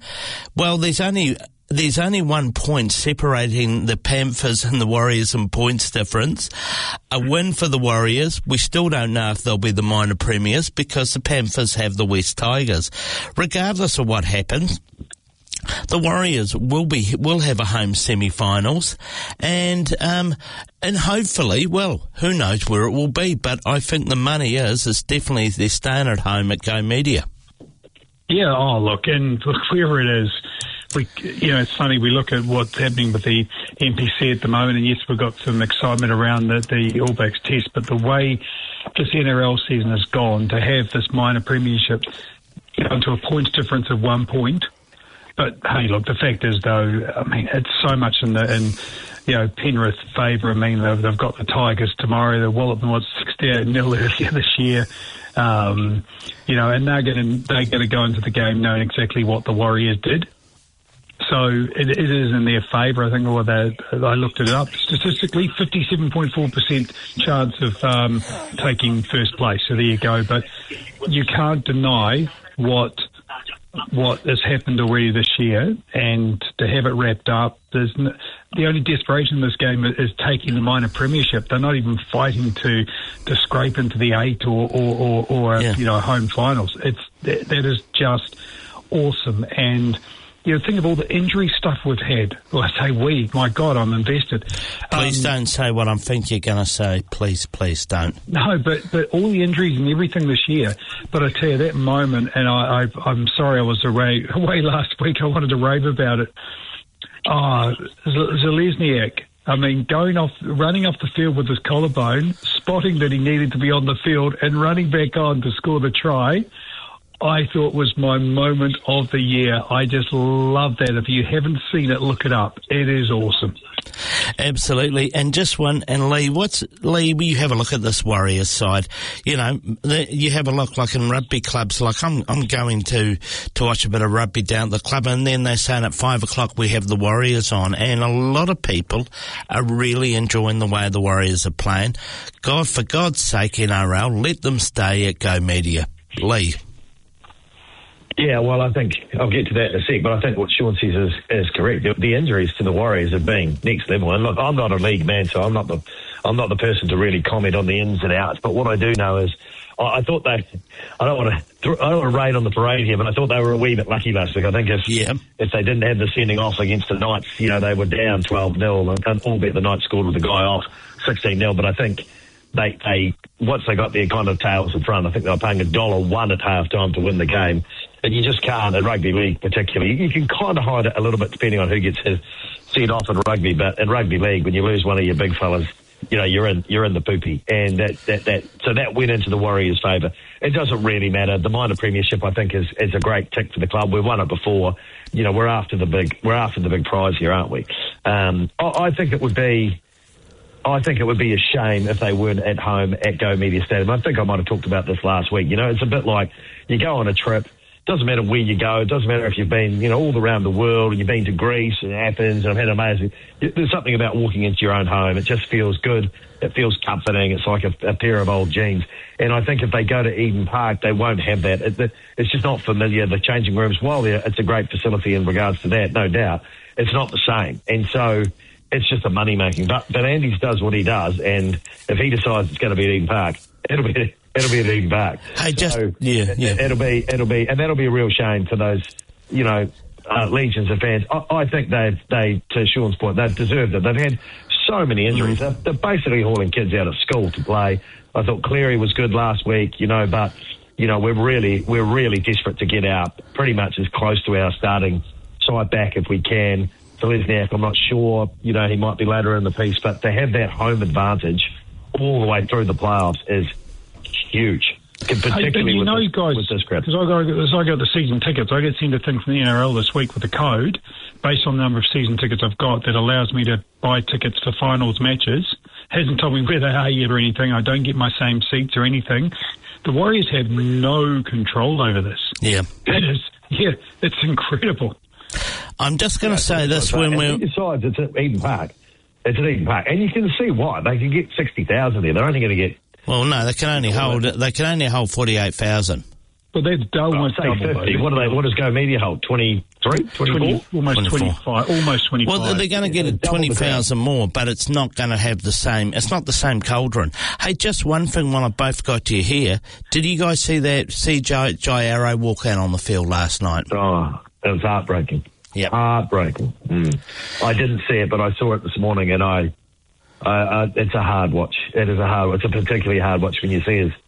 there's only 1 point separating the Panthers and the Warriors in points difference. A win for the Warriors. We still don't know if they'll be the minor premiers because the Panthers have the West Tigers. Regardless of what happens, the Warriors will have a home semi-finals, and hopefully, well, who knows where it will be, but I think the money is definitely they're staying at home at Go Media. Yeah, and whoever it is, it's funny, we look at what's happening with the NPC at the moment, and yes, we've got some excitement around the All Blacks test, but the way this NRL season has gone, to have this minor premiership down to a points difference of 1 point. But hey, look, the fact is, though, I mean, it's so much in Penrith favour. I mean, they've got the Tigers tomorrow. The Walloping was 68-0 earlier this year. And they're going to go into the game knowing exactly what the Warriors did. So it is in their favour. I think I looked it up. Statistically, 57.4% chance of taking first place. So there you go. But you can't deny what has happened already this year, and to have it wrapped up, the only desperation in this game is taking the minor premiership. They're not even fighting to scrape into the 8 or home finals. That is just awesome. And think of all the injury stuff we've had. Well, I say my God, I'm invested. Please don't say what I think you're going to say. Please don't. No, but all the injuries and everything this year. But I tell you, that moment, and I'm sorry I was away last week. I wanted to rave about it. Zalesniak. I mean, running off the field with his collarbone, spotting that he needed to be on the field, and running back on to score the try, I thought was my moment of the year. I just love that. If you haven't seen it, look it up. It is awesome. Absolutely. And just one, and Lee, you have a look at this Warriors side. You have a look like in rugby clubs, like I'm going to watch a bit of rugby down at the club, and then they're saying at 5 o'clock we have the Warriors on, and a lot of people are really enjoying the way the Warriors are playing. For God's sake, NRL, let them stay at Go Media. Lee. Yeah, well, I think I'll get to that in a sec, but I think what Sean says is correct. The injuries to the Warriors have been next level, and look, I'm not a league man, so I'm not the person to really comment on the ins and outs. But what I do know is, I thought I don't want to rain on the parade here, but I thought they were a wee bit lucky last week. I think if they didn't have the sending off against the Knights, they were down 12-0, and albeit the Knights scored with the guy off 16-0. But I think they once they got their kind of tails in front, I think they were paying $1 at half time to win the game. And you just can't in rugby league particularly. You can kind of hide it a little bit depending on who gets sent off in rugby, but in rugby league, when you lose one of your big fellas, you know, you're in the poopy. And so that went into the Warriors' favour. It doesn't really matter. The minor premiership, I think, is a great tick for the club. We've won it before. You know, we're after the big prize here, aren't we? I think it would be a shame if they weren't at home at Go Media Stadium. I think I might have talked about this last week. You know, it's a bit like you go on a trip. Doesn't matter where you go. It doesn't matter if you've been, you know, all around the world and you've been to Greece and Athens and I've had amazing. There's something about walking into your own home. It just feels good. It feels comforting. It's like a pair of old jeans. And I think if they go to Eden Park, they won't have that. It's just not familiar. The changing rooms, while it's a great facility in regards to that, no doubt, it's not the same. And so it's just a money-making. But Andy's does what he does, and if he decides it's going to be at Eden Park, it'll be at Eden Park. Hey, it'll be, and that'll be a real shame for those, you know, legions of fans. I think they, to Sean's point, they've deserved it. They've had so many injuries. They're basically hauling kids out of school to play. I thought Cleary was good last week, you know, but you know we're really desperate to get out pretty much as close to our starting side back if we can. Lesniak, I'm not sure, you know, he might be later in the piece, but to have that home advantage all the way through the playoffs is huge, particularly with this crowd. Because I got the season tickets. I get sent a thing from the NRL this week with a code based on the number of season tickets I've got that allows me to buy tickets for finals matches. Hasn't told me where they are yet or anything. I don't get my same seats or anything. The Warriors have no control over this. Yeah. It's incredible. I'm just going to say this when we're... Besides, it's at Eden Park. It's at Eden Park. And you can see why. They can get 60,000 there. They're only going to get... Well, no, they can only hold 48,000. But that's almost double. 50. What does Go Media hold? 23? 24? Almost 25. Almost 25. Well, they're going to get 20,000 more, but it's not going to have the same... It's not the same cauldron. Hey, just one thing while I both got you here. Did you guys see Jai Arrow walk out on the field last night? Oh, it was heartbreaking. Yep. Heartbreaking. I didn't see it, but I saw it this morning, and it's a hard watch. It's a particularly hard watch when you see his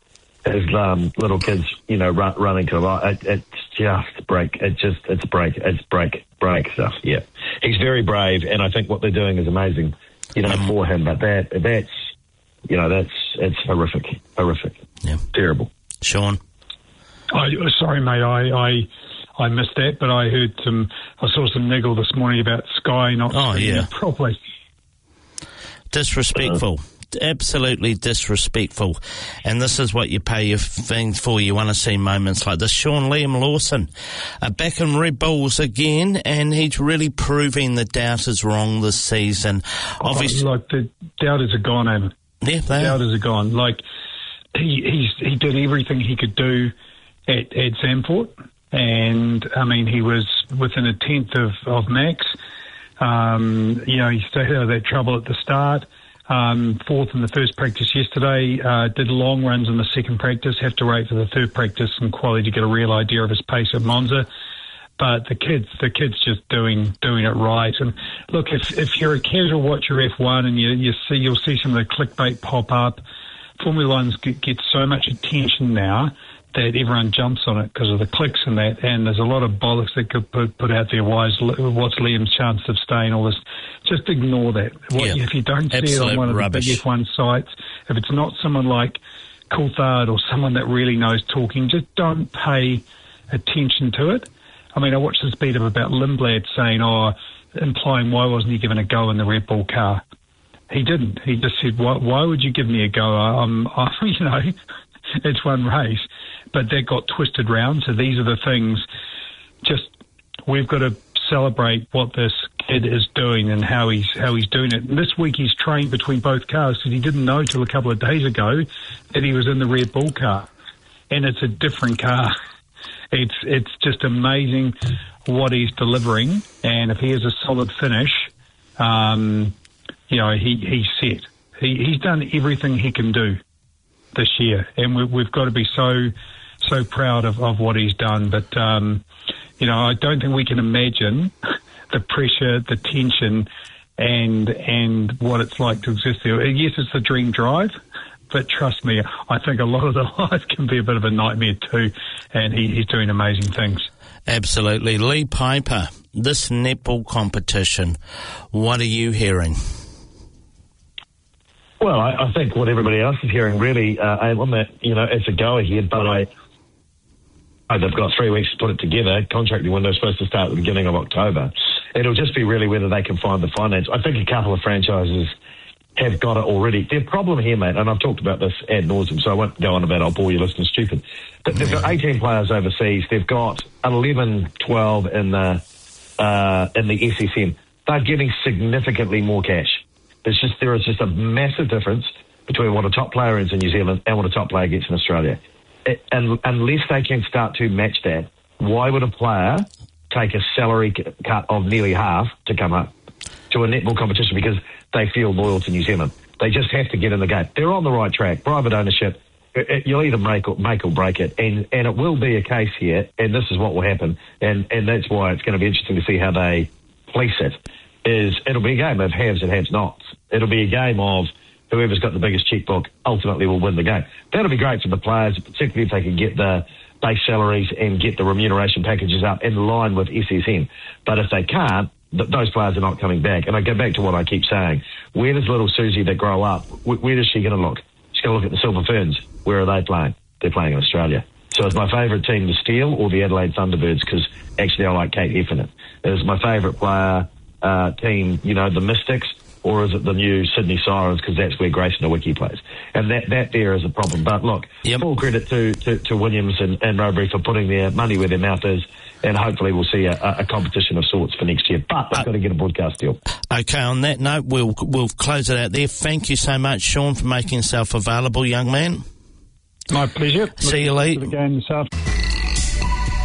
little kids, you know, running to him. It's just break. It's break stuff. Yeah, he's very brave, and I think what they're doing is amazing, you know, for him. But it's it's horrific. Yeah, terrible. Sean, sorry, mate. I missed that, but I saw some niggle this morning about Sky not streaming it properly. Disrespectful. Absolutely disrespectful. And this is what you pay your things for. You want to see moments like this. Liam Lawson back in Red Bulls again, and he's really proving the doubters wrong this season. Obviously, like the doubters are gone, Eamon. Yeah, doubters are gone. Like he did everything he could do at Zandvoort. And, I mean, he was within a tenth of max. You know, he stayed out of that trouble at the start. Fourth in the first practice yesterday. Did long runs in the second practice. Have to wait for the third practice and quality to get a real idea of his pace at Monza. But the kid's just doing it right. And look, if you're a casual watcher F1 and you'll see some of the clickbait pop up. Formula One's get so much attention now that everyone jumps on it because of the clicks and that, and there's a lot of bollocks that could put out there. What's Liam's chance of staying? All this, just ignore that. If you don't see it on one of the big F1 sites, if it's not someone like Coulthard or someone that really knows talking, just don't pay attention to it. I mean, I watched this beat up about Lindblad saying, implying why wasn't he given a go in the Red Bull car? He didn't. He just said, why would you give me a go? You know, it's one race. But that got twisted round. So these are the things. We've got to celebrate what this kid is doing and how he's doing it. And this week he's trained between both cars because he didn't know till a couple of days ago that he was in the Red Bull car, and it's a different car. It's just amazing what he's delivering, and if he has a solid finish, you know, he's set. He's done everything he can do this year, and we've got to be so proud of what he's done. But you know, I don't think we can imagine the pressure, the tension, and what it's like to exist there. Yes, it's the dream drive, but trust me, I think a lot of the live can be a bit of a nightmare too, and he's doing amazing things. Absolutely. Lee Piper, this netball competition, what are you hearing? Well, I think what everybody else is hearing really, it's a go-ahead, but they've got 3 weeks to put it together. Contracting window is supposed to start at the beginning of October. It'll just be really whether they can find the finance. I think a couple of franchises have got it already. Their problem here, mate, and I've talked about this ad nauseum, so I won't go on about it. I'll bore your listeners stupid. But they've got 18 players overseas. They've got 11, 12 in the SSM. They're getting significantly more cash. There is just a massive difference between what a top player is in New Zealand and what a top player gets in Australia. And unless they can start to match that, why would a player take a salary cut of nearly half to come up to a netball competition because they feel loyal to New Zealand? They just have to get in the game. They're on the right track. Private ownership, you'll either make or break it. And it will be a case here, and this is what will happen, and that's why it's going to be interesting to see how they police it, it'll be a game of haves and have-nots. It'll be a game of whoever's got the biggest checkbook ultimately will win the game. That'll be great for the players, particularly if they can get the base salaries and get the remuneration packages up in line with SSN. But if they can't, those players are not coming back. And I go back to what I keep saying. Where does little Susie that grow up, where is she going to look? She's going to look at the Silver Ferns. Where are they playing? They're playing in Australia. So it's my favourite team to steal, or the Adelaide Thunderbirds, because actually I like Kate Heffernan. Is my favourite player team, the Mystics, or is it the new Sydney Sirens, because that's where Grayson Nowicki plays? And that there is a problem. But look, full credit to Williams and Rowbury for putting their money where their mouth is, and hopefully we'll see a competition of sorts for next year. But they've got to get a broadcast deal. Okay, on that note, we'll close it out there. Thank you so much, Sean, for making yourself available, young man. My pleasure. See you, Lee. The game this afternoon.